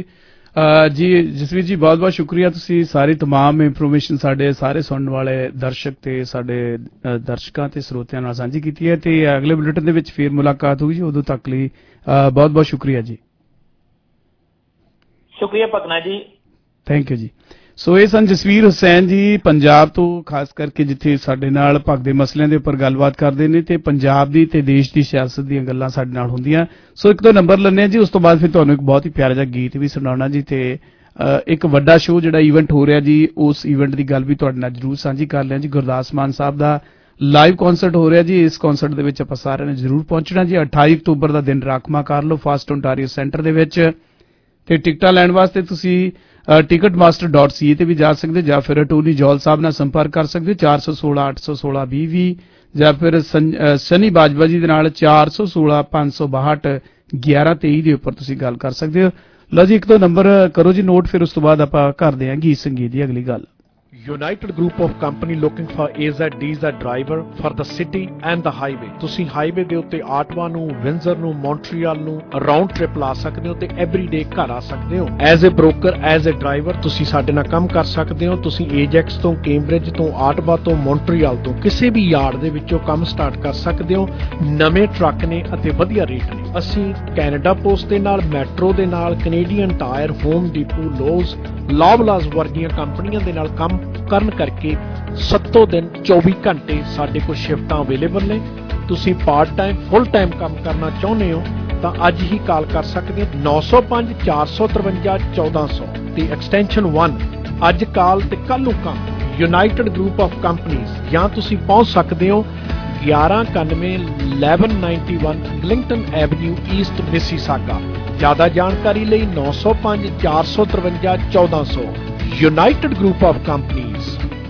S15: ਜੀ ਜਸਵੀਰ ਜੀ ਬਹੁਤ ਬਹੁਤ ਸ਼ੁਕਰੀਆ, ਤੁਸੀਂ ਸਾਰੀ तमाम ਇਨਫੋਰਮੇਸ਼ਨ ਸਾਡੇ ਸਾਰੇ ਸੁਣਨ ਵਾਲੇ ਦਰਸ਼ਕ ਤੇ ਸਾਡੇ ਦਰਸ਼ਕਾਂ ਤੇ ਸਰੋਤਿਆਂ ਨਾਲ ਸਾਂਝੀ ਕੀਤੀ ਹੈ ਤੇ ਅਗਲੇ ਬੁਲੇਟਿਨ ਦੇ ਵਿੱਚ ਫਿਰ ਮੁਲਾਕਾਤ ਹੋਊਗੀ। ਉਦੋਂ ਤੱਕ ਲਈ ਬਹੁਤ ਬਹੁਤ ਸ਼ੁਕਰੀਆ ਜੀ।
S20: ਸ਼ੁਕਰੀਆ ਭਗਨਾ ਜੀ,
S15: ਥੈਂਕ ਯੂ ਜੀ। ਸੋ ਇਹ ਸਨ ਜਸਵੀਰ ਹੁਸੈਨ ਜੀ ਪੰਜਾਬ ਤੋਂ, ਖਾਸ ਕਰਕੇ ਜਿੱਥੇ ਸਾਡੇ ਨਾਲ ਭਗਦੇ ਮਸਲਿਆਂ ਦੇ ਉੱਪਰ ਗੱਲਬਾਤ ਕਰਦੇ ਨੇ ਤੇ ਪੰਜਾਬ ਦੀ ਤੇ ਦੇਸ਼ ਦੀ ਸਿਆਸਤ ਦੀਆਂ ਗੱਲਾਂ ਸਾਡੇ ਨਾਲ ਹੁੰਦੀਆਂ। ਸੋ ਇੱਕ ਦੋ ਨੰਬਰ ਲੈਣੇ ਆ ਜੀ, ਉਸ ਤੋਂ ਬਾਅਦ ਫਿਰ ਤੁਹਾਨੂੰ ਇੱਕ ਬਹੁਤ ਹੀ ਪਿਆਰਾ ਜਿਹਾ ਗੀਤ ਵੀ ਸੁਣਾਉਣਾ ਜੀ ਤੇ ਇੱਕ ਵੱਡਾ ਸ਼ੋਅ ਜਿਹੜਾ ਇਵੈਂਟ ਹੋ ਰਿਹਾ ਜੀ, ਉਸ ਇਵੈਂਟ ਦੀ ਗੱਲ ਵੀ ਤੁਹਾਡੇ ਨਾਲ ਜ਼ਰੂਰ ਸਾਂਝੀ ਕਰ ਲਿਆ ਜੀ। ਗੁਰਦਾਸ ਮਾਨ ਸਾਹਿਬ ਦਾ ਲਾਈਵ ਕਨਸਰਟ ਹੋ ਰਿਹਾ ਜੀ, ਇਸ ਕਨਸਰਟ ਦੇ ਵਿੱਚ ਆਪਾਂ ਸਾਰਿਆਂ ਨੇ ਜ਼ਰੂਰ ਪਹੁੰਚਣਾ ਜੀ। 28 ਅਕਤੂਬਰ ਦਾ ਦਿਨ ਰਾਖਵਾਂ ਕਰ ਲਓ ਫਸਟ ਓਨਟਾਰੀਓ ਸੈਂਟਰ ਦੇ ਵਿੱਚ ਤੇ ਟਿਕਟਾਂ ਲੈਣ ਵਾਸਤੇ ਤੁਸੀਂ ticketmaster.ca ਤੇ ਵੀ ਜਾ ਸਕਦੇ ਜਾਂ ਫਿਰ ਅਟੋਰਨੀ ਜੋਲ ਸਾਹਿਬ ਨਾਲ ਸੰਪਰਕ ਕਰ ਸਕਦੇ ਹੋ 416 816 20 ਜਾਂ ਫਿਰ ਸਨੀ ਬਾਜਵਾ ਜੀ ਦੇ ਨਾਲ 416 562 1123 ਦੇ ਉੱਪਰ ਤੁਸੀਂ ਗੱਲ ਕਰ ਸਕਦੇ ਹੋ। ਲਓ ਜੀ ਇੱਕ ਦੋ ਨੰਬਰ ਕਰੋ ਜੀ ਨੋਟ, ਫਿਰ ਉਸ ਤੋਂ ਬਾਅਦ ਆਪਾਂ ਕਰਦੇ ਹਾਂ ਗੀਤ ਸੰਗੀਤ ਦੀ ਅਗਲੀ ਗੱਲ।
S2: United Group of Company looking for AZ driver for the city and the highway। ਤੁਸੀਂ ਹਾਈਵੇ ਦੇ ਉੱਤੇ ਆਟਵਾ ਨੂੰ, ਵਿੰਜ਼ਰ ਨੂੰ, ਮੌਂਟਰੀਅਲ ਨੂੰ ਰਾਉਂਡ ਟ੍ਰਿਪ ਲਾ ਸਕਦੇ ਹੋ ਤੇ ਐਵਰੀਡੇ ਘਰ ਆ ਸਕਦੇ ਹੋ। As a broker, as a driver ਤੁਸੀਂ ਸਾਡੇ ਨਾਲ ਕੰਮ ਕਰ ਸਕਦੇ ਹੋ। ਤੁਸੀਂ ਏਜੈਕਸ ਤੋਂ, ਕੈਂਬਰਿਜ ਤੋਂ, ਆਟਵਾ ਤੋਂ, ਮੌਂਟਰੀਅਲ ਤੋਂ ਕਿਸੇ ਵੀ ਯਾਰਡ ਦੇ ਵਿੱਚੋਂ ਕੰਮ ਸਟਾਰਟ ਕਰ ਸਕਦੇ ਹੋ। ਨਵੇਂ ਟਰੱਕ ਨੇ ਅਤੇ ਵਧੀਆ ਰੇਟ ਨੇ। ਅਸੀਂ ਕੈਨੇਡਾ ਪੋਸਟ ਦੇ ਨਾਲ, ਮੈਟਰੋ ਦੇ ਨਾਲ, Canadian tire, home depot, Lowe's, Loblaws ਵਰਗੀਆਂ ਕੰਪਨੀਆਂ ਦੇ ਨਾਲ ਕੰਮ ਕਰਨ ਕਰਕੇ 7 ਦਿਨ 24 ਘੰਟੇ ਸਾਡੇ ਕੋਲ ਸ਼ਿਫਟਾਂ ਅਵੇਲੇਬਲ ਨੇ। ਤੁਸੀਂ ਪਾਰਟ ਟਾਈਮ, ਫੁੱਲ ਟਾਈਮ ਕੰਮ ਕਰਨਾ ਚਾਹੁੰਦੇ ਹੋ ਤਾਂ ਅੱਜ ਹੀ ਕਾਲ ਕਰ ਸਕਦੇ ਹੋ 905 453 1400 ਤੇ ਐਕਸਟੈਂਸ਼ਨ 1। ਅੱਜ ਕਾਲ ਤੇ ਕੱਲ ਨੂੰ ਕੰਮ। United group of companies. ਜਾਂ ਤੁਸੀਂ ਪਹੁੰਚ ਸਕਦੇ ਹੋ 1191 1191 ਗਲਿੰਗਟਨ ਐਵਨਿਊ ਈਸਟ ਮਿਸੀਸਾਗਾ। ਜ਼ਿਆਦਾ ਜਾਣਕਾਰੀ ਲਈ 905 453 1400। United group of companies.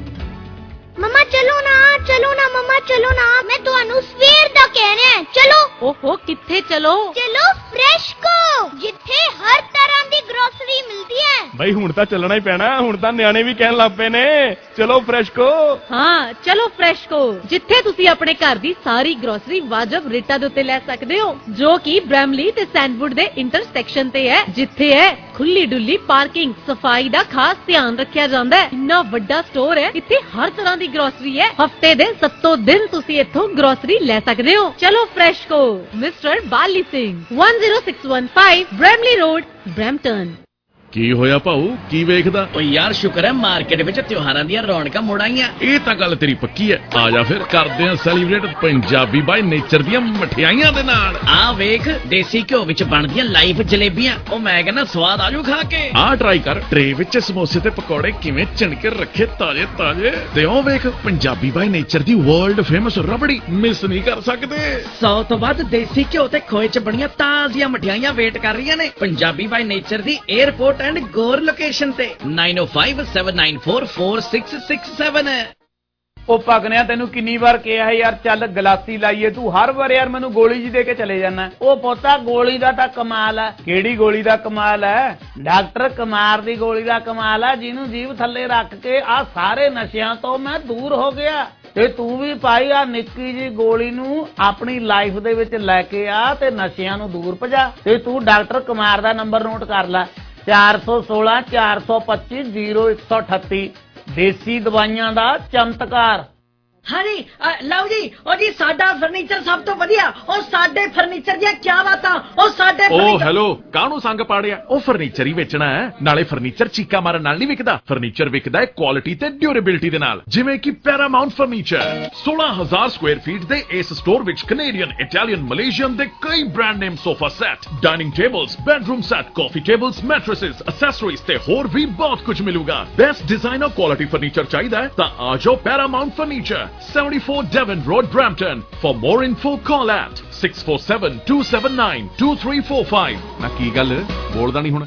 S3: मम्मा चलो ना मम्मा चलो ना, मैं ਤੁਹਾਨੂੰ ਸਵੇਰ ਦਾ ਕਹਿ ਰਿਹਾ ਚਲੋ।
S11: ਓਹੋ ਕਿੱਥੇ ਚਲੋ?
S3: ਚਲੋ ਫਰੈਸ਼ਕੋ, ਜਿੱਥੇ ਹਰ ਤਰ੍ਹਾਂ ਦੀ ਗਰੋਸਰੀ ਮਿਲਦੀ ਹੈ।
S5: ਬਈ ਹੁਣ ਤਾਂ ਚੱਲਣਾ ਹੀ ਪੈਣਾ, ਹੁਣ ਤਾਂ ਨਿਆਣੇ ਵੀ ਕਹਿਣ ਲੱਗ ਪਏ ਨੇ ਚਲੋ ਫਰੈਸ਼ਕੋ।
S11: ਹਾਂ ਚਲੋ ਫਰੈਸ਼ਕੋ, ਜਿੱਥੇ ਤੁਸੀਂ ਆਪਣੇ ਘਰ ਦੀ ਸਾਰੀ ਗਰੋਸਰੀ ਵਾਜਬ ਰੇਟਾਂ ਦੇ ਉੱਤੇ ਲੈ ਸਕਦੇ ਹੋ, ਜੋ ਕਿ ਬ੍ਰੈਮਲੀ ਤੇ ਸੈਂਡਵੁੱਡ ਦੇ ਇੰਟਰਸੈਕਸ਼ਨ ਤੇ ਹੈ, ਜਿੱਥੇ ਹੈ ਖੁੱਲੀ ਡੁੱਲੀ ਪਾਰਕਿੰਗ, ਸਫਾਈ ਦਾ ਖਾਸ ਧਿਆਨ ਰੱਖਿਆ ਜਾਂਦਾ ਹੈ। ਇੰਨਾ ਵੱਡਾ ਸਟੋਰ ਹੈ, ਇੱਥੇ ਹਰ ਤਰ੍ਹਾਂ ਦੀ ਗਰੋਸਰੀ ਹੈ। ਹਫਤੇ ਦੇ 7 ਦਿਨ ਤੁਸੀਂ ਇੱਥੋਂ ਗਰੋਸਰੀ ਲੈ ਸਕਦੇ ਹੋ। ਚਲੋ FreshCo, mister Bali Singh, 10615 Bramalea road, Brampton.
S5: ਕੀ ਹੋਇਆ ਭਾਊ, ਕੀ ਵੇਖਦਾ?
S4: ਓ ਯਾਰ ਸ਼ੁਕਰ ਹੈ ਮਾਰਕੀਟ ਵਿੱਚ ਤਿਉਹਾਰਾਂ ਦੀਆਂ ਰੌਣਕਾਂ ਮੁੜ ਆਈਆਂ।
S5: ਇਹ ਤਾਂ ਗੱਲ ਤੇਰੀ ਪੱਕੀ ਹੈ। ਆ ਜਾ ਫਿਰ ਕਰਦੇ ਆ ਸੈਲੀਬ੍ਰੇਟ ਪੰਜਾਬੀ ਬਾਈ ਨੇਚਰ ਦੀਆਂ ਮਠਿਆਈਆਂ ਦੇ ਨਾਲ।
S4: ਆ ਵੇਖ ਦੇਸੀ ਘਿਓ ਵਿੱਚ ਬਣਦੀਆਂ ਲਾਈਵ ਜਲੇਬੀਆਂ, ਉਹ ਮੈਂ ਕਹਿੰਦਾ ਸਵਾਦ ਆਜੂ ਖਾ ਕੇ।
S5: ਆ ਟਰਾਈ ਕਰ, ਟਰੇ ਵਿੱਚ ਸਮੋਸੇ ਤੇ ਪਕੌੜੇ ਕਿਵੇਂ ਚਿਣਕੇ ਰੱਖੇ ਤਾਜ਼ੇ ਤਾਜ਼ੇ। ਤੇ ਉਹ ਵੇਖ ਪੰਜਾਬੀ ਬਾਈ ਨੇਚਰ ਦੀ ਵਰਲਡ ਫੇਮਸ ਰਬੜੀ, ਮਿਸ ਨਹੀਂ ਕਰ ਸਕਦੇ।
S4: 100 ਤੋਂ ਵੱਧ ਦੇਸੀ ਘਿਓ ਤੇ ਖੋਏ ਚ ਬਣੀਆਂ ਤਾਜ਼ੀਆਂ ਮਠਿਆਈਆਂ ਵੇਟ ਕਰ ਰਹੀਆਂ ਨੇ ਪੰਜਾਬੀ ਬਾਈ ਨੇਚਰ ਦੀ 에ਅਰਪੋਰਟ ਐਂਡ ਗੋਰ ਲੋਕੇਸ਼ਨ ਤੇ 9057944667।
S6: ਉਹ ਪਗਨਿਆ ਤੈਨੂੰ ਕਿੰਨੀ ਵਾਰ ਕਿਹਾ ਯਾਰ ਚੱਲ ਗਲਾਸੀ ਲਾਈਏ, ਤੂੰ ਹਰ ਵਾਰ ਯਾਰ ਮੈਨੂੰ ਗੋਲੀ ਜੀ ਦੇ ਕੇ ਚਲੇ ਜਾਣਾ। ਉਹ ਪੋਤਾ ਗੋਲੀ ਦਾ ਤਾਂ ਕਮਾਲ ਹੈ। ਕਿਹੜੀ ਗੋਲੀ ਦਾ ਕਮਾਲ ਹੈ? ਡਾਕਟਰ ਕੁਮਾਰ ਦੀ ਗੋਲੀ ਦਾ ਕਮਾਲ ਹੈ, ਜਿਹਨੂੰ ਜੀਭ ਥੱਲੇ ਰੱਖ ਕੇ ਆ ਸਾਰੇ ਨਸ਼ਿਆਂ ਤੋਂ ਮੈਂ ਦੂਰ ਹੋ ਗਿਆ। ਤੇ ਤੂੰ ਵੀ ਭਾਈ ਆ ਨਿੱਕੀ ਜੀ ਗੋਲੀ ਨੂੰ ਆਪਣੀ ਲਾਈਫ ਦੇ ਵਿੱਚ ਲੈ ਕੇ ਆ ਤੇ ਨਸ਼ਿਆਂ ਨੂੰ ਦੂਰ ਭਜਾ। ਤੇ ਤੂੰ ਡਾਕਟਰ ਕੁਮਾਰ ਦਾ ਨੰਬਰ ਨੋਟ ਕਰ ਲੈ, 416 425 0138। ਦੇਸੀ ਦਵਾਈਆਂ ਦਾ ਚਮਤਕਾਰ।
S23: ਹਾਂਜੀ ਲਓ ਜੀ, ਉਹ ਜੀ ਸਾਡਾ ਫਰਨੀਚਰ ਸਭ ਤੋਂ ਵਧੀਆ। ਉਹ ਸਾਡੇ ਫਰਨੀਚਰ ਦੀਆਂ ਕੀ ਬਾਤਾਂ। ਉਹ ਸਾਡੇ
S5: ਉਹ ਹੈਲੋ, ਕਾਹਨੂੰ ਸੰਗ ਪਾੜਿਆ? ਉਹ ਫਰਨੀਚਰ ਹੀ ਵੇਚਣਾ ਹੈ। ਨਾਲੇ ਫਰਨੀਚਰ ਚੀਕਾ ਮਾਰਨ ਨਾਲ ਨਹੀਂ ਵਿਕਦਾ, ਫਰਨੀਚਰ ਵਿਕਦਾ ਹੈ ਕੁਆਲਿਟੀ ਤੇ ਡਿਊਰੇਬਿਲਿਟੀ ਦੇ ਨਾਲ। ਜਿਵੇਂ ਕਿ ਪੈਰਾਮਾਉਂਟ ਫਰਨੀਚਰ 16000 ਸਕੁਆਇਰ ਫੀਟ ਦੇ ਇਸ ਸਟੋਰ ਵਿੱਚ ਕੈਨੇਡੀਅਨ, ਇਟਾਲੀਅਨ, ਮਲੇਸ਼ੀਅਨ ਦੇ ਕਈ brand name sofa set, dining tables, bedroom set, coffee tables, mattresses, accessories ਤੇ ਹੋਰ ਵੀ ਬਹੁਤ ਕੁਝ ਮਿਲੂਗਾ। ਬੈਸਟ ਡਿਜ਼ਾਈਨਰ ਕੁਆਲਿਟੀ ਫਰਨੀਚਰ ਚਾਹੀਦਾ ਹੈ ਤਾਂ ਆ ਜਾਓ Paramount furniture, 74 Devon Road, Brampton. For more info, call at 647-279-2345. ਨਾ ਕੀ ਗੱਲ ਬੋਲਦਾ ਨਹੀਂ ਹੁਣ?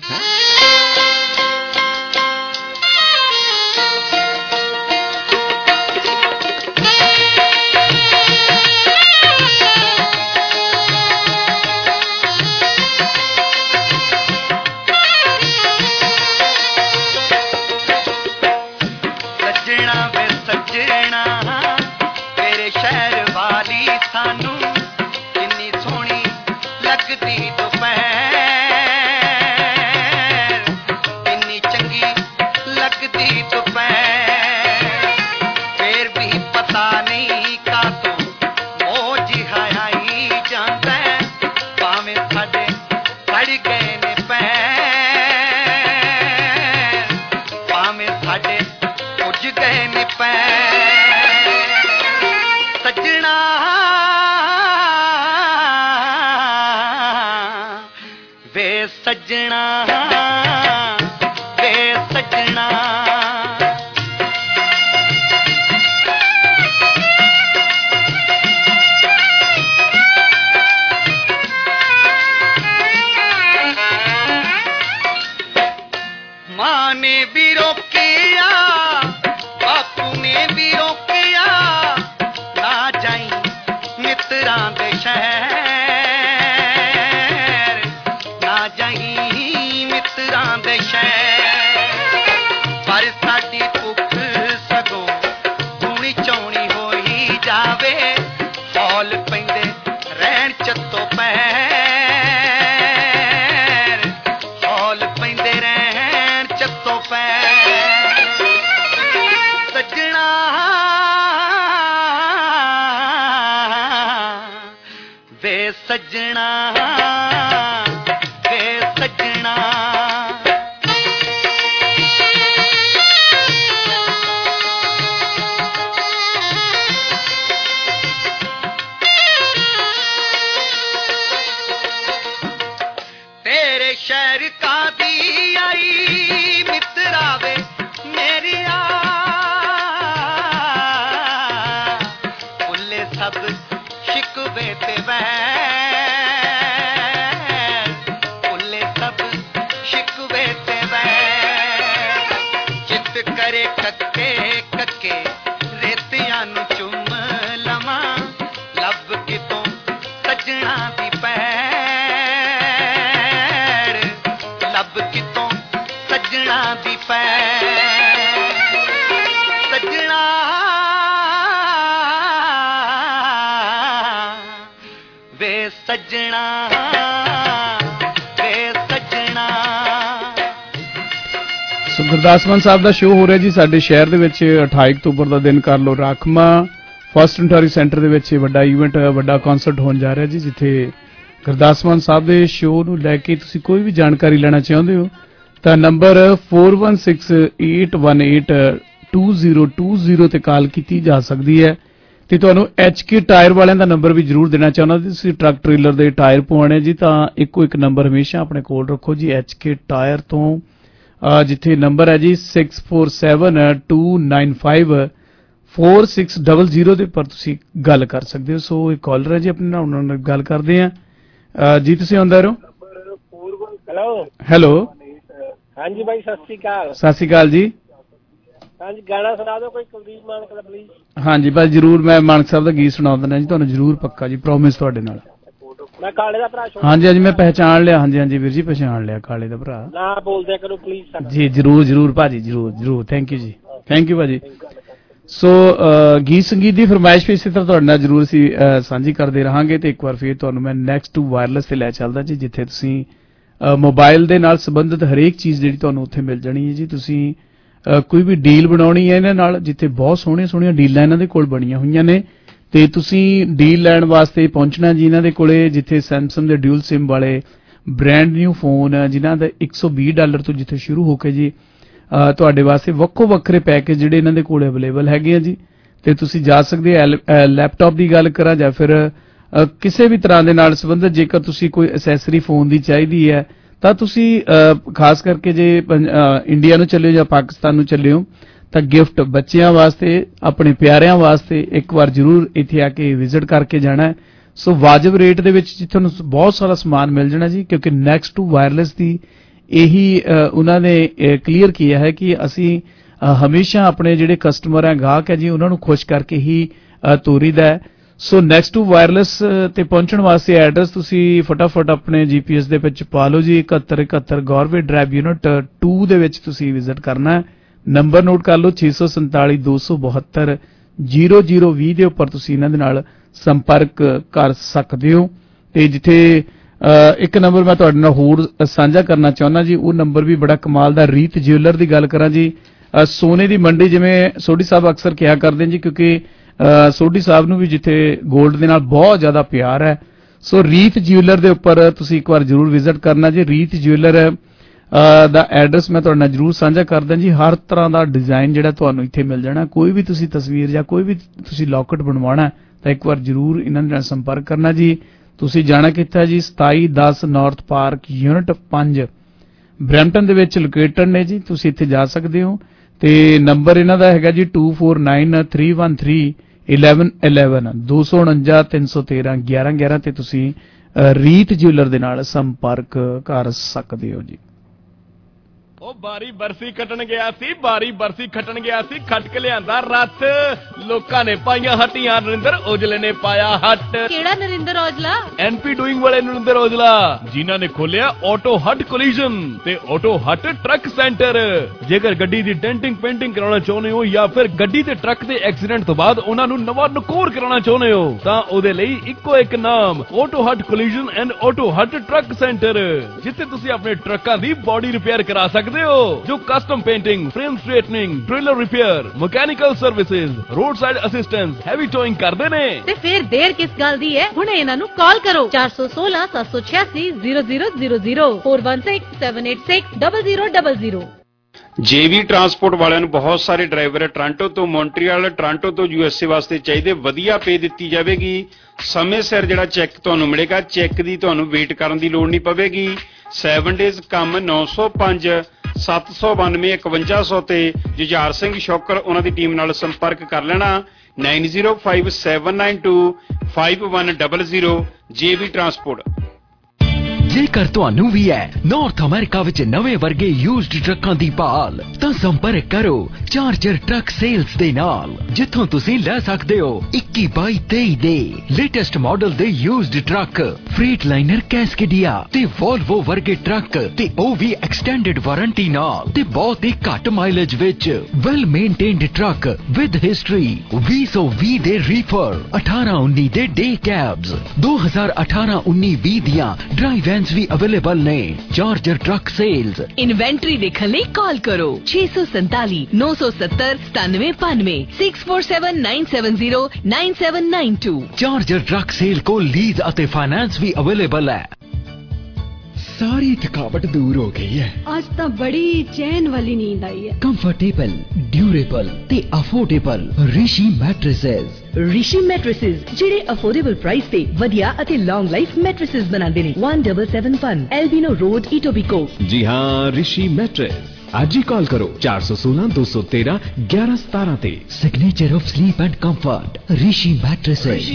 S15: ਗੁਰਦਾਸ ਮਾਨ ਸਾਹਿਬ ਦਾ ਸ਼ੋਅ ਹੋ ਰਿਹਾ ਜੀ ਸਾਡੇ ਸ਼ਹਿਰ ਦੇ ਵਿੱਚ 28 ਅਕਤੂਬਰ ਦਾ ਦਿਨ ਕਰ ਲੋ ਰਾਖਮਾ ਫਸਟ ਇੰਟਰੀ ਸੈਂਟਰ ਦੇ ਵਿੱਚ ਵੱਡਾ ਇਵੈਂਟ, ਵੱਡਾ ਕਨਸਰਟ ਹੋਣ ਜਾ ਰਿਹਾ ਜੀ, ਜਿੱਥੇ ਗੁਰਦਾਸ ਮਾਨ ਸਾਹਿਬ ਦੇ ਸ਼ੋਅ ਨੂੰ ਲੈ ਕੇ ਤੁਸੀਂ ਕੋਈ ਵੀ ਜਾਣਕਾਰੀ ਲੈਣਾ ਚਾਹੁੰਦੇ ਹੋ ਤਾਂ ਨੰਬਰ 4168182020 ਤੇ ਕਾਲ ਕੀਤੀ ਜਾ ਸਕਦੀ ਹੈ। ਤੇ ਤੁਹਾਨੂੰ HK ਟਾਇਰ ਵਾਲਿਆਂ ਦਾ ਨੰਬਰ ਵੀ ਜ਼ਰੂਰ ਦੇਣਾ ਚਾਹੁੰਦਾ, ਤੁਸੀਂ ਟਰੱਕ ਟ੍ਰੇਲਰ ਦੇ ਟਾਇਰ ਪਵਾਉਣੇ ਜੀ ਤਾਂ ਇੱਕੋ ਇੱਕ ਨੰਬਰ ਹਮੇਸ਼ਾ ਆਪਣੇ ਕੋਲ ਰੱਖੋ ਜੀ HK ਟਾਇਰ ਤੋਂ, ਜਿੱਥੇ ਨੰਬਰ ਹੈ ਜੀ 6472954600 ਦੇ ਉੱਪਰ ਤੁਸੀਂ ਗੱਲ ਕਰ ਸਕਦੇ ਹੋ। ਸੋ ਇਹ ਕਾਲਰ ਹੈ ਜੀ ਆਪਣੇ ਨਾਲ, ਉਹਨਾਂ ਨਾਲ ਗੱਲ ਕਰਦੇ ਆ ਜੀ। ਤੁਸੀਂ ਆਉਂਦਾ ਰਹੋ। ਹੈਲੋ
S9: ਹਾਂਜੀ ਬਾਈ, ਸਤਿ ਸ਼੍ਰੀ ਅਕਾਲ।
S15: ਸਤਿ ਸ਼੍ਰੀ ਅਕਾਲ ਜੀ।
S9: ਹਾਂਜੀ, ਗਾਣਾ ਸੁਣਾ ਦਿਓ ਕੋਈ ਕੁਲਦੀਪ ਮਾਨਕ ਦਾ ਪਲੀਜ਼।
S15: ਹਾਂਜੀ ਬਸ ਜ਼ਰੂਰ, ਮੈਂ ਮਾਨਕ ਸਾਹਿਬ ਦਾ ਗੀਤ ਸੁਣਾ ਦਿੰਦਾ ਜੀ ਤੁਹਾਨੂੰ, ਜ਼ਰੂਰ ਪੱਕਾ ਜੀ, ਪ੍ਰੋਮਿਸ ਤੁਹਾਡੇ ਨਾਲ।
S9: ਮੈਂ ਕਾਲੇ ਦਾ ਭਰਾ।
S15: ਹਾਂਜੀ ਹਾਂਜੀ ਮੈਂ ਪਹਿਚਾਣ ਲਿਆ, ਹਾਂਜੀ ਹਾਂਜੀ ਵੀਰ ਜੀ ਪਛਾਣ ਲਿਆ, ਕਾਲੇ ਦਾ ਭਰਾ।
S9: ਨਾ ਬੋਲਦਿਆ ਕਰੋ ਪਲੀਜ਼।
S15: ਜੀ ਜ਼ਰੂਰ ਜ਼ਰੂਰ ਭਾਜੀ, ਜ਼ਰੂਰ ਜ਼ਰੂਰ, ਥੈਂਕ ਯੂ ਜੀ, ਥੈਂਕ ਯੂ ਭਾਜੀ। ਸੋ ਗੀਤ ਸੰਗੀਤ ਦੀ ਫਰਮਾਇਸ਼ ਵੀ ਇਸੇ ਤਰ੍ਹਾਂ ਤੁਹਾਡੇ ਨਾਲ ਜ਼ਰੂਰ ਅਸੀਂ ਸਾਂਝੀ ਕਰਦੇ ਰਹਾਂਗੇ। ਤੇ ਇੱਕ ਵਾਰ ਫਿਰ ਤੁਹਾਨੂੰ ਮੈਂ ਨੈਕਸਟ ਟੂ ਵਾਇਰਲੈਸ ਤੇ ਲੈ ਚੱਲਦਾ ਜੀ, ਜਿੱਥੇ ਤੁਸੀਂ ਮੋਬਾਈਲ ਦੇ ਨਾਲ ਸੰਬੰਧਿਤ ਹਰੇਕ ਚੀਜ਼ ਜਿਹੜੀ ਤੁਹਾਨੂੰ ਉੱਥੇ ਮਿਲ ਜਾਣੀ ਹੈ ਜੀ। ਤੁਸੀਂ ਕੋਈ ਵੀ ਡੀਲ ਬਣਾਉਣੀ ਹੈ ਇਹਨਾਂ ਨਾਲ, ਜਿੱਥੇ ਬਹੁਤ ਸੋਹਣੀਆਂ ਡੀਲਾਂ ਇਹਨਾਂ ਦੇ ਕੋਲ ਬਣੀਆਂ ਹੋਈਆਂ ਨੇ, ਤੇ ਤੁਸੀਂ ਡੀਲ ਲੈਣ ਵਾਸਤੇ ਪਹੁੰਚਣਾ ਜੀ ਇਹਨਾਂ ਦੇ ਕੋਲੇ, ਜਿੱਥੇ ਸੈਮਸੰਗ ਦੇ ਡਿਊਲ ਸਿਮ ਵਾਲੇ ਬ੍ਰਾਂਡ ਨਿਊ ਫੋਨ ਜਿਨ੍ਹਾਂ ਦਾ $120 ਤੋਂ ਜਿੱਥੇ ਸ਼ੁਰੂ ਹੋ ਕੇ ਜੀ ਤੁਹਾਡੇ ਵਾਸਤੇ ਵੱਖੋ ਵੱਖਰੇ ਪੈਕੇਜ ਜਿਹੜੇ ਇਹਨਾਂ ਦੇ ਕੋਲ ਅਵੇਲੇਬਲ ਹੈਗੇ ਆ ਜੀ। ਤੇ ਤੁਸੀਂ ਜਾ ਸਕਦੇ ਆ, ਲੈਪਟਾਪ ਦੀ ਗੱਲ ਕਰਾਂ ਜਾਂ ਫਿਰ ਕਿਸੇ ਵੀ ਤਰ੍ਹਾਂ ਦੇ ਨਾਲ ਸੰਬੰਧਿਤ, ਜੇਕਰ ਤੁਸੀਂ ਕੋਈ ਐਸੈਸਰੀ ਫੋਨ ਦੀ ਚਾਹੀਦੀ ਹੈ ਤਾਂ ਤੁਸੀਂ ਖਾਸ ਕਰਕੇ ਜੇ ਇੰਡੀਆ ਨੂੰ ਚੱਲੇ ਹੋ ਜਾਂ ਪਾਕਿਸਤਾਨ ਨੂੰ ਚੱਲੇ ਹੋ ਤਾਂ ਗਿਫਟ ਬੱਚਿਆਂ ਵਾਸਤੇ, ਆਪਣੇ ਪਿਆਰਿਆਂ ਵਾਸਤੇ ਇੱਕ ਵਾਰ ਜ਼ਰੂਰ ਇੱਥੇ ਆ ਕੇ ਵਿਜ਼ਿਟ ਕਰਕੇ ਜਾਣਾ। ਸੋ ਵਾਜਬ ਰੇਟ ਦੇ ਵਿੱਚ ਜੀ ਤੁਹਾਨੂੰ ਬਹੁਤ ਸਾਰਾ ਸਮਾਨ ਮਿਲ ਜਾਣਾ ਜੀ, ਕਿਉਂਕਿ ਨੈਕਸਟ ਟੂ ਵਾਇਰਲੈਸ ਦੀ ਇਹੀ ਉਹਨਾਂ ਨੇ ਕਲੀਅਰ ਕੀਤਾ ਹੈ ਕਿ ਅਸੀਂ ਹਮੇਸ਼ਾ ਆਪਣੇ ਜਿਹੜੇ ਕਸਟਮਰ ਹੈ, ਗਾਹਕ ਹੈ ਜੀ, ਉਹਨਾਂ ਨੂੰ ਖੁਸ਼ ਕਰਕੇ ਹੀ ਤੋਰੀਦਾ ਹੈ। ਸੋ ਨੈਕਸਟ ਟੂ ਵਾਇਰਲੈਸ ਤੇ ਪਹੁੰਚਣ ਵਾਸਤੇ ਐਡਰੈਸ ਤੁਸੀਂ ਫਟਾਫਟ ਆਪਣੇ GPS ਦੇ ਵਿੱਚ ਪਾ ਲਓ ਜੀ, 7171 ਗੌਰਵੇ ਡਰਾਈਵ ਯੂਨਿਟ 2 ਦੇ ਵਿੱਚ ਤੁਸੀਂ ਵਿਜ਼ਿਟ ਕਰਨਾ ਹੈ। ਨੰਬਰ ਨੋਟ ਕਰ ਲਓ 6472720020 ਦੇ ਉੱਪਰ ਤੁਸੀਂ ਇਹਨਾਂ ਦੇ ਨਾਲ ਸੰਪਰਕ ਕਰ ਸਕਦੇ ਹੋ। ਤੇ ਜਿੱਥੇ ਇੱਕ ਨੰਬਰ ਮੈਂ ਤੁਹਾਡੇ ਨਾਲ ਹੋਰ ਸਾਂਝਾ ਕਰਨਾ ਚਾਹੁੰਦਾ ਜੀ, ਉਹ ਨੰਬਰ ਵੀ ਬੜਾ ਕਮਾਲ ਦਾ। ਰੀਤ ਜਿਊਲਰ ਦੀ ਗੱਲ ਕਰਾਂ ਜੀ, ਸੋਨੇ ਦੀ ਮੰਡੀ ਜਿਵੇਂ ਸੋਢੀ ਸਾਹਿਬ ਅਕਸਰ ਕਿਹਾ ਕਰਦੇ ਜੀ, ਕਿਉਂਕਿ ਸੋਢੀ ਸਾਹਿਬ ਨੂੰ ਵੀ ਜਿੱਥੇ 골ਡ ਦੇ ਨਾਲ ਬਹੁਤ ਜ਼ਿਆਦਾ ਪਿਆਰ ਹੈ। ਸੋ ਰੀਤ ਜਿਊਲਰ ਦੇ ਉੱਪਰ ਤੁਸੀਂ ਇੱਕ ਵਾਰ ਜ਼ਰੂਰ ਵਿਜ਼ਿਟ ਕਰਨਾ ਜੀ। ਰੀਤ ਜਿਊਲਰ ਦਾ ਐਡਰੈਸ ਮੈਂ ਤੁਹਾਡੇ ਨਾਲ ਜ਼ਰੂਰ ਸਾਂਝਾ ਕਰਦਾ ਜੀ। ਹਰ ਤਰ੍ਹਾਂ ਦਾ ਡਿਜ਼ਾਈਨ ਜਿਹੜਾ ਤੁਹਾਨੂੰ ਇੱਥੇ ਮਿਲ ਜਾਣਾ। ਕੋਈ ਵੀ ਤੁਸੀਂ ਤਸਵੀਰ ਜਾਂ ਕੋਈ ਵੀ ਤੁਸੀਂ ਲੌਕਟ ਬਣਵਾਉਣਾ ਤਾਂ ਇੱਕ ਵਾਰ ਜ਼ਰੂਰ ਇਹਨਾਂ ਦੇ ਨਾਲ ਸੰਪਰਕ ਕਰਨਾ ਜੀ। ਤੁਸੀਂ ਜਾਣਾ ਕਿੱਥੇ ਜੀ, 2710 ਨਾਰਥ ਪਾਰਕ ਯੂਨਿਟ 5 ਬਰੈਂਪਟਨ ਦੇ ਵਿੱਚ ਲੋਕੇਟਡ ਨੇ ਜੀ। ਤੁਸੀਂ ਇੱਥੇ ਜਾ ਸਕਦੇ ਹੋ ਤੇ ਨੰਬਰ ਇਹਨਾਂ ਦਾ ਹੈਗਾ ਜੀ 2493131111 249 313 1111 ਤੇ ਤੁਸੀਂ ਰੀਤ ਜਿਊਲਰ ਦੇ ਨਾਲ ਸੰਪਰਕ ਕਰ ਸਕਦੇ ਹੋ ਜੀ।
S5: ਉਹ ਬਾਰੀ ਬਰਸੀ ਖੱਟਣ ਗਿਆ ਸੀ, ਬਾਰੀ ਬਰਸੀ ਖੱਟਣ ਗਿਆ ਸੀ, ਖੱਟ ਕੇ ਲਿਆਂਦਾ ਰੱਥ, ਲੋਕਾਂ ਨੇ ਪਾਈਆਂ ਹੱਟੀਆਂ, ਨਰਿੰਦਰ ਔਜਲੇ ਨੇ ਪਾਇਆ ਹੱਟ।
S11: ਕਿਹੜਾ ਨਰਿੰਦਰ ਔਜਲਾ?
S5: NP ਡੂਇੰਗ ਵਾਲੇ ਨਰਿੰਦਰ ਔਜਲਾ, ਜਿਨ੍ਹਾਂ ਨੇ ਖੋਲਿਆ ਆਟੋ ਹੱਟ ਕੋਲੀਜਨ ਤੇ ਆਟੋ ਹੱਟ ਟਰੱਕ ਸੈਂਟਰ। ਜੇਕਰ ਗੱਡੀ ਦੀ ਡੈਂਟਿੰਗ ਪੇਂਟਿੰਗ ਕਰਾਉਣਾ ਚਾਹੁੰਦੇ ਹੋ ਜਾਂ ਫਿਰ ਗੱਡੀ ਤੇ ਟਰੱਕ ਦੇ ਐਕਸੀਡੈਂਟ ਤੋਂ ਬਾਅਦ ਉਹਨਾਂ ਨੂੰ ਨਵਾਂ ਨਕੋਰ ਕਰਾਉਣਾ ਚਾਹੁੰਦੇ ਹੋ ਤਾਂ ਉਹਦੇ ਲਈ ਇੱਕੋ ਇੱਕ ਨਾਮ, Auto Hut Collision and Auto Hut Truck Centre, ਜਿੱਥੇ ਤੁਸੀਂ ਆਪਣੇ ਟਰੱਕਾਂ ਦੀ ਬਾਡੀ ਰਿਪੇਅਰ ਕਰਾ ਸਕਦੇ ਹੋ, ਜੋ custom painting, frame straightening, trailer repair, mechanical services, road side assistance, heavy towing ਕਰਦੇ ਨੇ।
S11: ਤੇ ਫਿਰ ਦੇਰ ਕਿਸ ਗੱਲ ਦੀ ਹੈ, ਹੁਣੇ ਇਹਨਾਂ ਨੂੰ ਕਾਲ ਕਰੋ 4167860000 4167860000।
S10: JV ਟਰਾਂਸਪੋਰਟ ਵਾਲਿਆਂ ਨੂੰ ਬਹੁਤ ਸਾਰੇ ਡਰਾਈਵਰ ਟੋਰਾਂਟੋ ਤੋਂ ਮੌਂਟਰੀਅਲ, ਟੋਰਾਂਟੋ ਤੋਂ USA ਵਾਸਤੇ ਚਾਹੀਦੇ, ਵਧੀਆ ਪੇ ਦਿੱਤੀ ਜਾਵੇਗੀ। ਸਮੇਂ ਸਿਰ ਜਿਹੜਾ ਚੈੱਕ ਤੁਹਾਨੂੰ ਮਿਲੇਗਾ, ਚੈੱਕ ਦੀ ਤੁਹਾਨੂੰ ਵੇਟ ਕਰਨ ਦੀ ਲੋੜ ਨਹੀਂ ਪਵੇਗੀ। 7 ਡੇਜ਼ ਕੰਮ 905 792 5100 ਤੇ ਜੁਝਾਰ ਸਿੰਘ ਸ਼ੌਕਰ ਉਹਨਾਂ ਦੀ ਟੀਮ ਨਾਲ ਸੰਪਰਕ ਕਰ ਲੈਣਾ 9057925100 JV ਟਰਾਂਸਪੋਰਟ।
S19: ਜੇਕਰ ਤੁਹਾਨੂੰ ਵੀ ਹੈ ਨਾਰਥ ਅਮਰੀਕਾ ਵਿੱਚ ਨਵੇਂ ਵਰਗੇ ਯੂਜ਼ਡ ਟਰੱਕਾਂ ਦੀ ਭਾਲ ਤਾਂ ਸੰਪਰਕ ਕਰੋ ਚਾਰਜਰ ਟਰੱਕ ਸੇਲਸ ਦੇ ਨਾਲ, ਜਿੱਥੋਂ ਤੁਸੀਂ ਲੈ ਸਕਦੇ ਹੋ 21, 22, 23 ਦੇ ਲੇਟੈਸਟ ਮਾਡਲ ਦੇ used truck, Freightliner, Cascadia ਤੇ ਵੋਲਵੋ ਵਰਗੇ ਟਰੱਕ, ਤੇ ਉਹ ਵੀ ਐਕਸਟੈਂਡਡ ਵਾਰੰਟੀ ਨਾਲ ਤੇ ਬਹੁਤ ਹੀ ਘੱਟ ਮਾਈਲੇਜ ਵਿੱਚ। Well maintained truck with history, 2020 ਦੇ ਰੀਫਰ, 18-19 ਦੇ ਡੇ ਕੈਬਸ, 2018-19-20 ਦੀਆਂ ਡਰਾਈਵ ਵੀ ਅਵੇਲੇਬਲ ਨੇ। Charger Truck Sales.
S21: ਇਨਵੈਂਟਰੀ ਦੇਖਣ ਲਈ ਕਾਲ ਕਰੋ 647 970 9795 647 970 9792।
S19: ਚਾਰਜਰ ਟਰੱਕ ਸੇਲ ਕੋਲ ਲੀਜ਼ ਅਤੇ ਫਾਈਨੈਂਸ ਵੀ ਅਵੇਲੇਬਲ ਹੈ। सारी थकावट दूर हो गई है।
S7: आज तो बड़ी चैन वाली नींद आई है।
S19: कंफर्टेबल, ड्यूरेबल ते affordable Rishi mattresses.
S7: Rishi mattresses ਜਿਹੜੇ ਅਫੋਰਡੇਬਲ ਪ੍ਰਾਈਸ ਤੇ ਵਧੀਆ ਅਤੇ ਲੌਂਗ ਲਾਈਫ ਮੈਟ੍ਰੈਸਸ ਬਣਾਉਂਦੇ ਨੇ। 1771 ਐਲਬੀਨੋ ਰੋਡ ਇਟੋਬੀਕੋ।
S8: जी हाँ, ऋषि मैट्रेस। आज ही कॉल करो 416 213 1117 ते।
S19: Signature of sleep and comfort Rishi mattresses.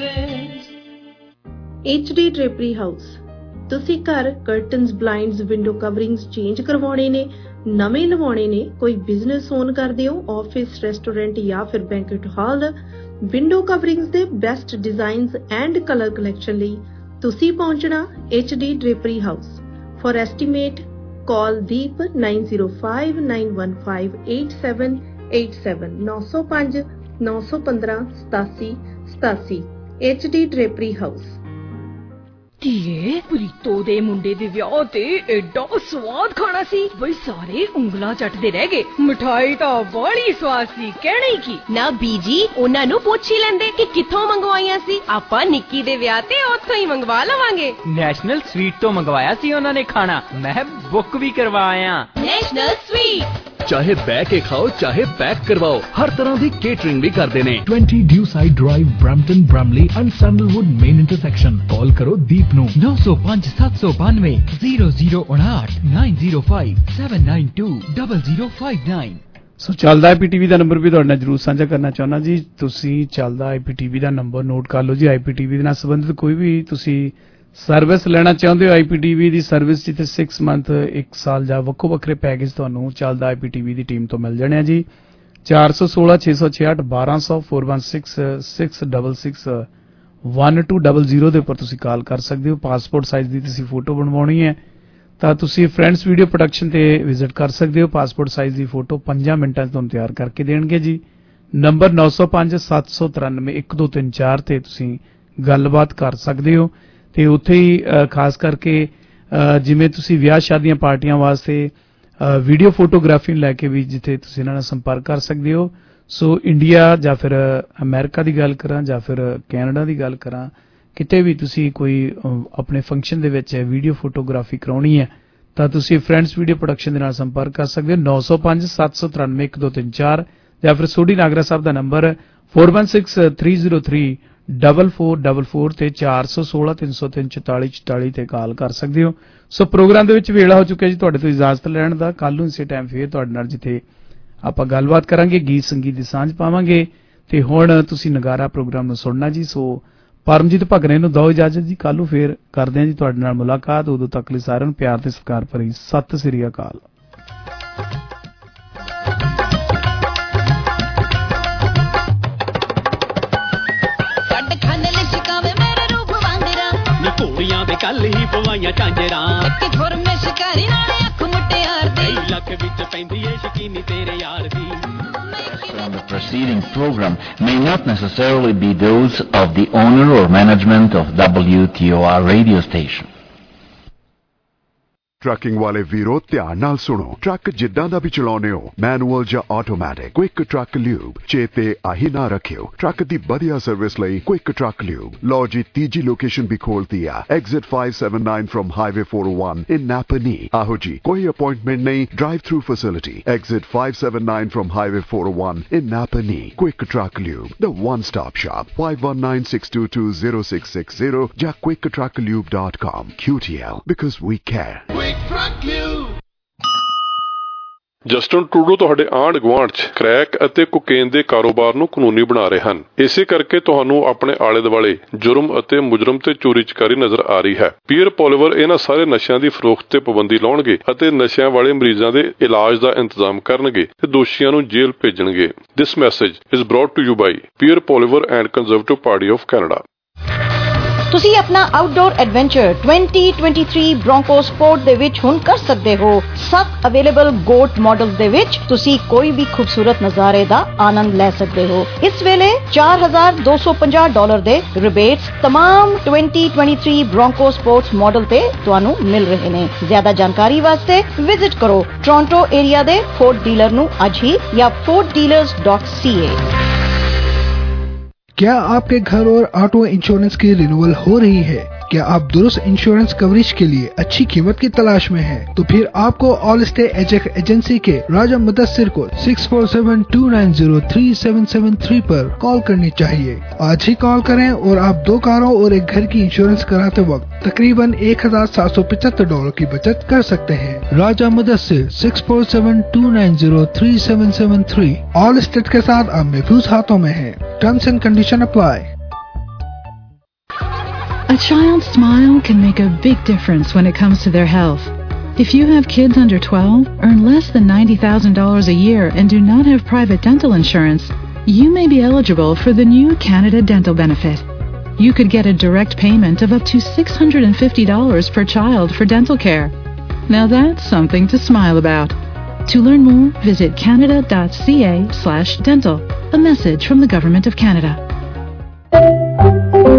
S22: HD Drapery House. ਤੁਸੀਂ ਘਰ curtains, blinds, window coverings change ਕਰਵਾਉਣੇ ਨੇ, ਨਵੇਂ ਲਵਾਉਣੇ ਨੇ, ਕੋਈ ਬਿਜ਼ਨਸ ਓਨ ਕਰਦੇ ਹੋ, ਆਫਿਸ, ਰੈਸਟੋਰੈਂਟ ਜਾਂ ਫਿਰ ਬੈਂਕਟ ਹਾਲ, ਵਿੰਡੋ ਕਵਰਿੰਗਸ ਦੇ best designs and colour collection ਲਈ ਤੁਸੀਂ ਪਹੁੰਚਣਾ HD Drapery House. For estimate call Deep 9059158787 905 915 8787। HD Drapery House.
S7: ਧੀਏ, ਪ੍ਰੀਤੋ ਦੇ ਮੁੰਡੇ ਦੇ ਵਿਆਹ ਤੇ ਐਡਾ ਸਵਾਦ ਖਾਣਾ ਸੀ ਬਈ ਸਾਰੇ ਉਂਗਲਾਂ ਚੱਟਦੇ ਰਹਿ ਗਏ। ਮਿਠਾਈ ਤਾਂ ਬੜੀ ਸਵਾਦ ਸੀ, ਕਹਿਣਾ ਹੀ ਕੀ।
S11: ਨਾ ਬੀਜੀ, ਉਹਨਾਂ ਨੂੰ ਪੁੱਛ ਹੀ ਲੈਂਦੇ ਕਿ ਕਿੱਥੋਂ ਮੰਗਵਾਈਆਂ ਸੀ। ਆਪਾਂ ਨਿੱਕੀ ਦੇ ਵਿਆਹ ਤੇ ਉੱਥੋਂ ਹੀ ਮੰਗਵਾ ਲਵਾਂਗੇ।
S12: ਨੈਸ਼ਨਲ ਸਵੀਟ ਤੋਂ ਮੰਗਵਾਇਆ ਸੀ ਉਹਨਾਂ ਨੇ ਖਾਣਾ, ਮੈਂ ਬੁੱਕ ਵੀ ਕਰਵਾਇਆ।
S11: National Sweet.
S18: ਚਾਹੇ ਬਹਿ ਕੇ ਖਾਓ ਚਾਹੇ ਪੈਕ ਕਰਵਾਓ, ਹਰ ਤਰ੍ਹਾਂ ਦੀ ਕੇਟਰਿੰਗ ਵੀ ਕਰਦੇ ਨੇ। 20 Dewside Drive, Brampton, Bramalea and Sandalwood main intersection. Call ਕਰੋ ਦੀਪ ਨੂੰ
S19: 905 792 0059 905 792 0059।
S15: ਸੋ ਚੱਲਦਾ IPTV ਦਾ ਨੰਬਰ ਵੀ ਤੁਹਾਡੇ ਨਾਲ ਜਰੂਰ ਸਾਂਝਾ ਕਰਨਾ ਚਾਹੁੰਦਾ ਜੀ। ਤੁਸੀਂ ਚੱਲਦਾ IPTV ਦਾ ਨੰਬਰ ਨੋਟ ਕਰ ਲਓ ਜੀ। IPTV ਦੇ ਨਾਲ ਸੰਬੰਧਿਤ ਕੋਈ ਵੀ ਤੁਸੀਂ ਸਰਵਿਸ ਲੈਣਾ ਚਾਹੁੰਦੇ ਹੋ, IPTV ਦੀ ਸਰਵਿਸ ਜਿੱਥੇ 6 ਮੰਥ, 1 ਸਾਲ ਜਾਂ ਵੱਖੋ ਵੱਖਰੇ ਪੈਕੇਜ ਤੁਹਾਨੂੰ ਚੱਲਦਾ IPTV ਦੀ ਟੀਮ ਤੋਂ ਮਿਲ ਜਾਣੇ ਆ ਜੀ। 416 666 1200 416 666 1200 ਦੇ ਉੱਪਰ ਤੁਸੀਂ ਕਾਲ ਕਰ ਸਕਦੇ ਹੋ। ਪਾਸਪੋਰਟ ਸਾਈਜ਼ ਦੀ ਤੁਸੀਂ ਫੋਟੋ ਬਣਵਾਉਣੀ ਹੈ ਤਾਂ ਤੁਸੀਂ ਫਰੈਂਡਸ ਵੀਡੀਓ ਪ੍ਰੋਡਕਸ਼ਨ ਤੇ ਵਿਜ਼ਿਟ ਕਰ ਸਕਦੇ ਹੋ। ਪਾਸਪੋਰਟ ਸਾਈਜ਼ ਦੀ ਫੋਟੋ 5 ਮਿੰਟਾਂ 'ਚ ਤੁਹਾਨੂੰ ਤਿਆਰ ਕਰਕੇ ਦੇਣਗੇ ਜੀ। ਨੰਬਰ 905 793 1234 ਤੇ ਤੁਸੀਂ ਗੱਲਬਾਤ ਕਰ ਸਕਦੇ ਹੋ। ਤੇ ਉੱਥੇ ਹੀ ਖਾਸ ਕਰਕੇ ਜਿਵੇਂ ਤੁਸੀਂ ਵਿਆਹ ਸ਼ਾਦੀਆਂ ਪਾਰਟੀਆਂ ਵਾਸਤੇ ਵੀਡੀਓ ਫੋਟੋਗ੍ਰਾਫੀ ਲੈ ਕੇ ਵੀ ਜਿੱਥੇ ਤੁਸੀਂ ਇਹਨਾਂ ਨਾਲ ਸੰਪਰਕ ਕਰ ਸਕਦੇ ਹੋ। ਸੋ ਇੰਡੀਆ ਜਾਂ ਫਿਰ ਅਮਰੀਕਾ ਦੀ ਗੱਲ ਕਰਾਂ ਜਾਂ ਫਿਰ ਕੈਨੇਡਾ ਦੀ ਗੱਲ ਕਰਾਂ, ਕਿਤੇ ਵੀ ਤੁਸੀਂ ਕੋਈ ਆਪਣੇ ਫੰਕਸ਼ਨ ਦੇ ਵਿੱਚ ਵੀਡੀਓ ਫੋਟੋਗ੍ਰਾਫੀ ਕਰਾਉਣੀ ਹੈ ਤਾਂ ਤੁਸੀਂ ਫਰੈਂਡਸ ਵੀਡੀਓ ਪ੍ਰੋਡਕਸ਼ਨ ਦੇ ਨਾਲ ਸੰਪਰਕ ਕਰ ਸਕਦੇ ਹੋ। 905 793 1234 ਜਾਂ ਫਿਰ ਸੋਢੀ ਨਾਗਰਾ ਸਾਹਿਬ ਦਾ ਨੰਬਰ 416303 4444 ਤੇ 416 303 44 44 ਤੇ ਕਾਲ ਕਰ ਸਕਦੇ ਹੋ। ਸੋ ਪ੍ਰੋਗਰਾਮ ਦੇ ਵਿੱਚ ਵੇਲਾ ਹੋ ਚੁੱਕਿਆ ਜੀ ਤੁਹਾਡੇ ਤੋਂ ਇਜਾਜ਼ਤ ਲੈਣ ਦਾ। ਕੱਲ ਨੂੰ ਇਸੇ ਟਾਈਮ ਫੇਰ ਤੁਹਾਡੇ ਨਾਲ ਜਿੱਥੇ ਆਪਾਂ ਗੱਲਬਾਤ ਕਰਾਂਗੇ, ਗੀਤ ਸੰਗੀਤ ਦੀ ਸਾਂਝ ਪਾਵਾਂਗੇ। ਤੇ ਹੁਣ ਤੁਸੀਂ ਨਗਾਰਾ ਪ੍ਰੋਗਰਾਮ ਨੂੰ ਸੁਣਨਾ ਜੀ। ਸੋ ਪਰਮਜੀਤ ਭਗਨੇ ਨੂੰ ਦਿਓ ਇਜਾਜ਼ਤ ਜੀ। ਕੱਲ ਨੂੰ ਫੇਰ ਕਰਦੇ ਹਾਂ ਜੀ ਤੁਹਾਡੇ ਨਾਲ ਮੁਲਾਕਾਤ। ਉਦੋਂ ਤੱਕ ਲਈ ਸਾਰਿਆਂ ਨੂੰ ਪਿਆਰ ਤੇ ਸਤਿਕਾਰ ਭਰੀ ਸਤਿ ਸ੍ਰੀ ਅਕਾਲ।
S1: ਘੋੜੀਆਂ ਦੇ ਕੱਲ ਹੀ ਪਵਾਈਆਂ ਝਾਂਜਰਾਂ,
S16: ਕਿ ਖੁਰ ਮੈਂ ਸ਼ਿਕਾਰੀ ਨਾਲ ਅੱਖ ਮੁਟਿਆਰ ਦੀ,
S1: ਲੱਕ ਵਿੱਚ ਪੈਂਦੀ ਏ ਸ਼ਕੀਨੀ ਤੇਰੇ ਯਾਰ ਦੀ।
S13: From the preceding program may not necessarily be those of the owner or management of WTOR radio station.
S14: Trucking ਵਾਲੇ ਵੀਰੋ ਧਿਆਨ ਨਾਲ ਸੁਣੋ। ਟਰੱਕ ਜਿੱਦਾਂ ਦਾ ਵੀ ਚਲਾਉਨੇ ਹੋ, ਮੈਨੂਅਲ ਜਾਂ ਆਟੋਮੈਟਿਕ, ਕੁਇਕ ਟਰੱਕ ਲਿਊਬ ਚੇਤੇ ਆਹੀ ਨਾ ਰੱਖਿਓ। ਟਰੱਕ ਦੀ ਵਧੀਆ ਸਰਵਿਸ ਲਈ ਕੁਇਕ ਟਰੱਕ ਲਿਊਬ। ਲਓ ਜੀ, ਤੀਜੀ ਲੋਕੇਸ਼ਨ ਵੀ ਖੋਲਤੀ ਆ, exit 579 from highway 401 in Napanee. ਆਹੋ ਜੀ, ਕੋਈ ਅਪਾਇੰਟਮੈਂਟ ਨਹੀਂ, drive through facility. Exit 579 from highway 401 in Napanee. Quick Truck Lube, the one stop shop. 5196220660 ਜਾਂ quicktrucklube.com. QTL, because we care.
S24: Justin Trudeau ਤੁਹਾਡੇ ਆਂਢ ਗੁਆਂਢ 'ਚ ਕ੍ਰੈਕ ਅਤੇ ਕੋਕੇਨ ਦੇ ਕਾਰੋਬਾਰ ਨੂੰ ਕਾਨੂੰਨੀ ਬਣਾ ਰਹੇ ਹਨ। ਇਸੇ ਕਰਕੇ ਤੁਹਾਨੂੰ ਆਪਣੇ ਆਲੇ ਦੁਆਲੇ ਜੁਰਮ ਅਤੇ ਮੁਜਰਮ ਤੇ ਚੋਰੀ ਚਕਾਰੀ ਨਜ਼ਰ ਆ ਰਹੀ ਹੈ। ਪੀਅਰ ਪੋਲੀਵਰ ਇਹਨਾਂ ਸਾਰੇ ਨਸ਼ਿਆਂ ਦੀ ਫਰੋਖਤ ਤੇ ਪਾਬੰਦੀ ਲਾਉਣਗੇ ਅਤੇ ਨਸ਼ਿਆਂ ਵਾਲੇ ਮਰੀਜ਼ਾਂ ਦੇ ਇਲਾਜ ਦਾ ਇੰਤਜ਼ਾਮ ਕਰਨਗੇ ਤੇ ਦੋਸ਼ੀਆਂ ਨੂੰ ਜੇਲ੍ਹ ਭੇਜਣਗੇ। This message is brought to you by Pierre Poilievre and Conservative Party of Canada.
S25: ਤੁਸੀਂ ਆਪਣਾ ਆਊਟਡੋਰ ਐਡਵੈਂਚਰ 2023 ਬ੍ਰੋਂਕੋ ਸਪੋਰਟ ਦੇ ਵਿੱਚ ਹੁਣ ਕਰ ਸਕਦੇ ਹੋ। 7 ਅਵੇਲੇਬਲ ਗੋਟ ਮਾਡਲ ਦੇ ਵਿੱਚ ਤੁਸੀਂ ਕੋਈ ਵੀ ਖੂਬਸੂਰਤ ਨਜ਼ਾਰੇ ਦਾ ਆਨੰਦ ਲੈ ਸਕਦੇ ਹੋ। ਇਸ ਵੇਲੇ $4,250 ਦੇ ਰਿਬੇਟਸ तमाम 2023 ਬ੍ਰੋਂਕੋ ਸਪੋਰਟਸ ਮਾਡਲ ਤੇ ਤੁਹਾਨੂੰ ਮਿਲ ਰਹੇ ਨੇ। ਜ਼ਿਆਦਾ ਜਾਣਕਾਰੀ ਵਾਸਤੇ ਵਿਜ਼ਿਟ ਕਰੋ ਟੋਰਾਂਟੋ ਏਰੀਆ ਦੇ ਫੋਰਡ ਡੀਲਰ ਨੂੰ ਅੱਜ ਹੀ ਜਾਂ forddealers.ca।
S26: क्या आपके घर और ऑटो इंश्योरेंस की रिन्यूअल हो रही है?
S2: क्या आप दुरुस्त इंश्योरेंस कवरेज के लिए अच्छी कीमत की तलाश में हैं? तो फिर आपको ऑल स्टेट एजेंसी के राजा मुदस्सिर को 6472903773 पर कॉल करनी चाहिए। आज ही कॉल करें और आप 2 कारों और एक घर की इंश्योरेंस कराते वक्त तकरीबन $1,775 की बचत कर सकते हैं। राजा मुदस्सिर 6472903773 ऑल स्टेट के साथ अब महफूज हाथों में है। Terms and condition apply.
S3: A child's smile can make a big difference when it comes to their health. If you have kids under 12, earn less than $90,000 a year and do not have private dental insurance, you may be eligible for the new Canada Dental Benefit. You could get a direct payment of up to $650 per child for dental care. Now that's something to smile about. To learn more, visit canada.ca/dental. A message from the Government of Canada.